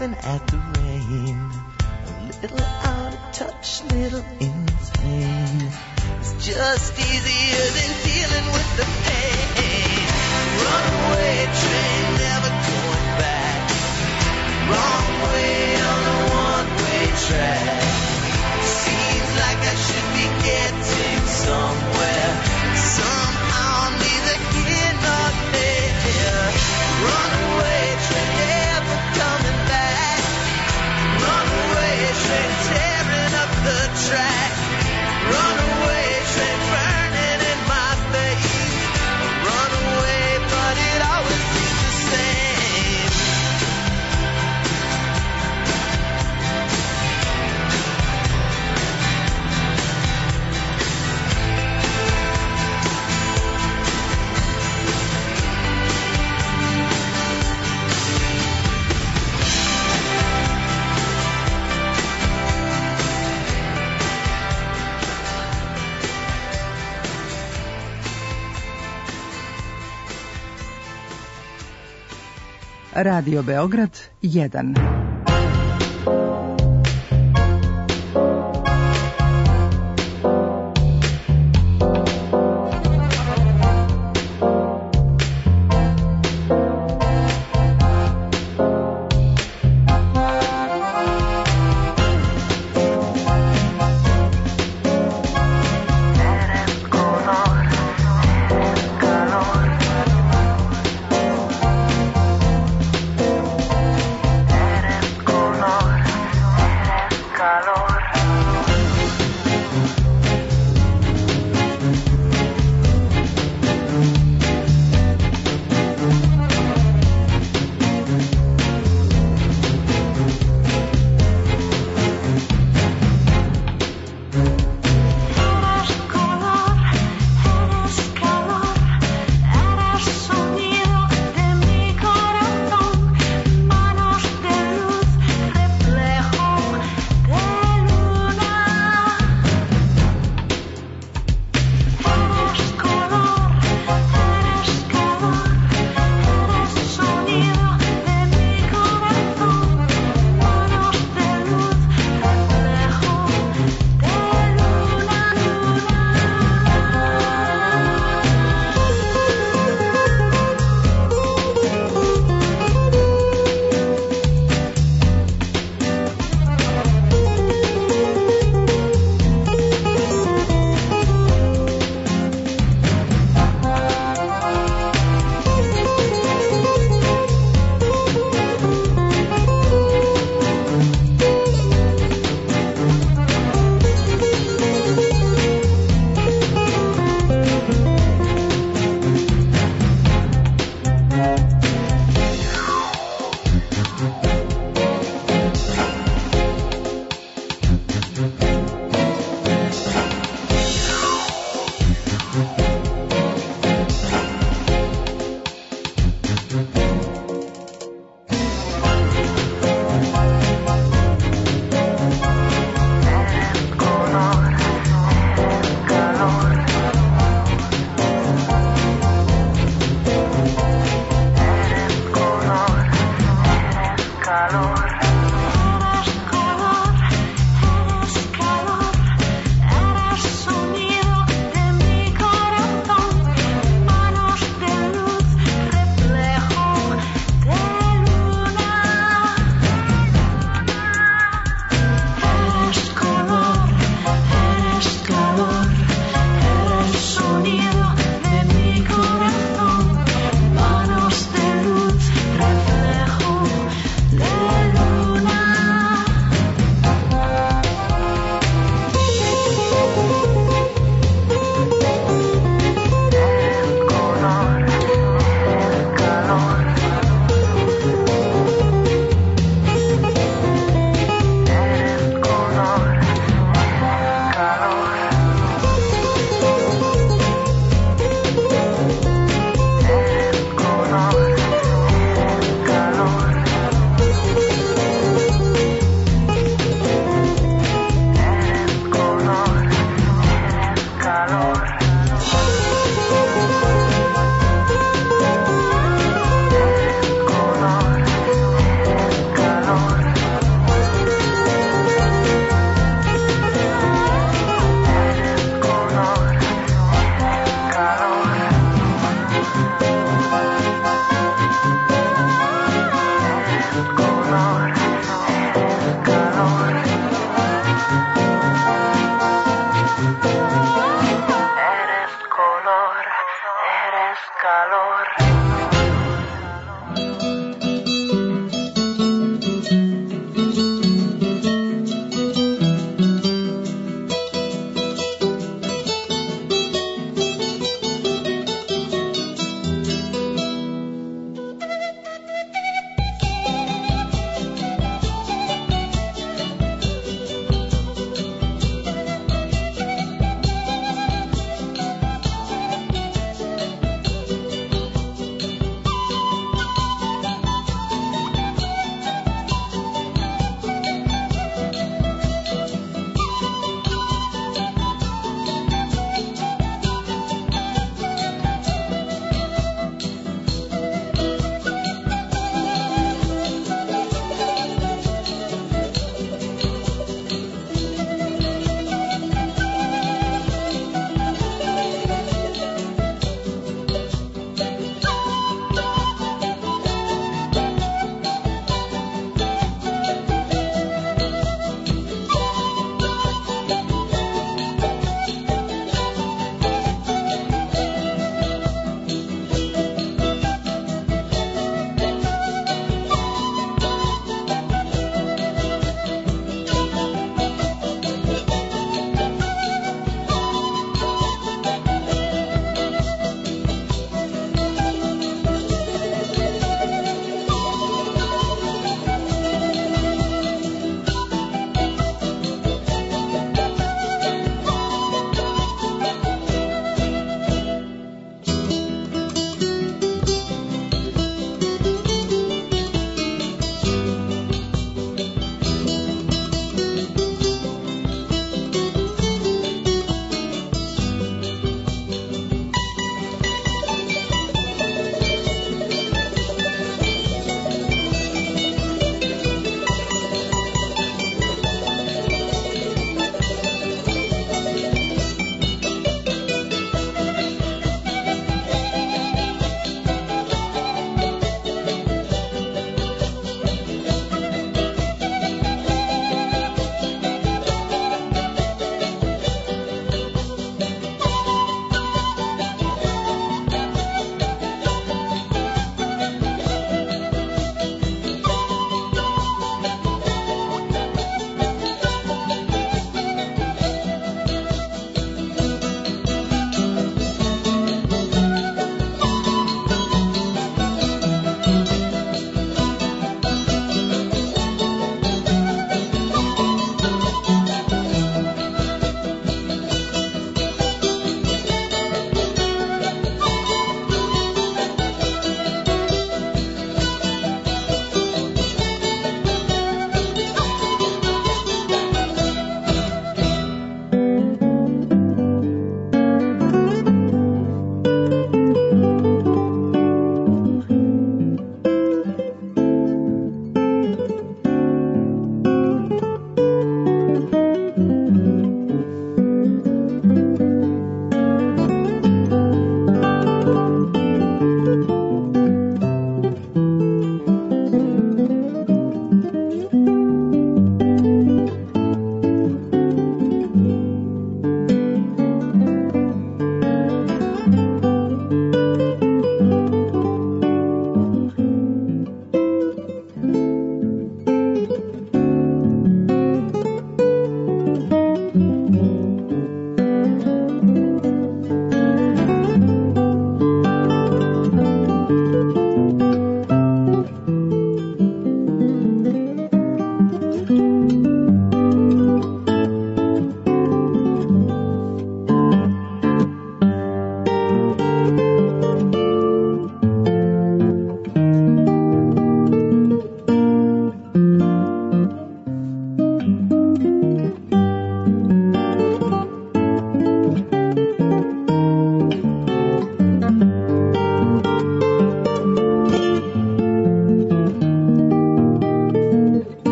laughing at the rain. A little out of touch, little insane. It's just easier than dealing with the pain. Runaway train, never going back. Wrong way on a one-way track. Seems like I should be getting somewhere. Somehow I'm neither here nor there. Runaway train, never coming back. Runaway train, tearing up the track. Runaway train, burning in my face. Runaway, but it always seems the same. Radio Beograd 1. Eres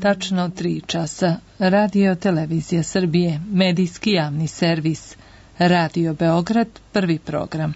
Tačno 3 časa. Radio Televizija Srbije, medijski javni servis. Radio Beograd, prvi program.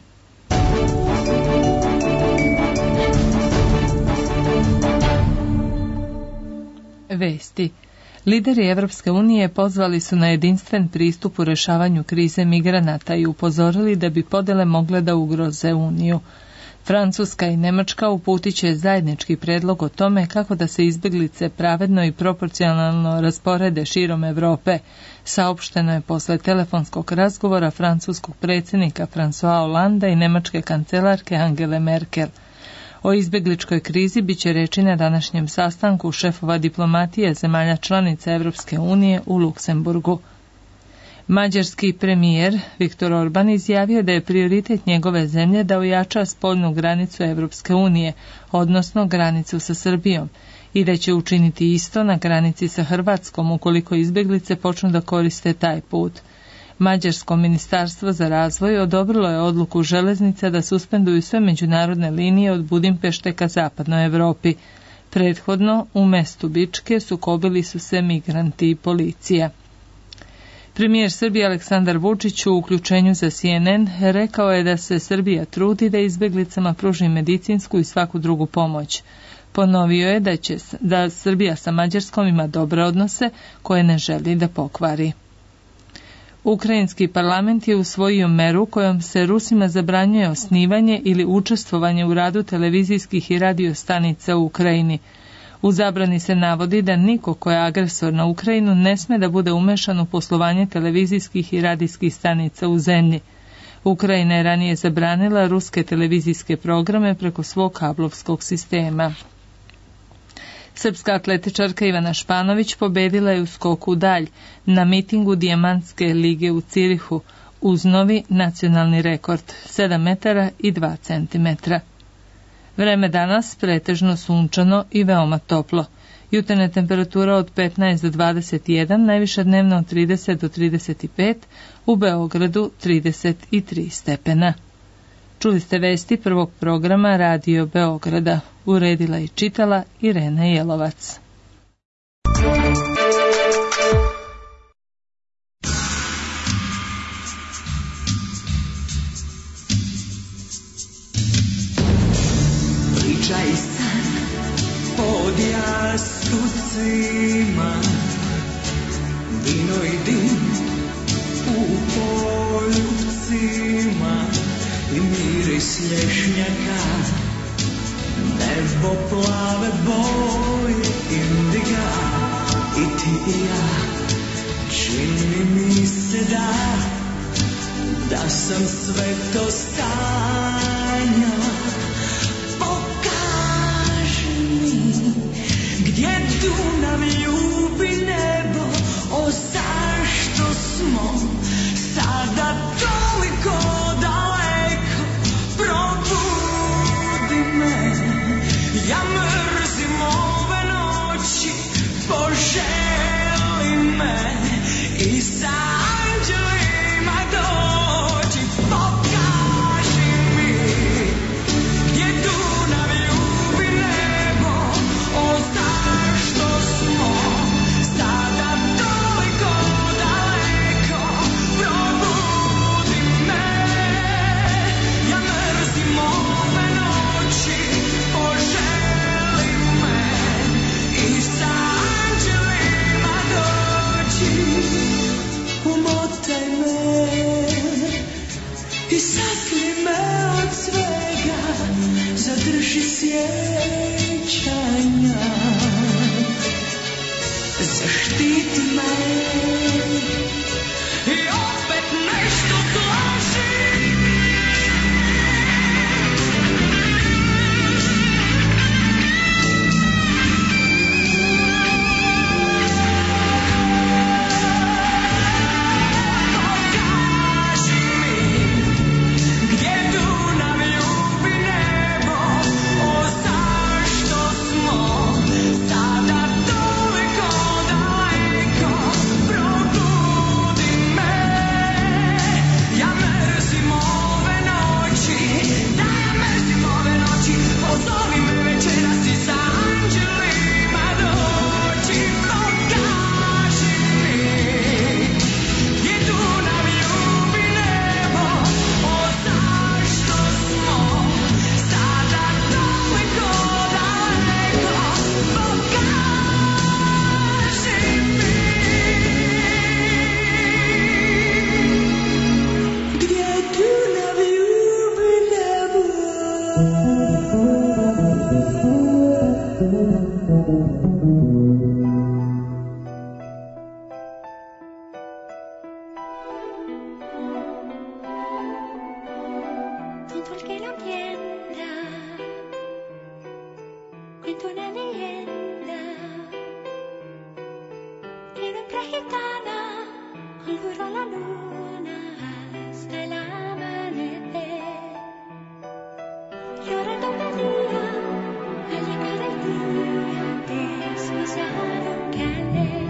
Vesti. Lideri Evropske unije pozvali su na jedinstven pristup u rešavanju krize migranata i upozorili da bi podele mogle da ugroze Uniju. Francuska i Nemačka uputit će zajednički predlog o tome kako da se izbjeglice pravedno i proporcionalno rasporede širom Evrope, saopšteno je posle telefonskog razgovora francuskog predsjednika François Hollanda i nemačke kancelarke Angele Merkel. O izbjegličkoj krizi bit će reči na današnjem sastanku šefova diplomatije zemalja članica Evropske unije u Luksemburgu. Mađarski premijer Viktor Orban izjavio da je prioritet njegove zemlje da ojača spoljnu granicu Evropske unije, odnosno granicu sa Srbijom, i da će učiniti isto na granici sa Hrvatskom ukoliko izbjeglice počnu da koriste taj put. Mađarsko ministarstvo za razvoj odobrilo je odluku železnica da suspenduju sve međunarodne linije od Budimpešte ka zapadnoj Evropi. Prethodno, u mestu Bičke sukobili su se migranti i policija. Premijer Srbije Aleksandar Vučić u uključenju za CNN rekao je da se Srbija trudi da izbjeglicama pruži medicinsku i svaku drugu pomoć. Ponovio je da Srbija sa Mađarskom ima dobre odnose koje ne želi da pokvari. Ukrajinski parlament je usvojio meru kojom se Rusima zabranjuje osnivanje ili učestvovanje u radu televizijskih i radio stanica u Ukrajini. U zabrani se navodi da niko ko je agresor na Ukrajinu ne sme da bude umešan u poslovanje televizijskih i radijskih stanica u zemlji. Ukrajina je ranije zabranila ruske televizijske programe preko svog kablovskog sistema. Srpska atletičarka Ivana Španović pobedila je u skoku u dalj na mitingu Dijamantske lige u Cirihu uz novi nacionalni rekord 7 metara i 2 centimetra. Vreme danas pretežno sunčano i veoma toplo. Jutarnja temperatura od 15 do 21, najviša dnevna od 30 do 35, u Beogradu 33 stepena. Čuli ste vesti prvog programa Radio Beograda. Uredila i čitala Irena Jelovac. Pričaj san pod jastucima, vino i dim u poljupcima i miris lješnjaka, nebo plave boje indiga i ti i ja. Čini mi se da sam sve to stanja. Pokaži mi gdje Dunav ljubi nebo, o zašto smo sada toliko daleko. Probudi me, ja mrzim ove noći, poželi me i sa anđelima dođi. Pokaži mi gdje Dunav ljubi nebo, o zašto smo sada toliko daleko. Probudi me, ja mrzim ove noći, poželi me i sa anđelima dođi. Umotaj me i sakri me od svega, zadrži sjećanja. Zaštiti me i opet nešto slaži. Gdje Dunav ljubi nebo, o zašto smo sada toliko daleko. Probudi Tonto el que no entienda, cuento una leyenda que nuestra gitana olvidó la luna hasta el amanecer. Llora todo el día al llegar el día desmayaron caer.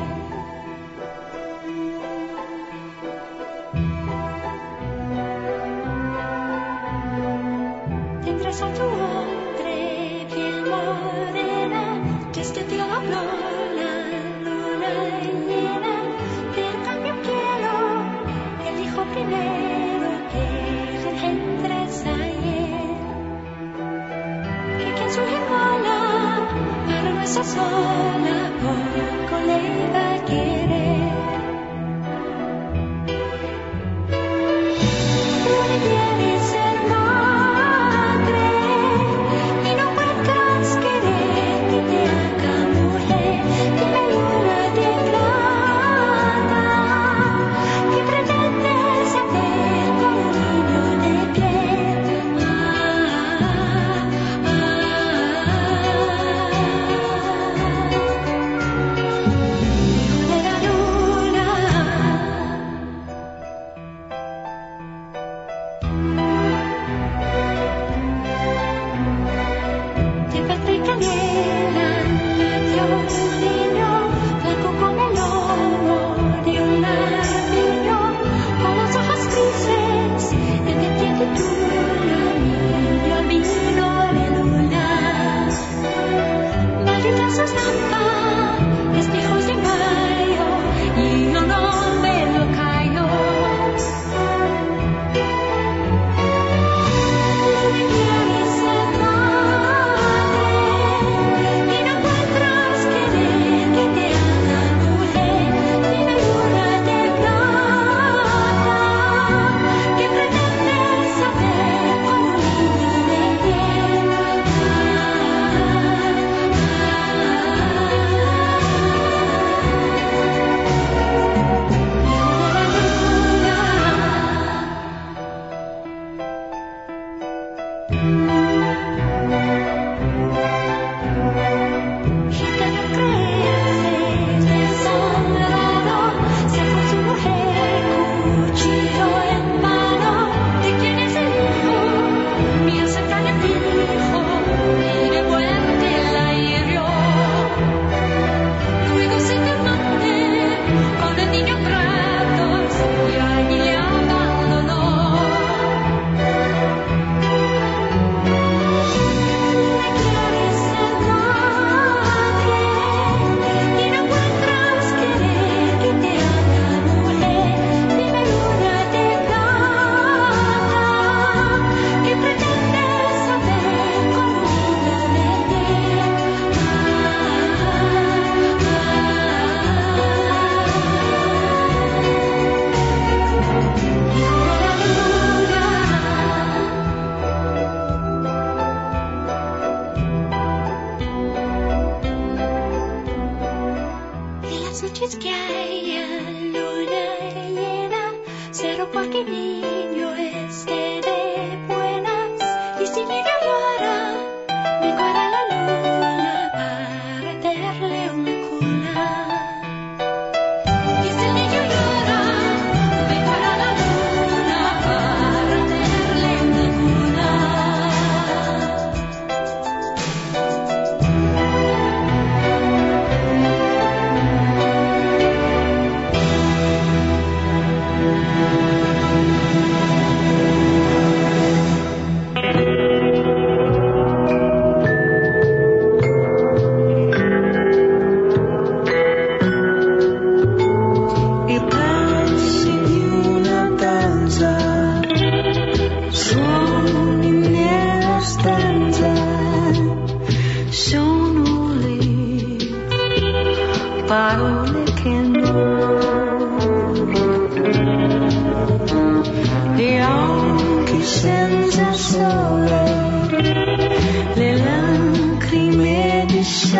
Tendrás a tu hombre piel morena, desde ti habló la luna llena. Pero cambio quiero el hijo primero que engendres ayer. Que quien su hermana para no estar sola poco le iba a querer. Tú le quieres ser madre y no puedes querer que te haga mujer. Dime luna de plata, ¿qué pretendes hacer con un niño de piel? Hijo de la luna. Te encontré canela, labios niño, blanco como el lomo de un ladrillo, con los ojos grises, de pendiente tuyo, niño vino de luna. Malditas sus lampas, espejos de mayo, y yo no me lo callo. Tú me quieres ser madre y no podrás querer que te haga mujer. Dime luna de plata, ¿qué pretendes hacer con un niño de piel? Gitano crece desamparado, se fue su mujer, cuchillo en mano. ¿De quién es el hijo? Mío se cae el hijo, y de muerte la hirió. Luego se te mate con el niño Kratos y allí le abandonó. Me quieres ser madre y no podrás querer que te haga mujer. Dime luna de plata, ¿qué pretendes hacer con un niño de piel? Hijo de la luna. En las noches que haya luna llena, cero cualquier niño esté de buenas. Y si niño llora, vengo a la luna para darle una cuna. Y si el niño llora, vengo a la luna para darle una cuna. I pezzi di una danza, suoni nella stanza, sono lì, parole che gli occhi senza sole, le lacrime di sale.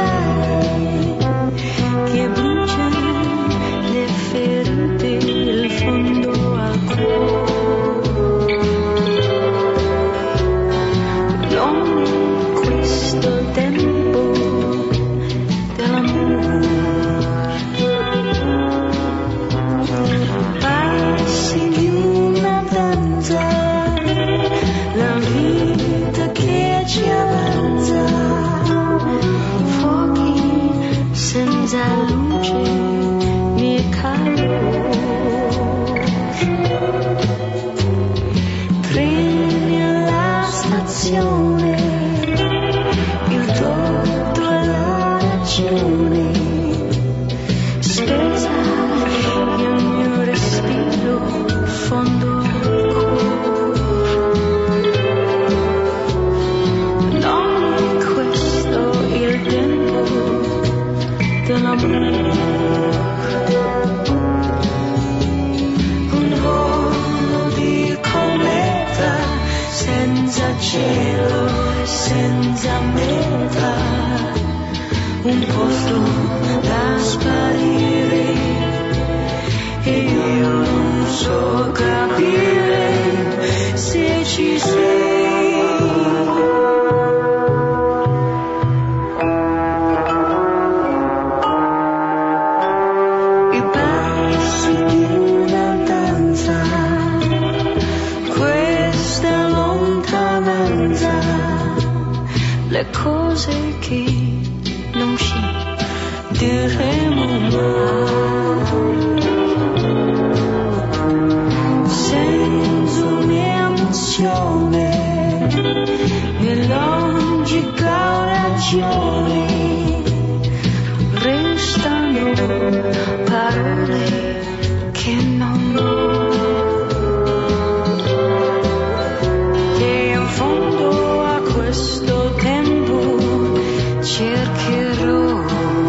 una meta, un posto da sparire, e io non so capire se ci sei. I passi di una danza, questa lontananza, le cose che non ci diremo mai, senza un'emozione e logica ragione, restano parole che non ho, e in fondo a questo tempo cercherò,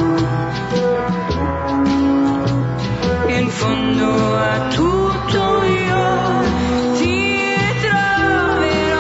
in fondo a tutto io ti troverò.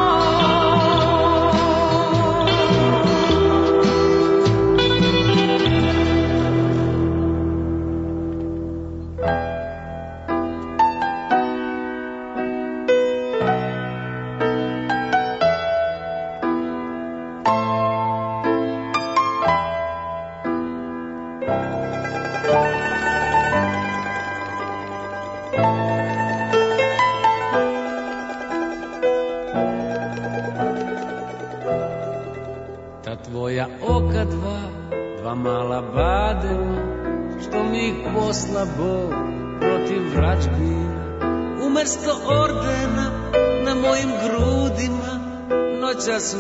Ta tvoja oka dva mala badema, što mi ih posla Bog protiv vračbina. Umesto ordena na mojim grudima, noća su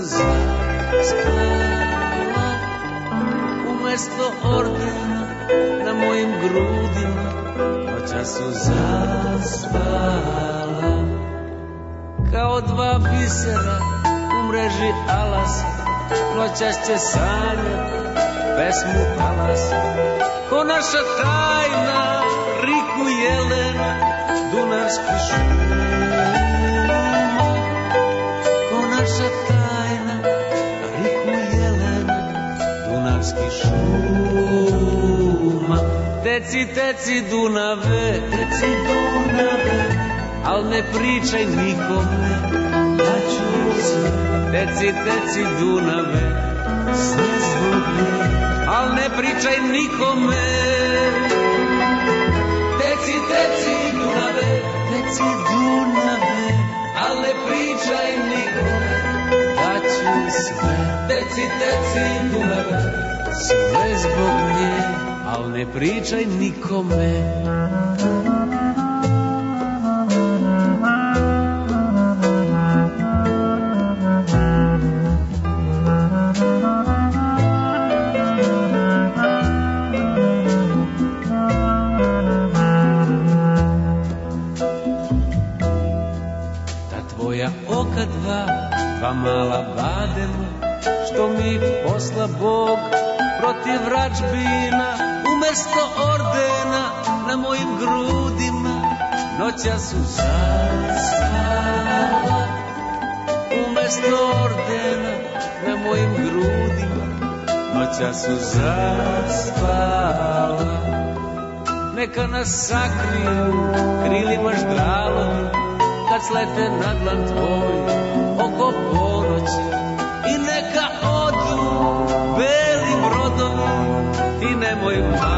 zaspala. Umesto ordena na mojim grudima, noća su zaspala. Kao dva bisera u mreži alasa, noćas će sanjati pesmu talasa. Ko naša tajna riku jelena, dunavski šuma. Ko naša tajna riku jelena, dunavski šuma. Teci, teci Dunave, teci Dunave, al ne pričaj nikome, da ću sve. Teci, teci Dunave, sve zbog nje, al ne pričaj nikome. Teci, teci Dunave, teci Dunave, al ne pričaj nikome, da ću sve. Teci, teci Dunave, sve zbog nje, al ne pričaj nikome. Oka dva mala badema, što mi posla Bog protiv vračbina. Umesto ordena na mojim grudima, noća su zaspala. Umesto ordena na mojim grudima, noća su zaspala. Neka nas sakriju krilima ždralovi, kad slete na dlan tvoj oko ponoći, i neka odu beli brodovi, ti nemoj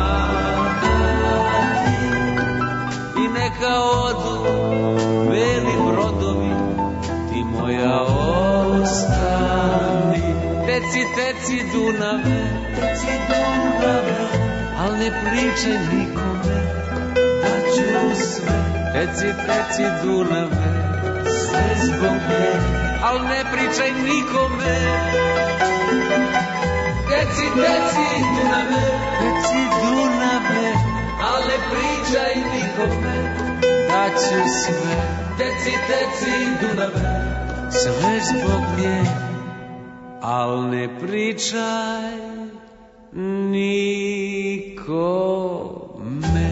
mahati. I neka odu beli brodovi, ti moja ostani. Teci, teci Dunave, teci Dunave, al ne pričaj nikome, da ću sve. Teci, teci Dunave, sve zbog nje, al ne pričaj nikome. Teci, teci Dunave, teci Dunave, al ne pričaj nikome, da ću sve. Teci, teci Dunave, sve zbog nje, al ne pričaj nikome.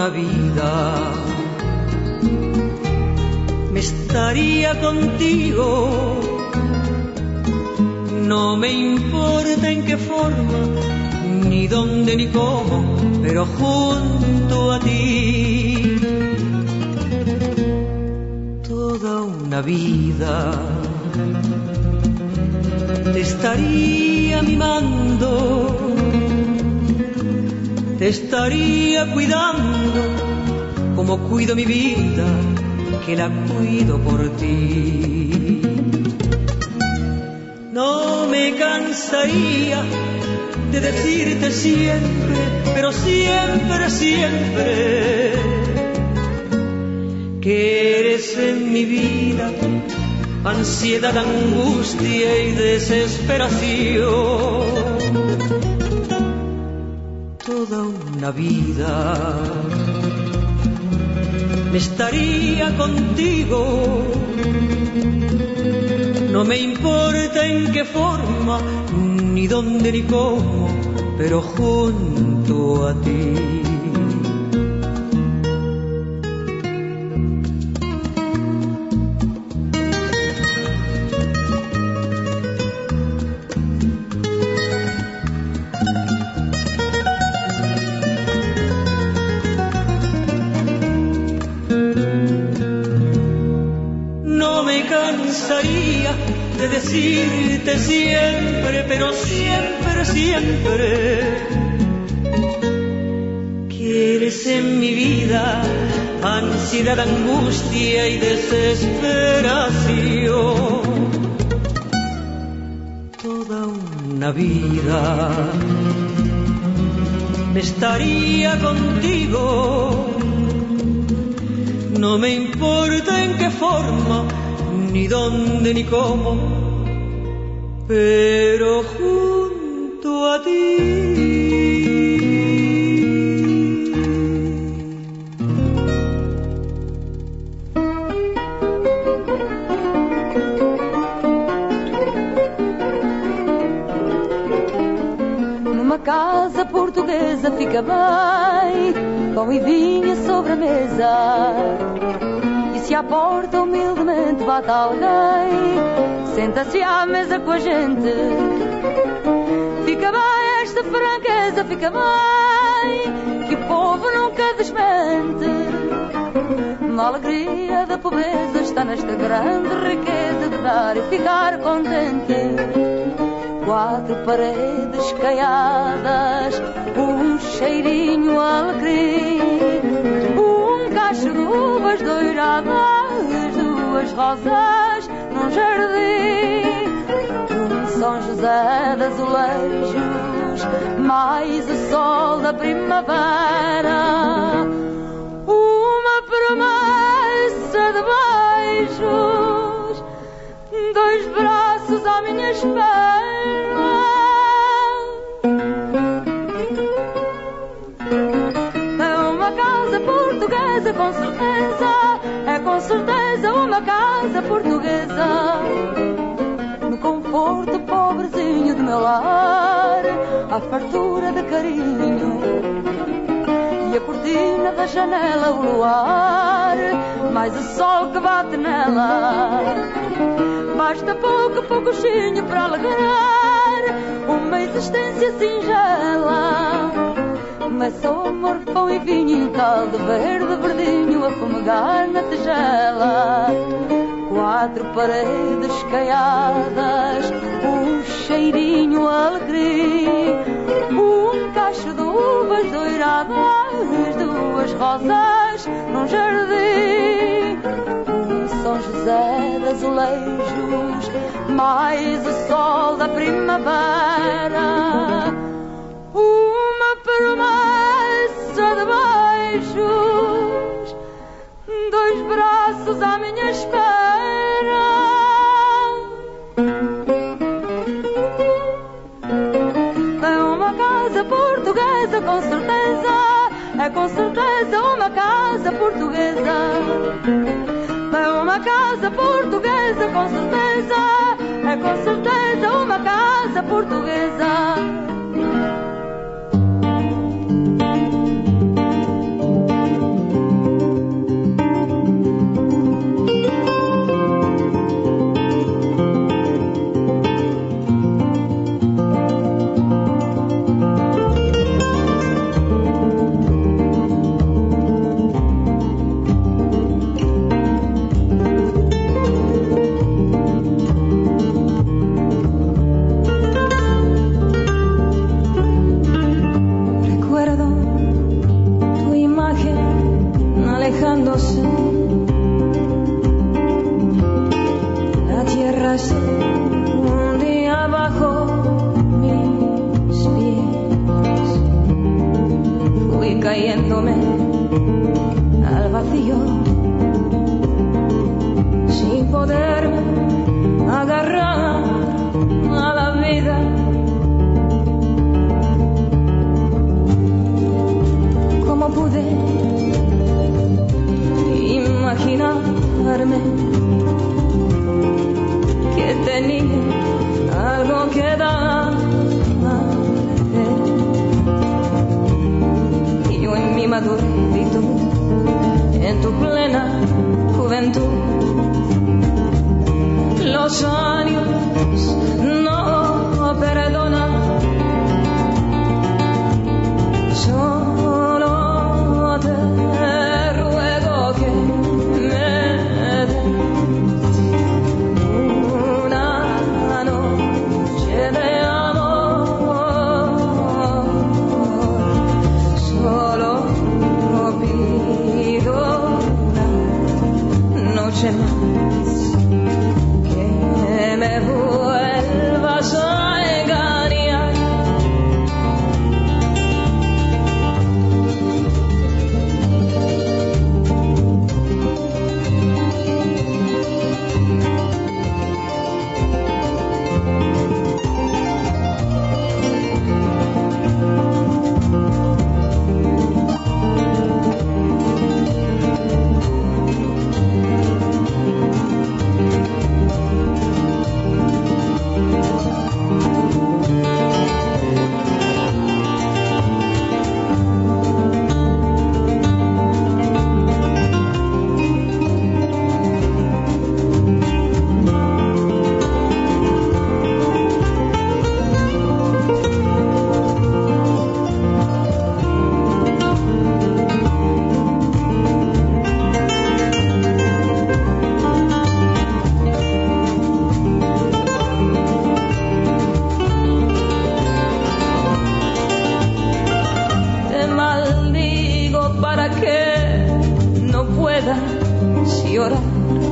una vida me estaría contigo. No me importa en qué forma, ni dónde ni cómo, pero junto a ti. Toda una vida te estaría mimando, te estaría cuidando, como cuido mi vida, que la cuido por ti. No me cansaría de decirte siempre, pero siempre, siempre, que eres en mi vida ansiedad, angustia y desesperación. Toda una vida me estaría contigo. No me importa en qué forma, ni dónde ni cómo, pero junto a ti. De decirte siempre, pero siempre, siempre, que eres en mi vida ansiedad, angustia y desesperación. Toda una vida me estaría contigo. No me importa en qué forma, ni dónde ni cómo, pero junto a ti. Numa casa portuguesa fica bem, pão e vinho sobre a mesa. Se à porta humildemente bate alguém, senta-se à mesa com a gente. Fica bem esta franqueza, fica bem, que o povo nunca desmente. A alegria da pobreza está nesta grande riqueza de dar e ficar contente. Quatro paredes caiadas, um cheirinho alecrim, um cacho de uvas doiradas, duas rosas num jardim, um São José de azulejos, mais o sol da primavera, uma promessa de beijos, dois braços à minha espera. Com certeza, é com certeza uma casa portuguesa. No conforto pobrezinho do meu lar, a fartura de carinho e a cortina da janela, o luar, mais o sol que bate nela. Basta pouco, pouquinho para alegrar uma existência singela. Mas só amor, pão e vinho, caldo verde, verdinho a fumegar na tigela. Quatro paredes caiadas, um cheirinho alecrim, um cacho de uvas doiradas, duas rosas num jardim, um São José de azulejos, mais o sol da primavera, uma promessa de beijos, dois braços à minha espera. É uma casa portuguesa, com certeza, é com certeza uma casa portuguesa. É uma casa portuguesa, com certeza, é com certeza uma casa portuguesa. enorme que tenía algo que darte. Y yo en mi madurez, en tu plena juventud, los años no perdonan. Solo te ruego que me des una noche de amor. Solo pido una noche más, que me vuelvas a engañar. Llorar,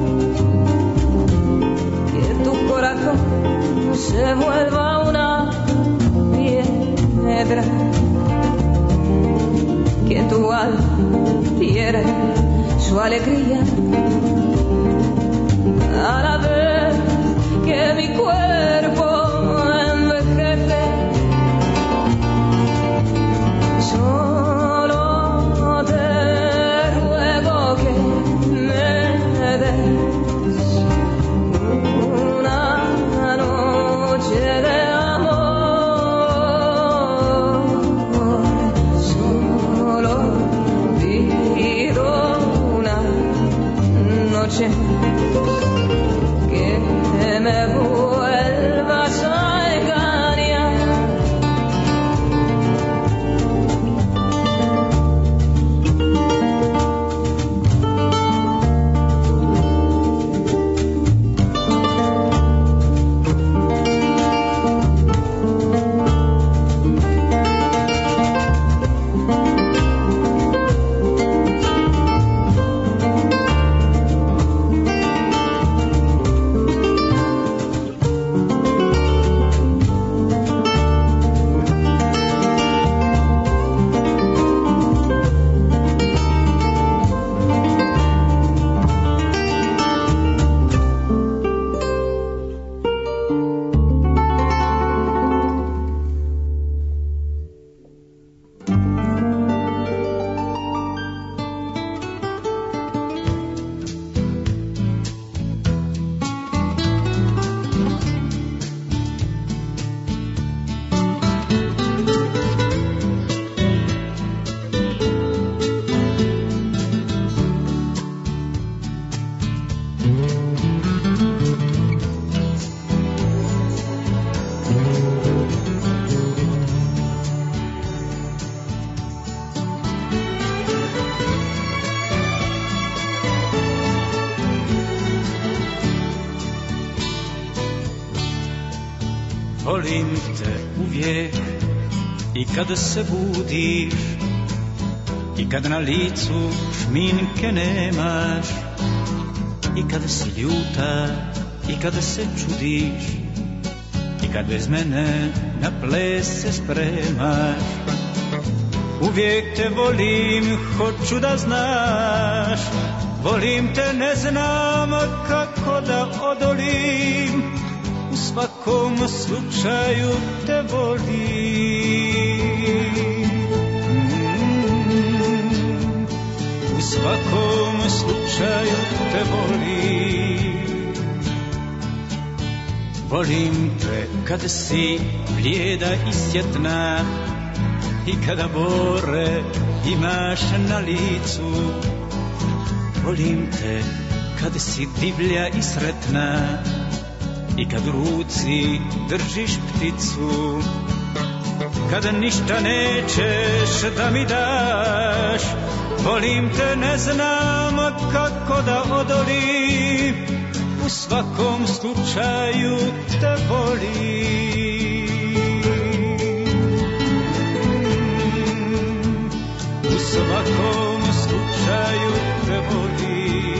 que tu corazón se vuelva una piedra, que tu alma pierda su alegría a la vez que mi cuerpo envejece. Solo te ruego que me des una noche de amor. Solo pido una noche que me vuelvas a engañar. Volim te uvijek i kada se budiš i kad na licu šminke nemaš i kada si ljuta i kada se čudiš i kad bez mene na ples se spremaš. Uvijek te volim, hoću da znaš, volim te, ne znam kako da odolim, u svakom slučaju te volim. U svakom slučaju slučaju te volim. Volim te kada si blijeda i sjetna i kada bore imaš na licu. Volim te kada si divlja i sretna i kad u ruci držiš pticu. Kada ništa nećeš da mi daš, volim te, ne znam kako da odolim. U svakom slučaju te volim. U svakom slučaju te volim.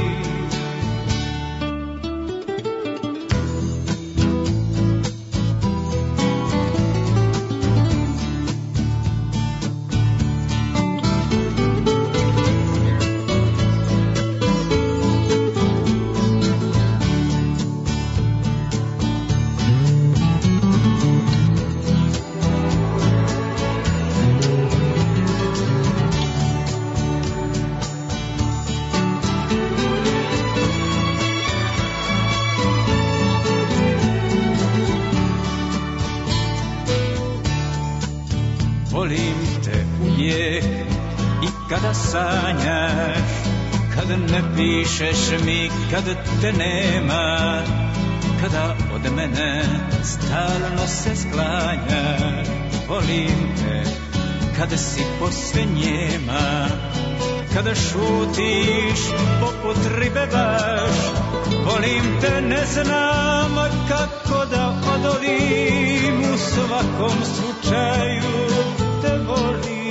Kada sanjaš, kada ne pišeš mi, kada te nema, kada od mene stalno se sklanjaš. Volim te kada si posve njema, kada šutiš poput ribe baš. Volim te, ne znam kako da odolim. U svakom slučaju te volim.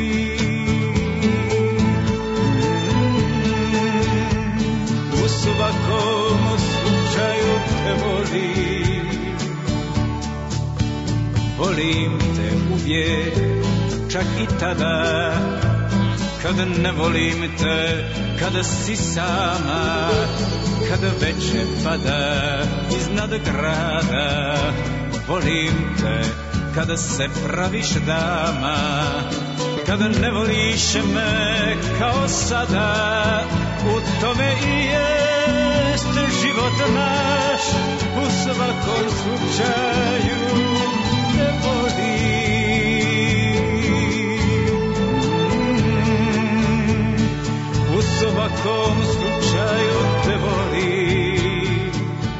U svakom slučaju te volim. Volim te uvijek, čak i tada kada ne volim te, kada si sama, kada veče pada iznad grada. Volim te kada se praviš dama, kada ne voliš me kao sada. U tome i jest život naš, u svakom slučaju te volim. U svakom slučaju te volim.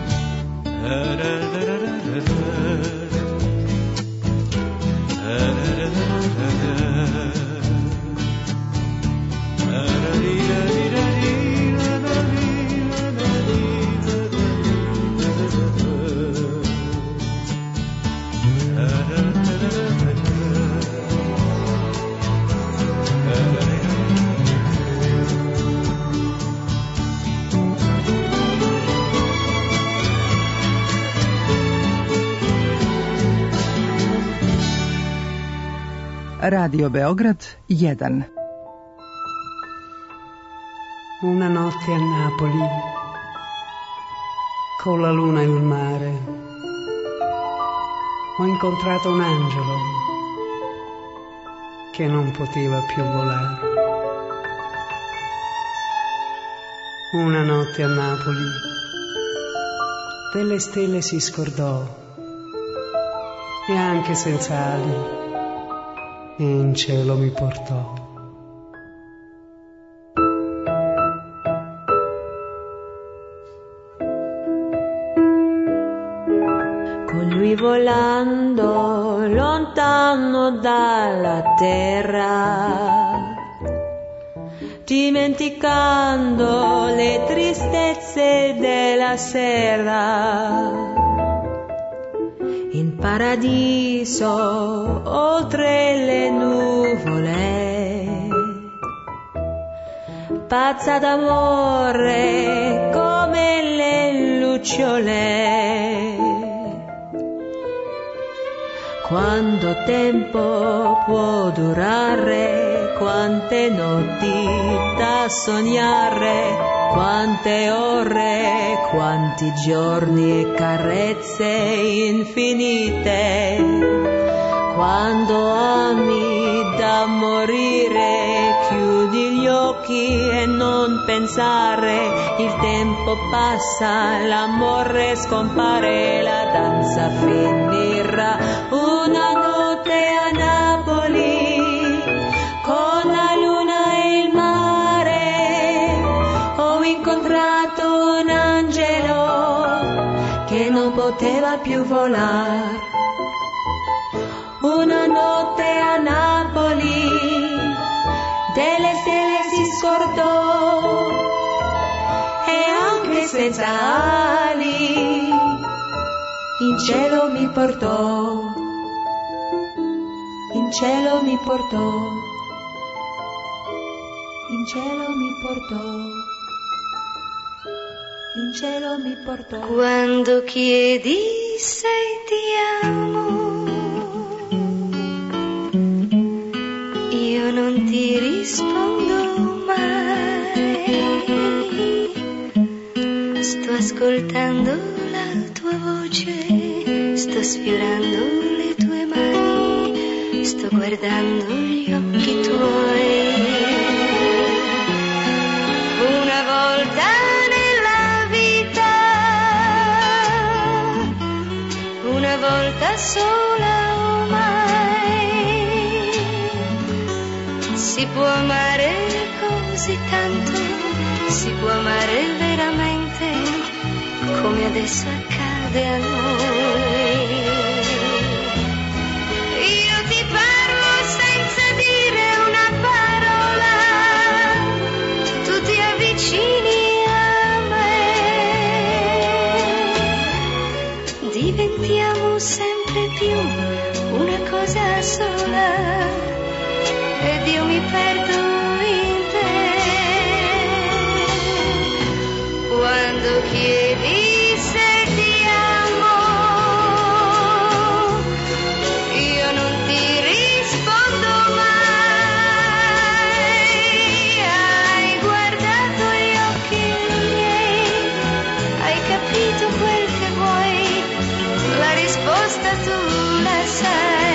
Radio Beograd 1. Una notte a Napoli, con la luna in mare, ho incontrato un angelo che non poteva più volare. Una notte a Napoli, delle stelle si scordò e anche senza ali in cielo mi portò. Con lui volando lontano dalla terra, dimenticando le tristezze della sera. In paradiso, oltre le nuvole, pazza d'amore come le lucciole. Quanto tempo può durare, quante notti da sognare, quante ore, quanti giorni e carezze infinite. Quando ami da morire, chiudi gli occhi e non pensare pensare, il tempo passa, l'amore scompare, la danza finirà. Una notte a Napoli, con la luna e il mare, ho incontrato un angelo che non poteva più volare. Una notte a Napoli, delle stelle si scordò e anche senza ali in cielo mi portò, in cielo mi portò, in cielo mi portò, in cielo mi portò. Quando chiedi se ti amo, io non ti rispondo mai. Sto ascoltando la tua voce, sto sfiorando le tue mani, sto guardando gli occhi tuoi. Una volta nella vita, una volta sola ormai, si può amare così tanto, si può amare veramente, come adesso accade a noi. Io ti parlo senza dire una parola, tu ti avvicini a me, diventiamo sempre più una cosa sola, ed io mi perdo in te. Quando chiedi se ti amo, io non ti rispondo mai. Hai guardato gli occhi miei, hai capito quel che vuoi, la risposta tu la sai.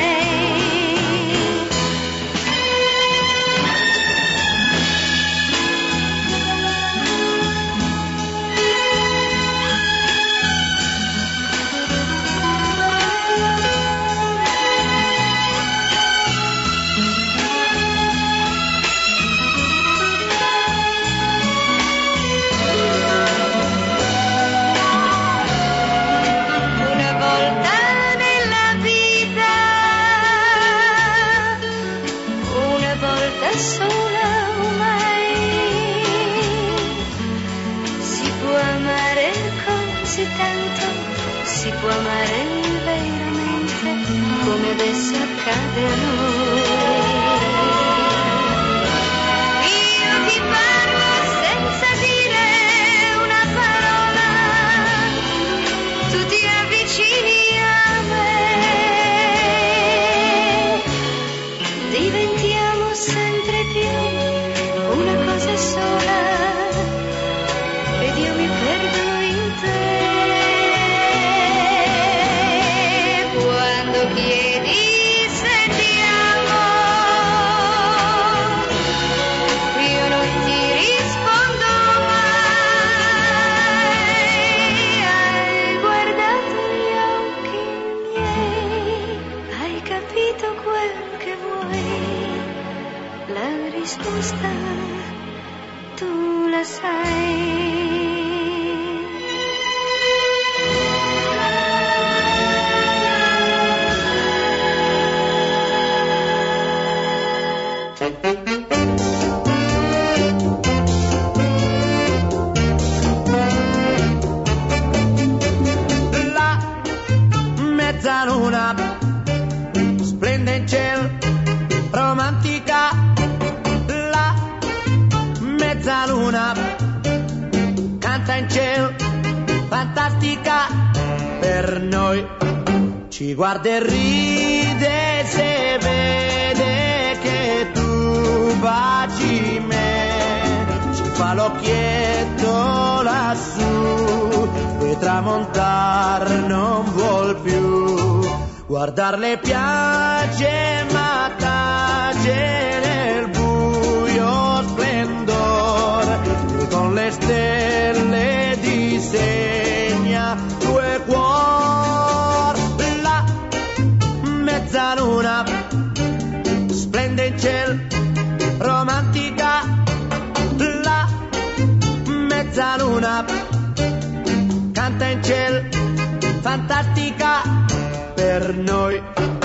Si può amare veramente, come adesso accade a noi. Io ti parlo senza dire una parola, tu ti avvicini a me, diventiamo sempre più una cosa sola, ed io mi perdo in te. Chiedi se ti amo, io non ti rispondo mai. Hai guardato gli occhi miei, hai capito quel che vuoi, la risposta tu la sai. La mezzaluna splende in cielo, romantica. La mezzaluna canta in cielo, fantastica. Per noi ci guarda e ride se vede che tu baci me, ci fa l'occhietto lassù e tramontar non vuol più. Guardarle piace ma tace nel buio splendor, e con luna canta in ciel, fantastica per noi.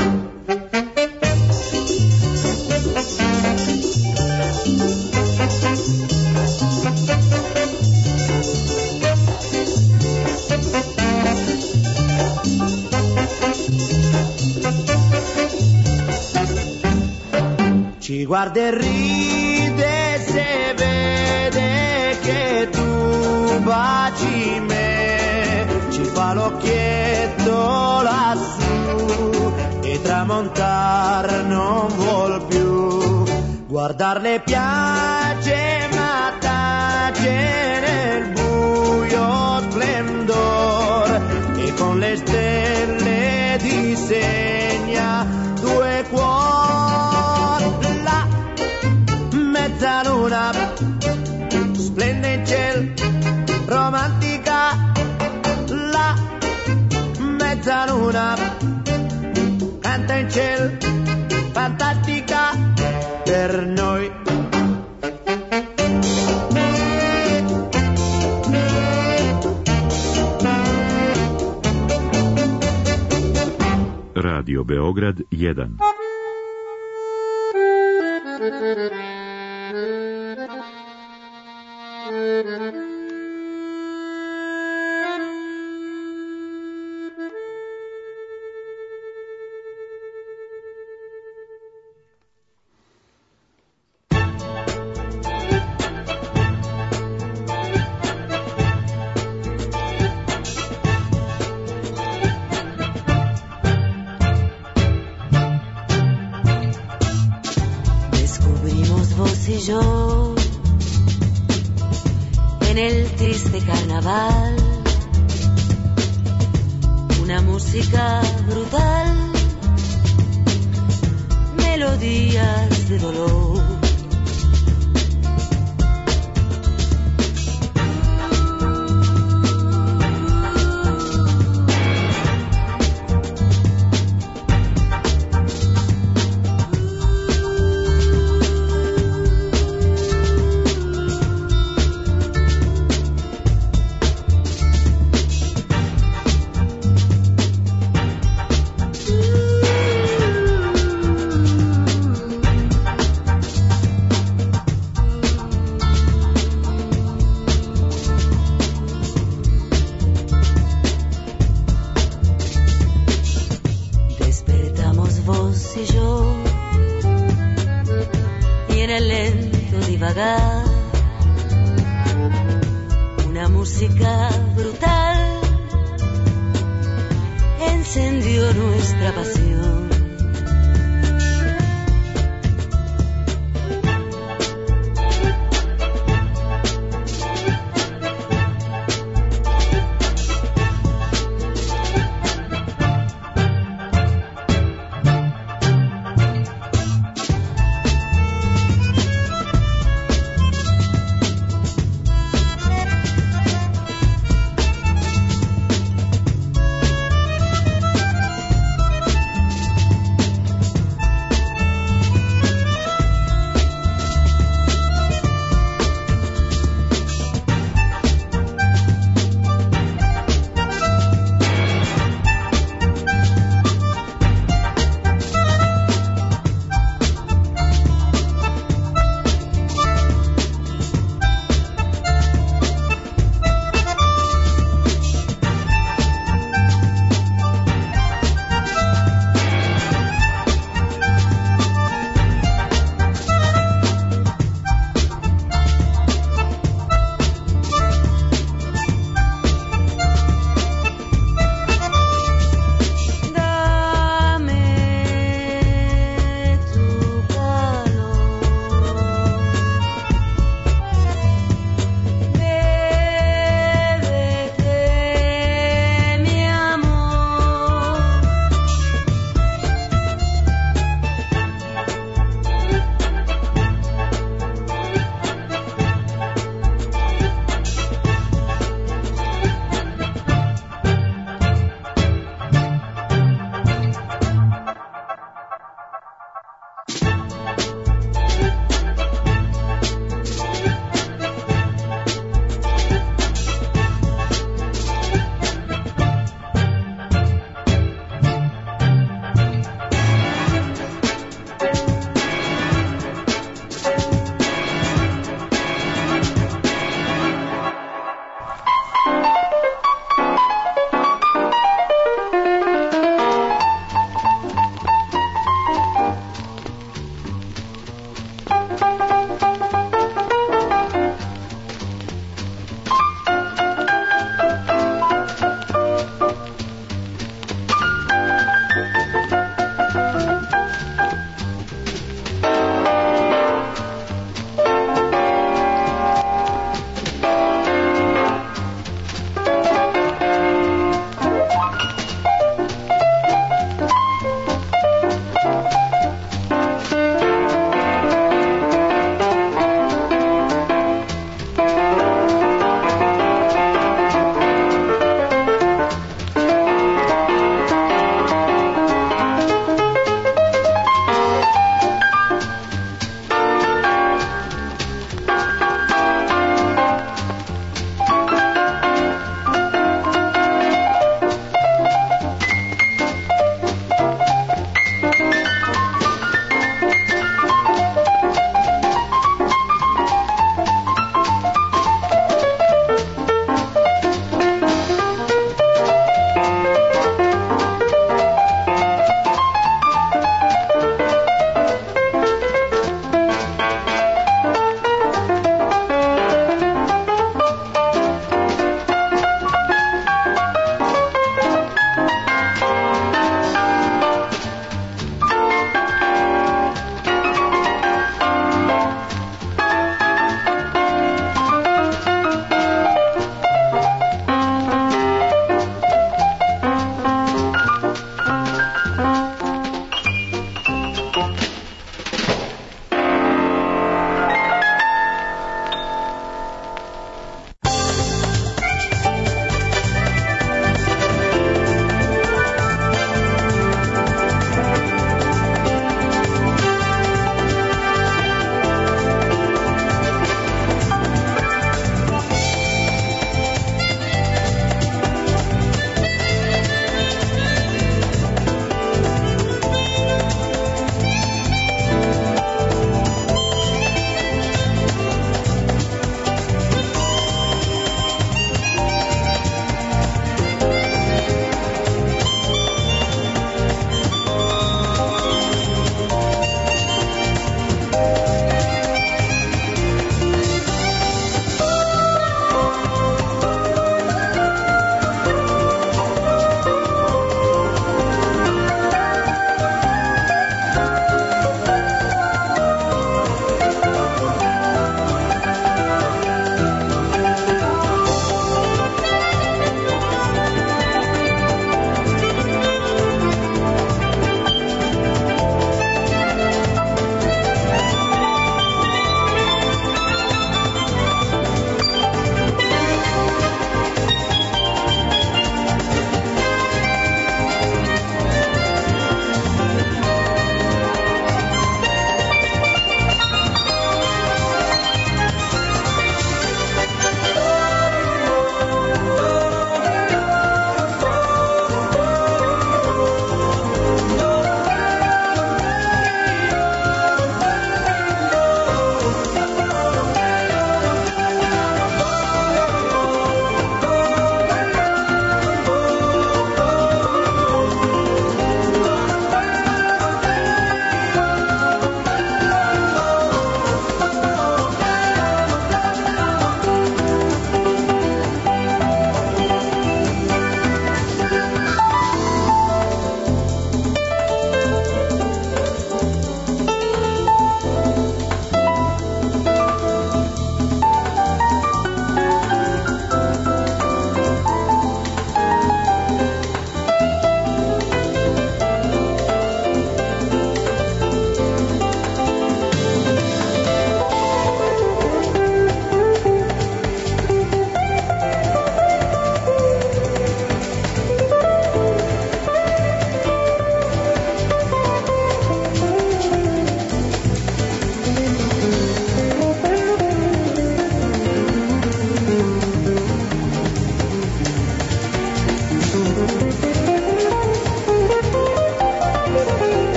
Ci guarda e ride se vede che tu baci me, ci fa l'occhietto lassù e tramontar non vuol più. Guardarle piace ma tace nel buio splendor e con le stelle disegna due cuori. La mezzaluna splende in ciel, romantica. La mezzaluna canta in ciel, fantastica per noi. Radio Beograd 1. Yo en el triste carnaval, una música brutal, melodías de dolor. Una música brutal encendió nuestra pasión.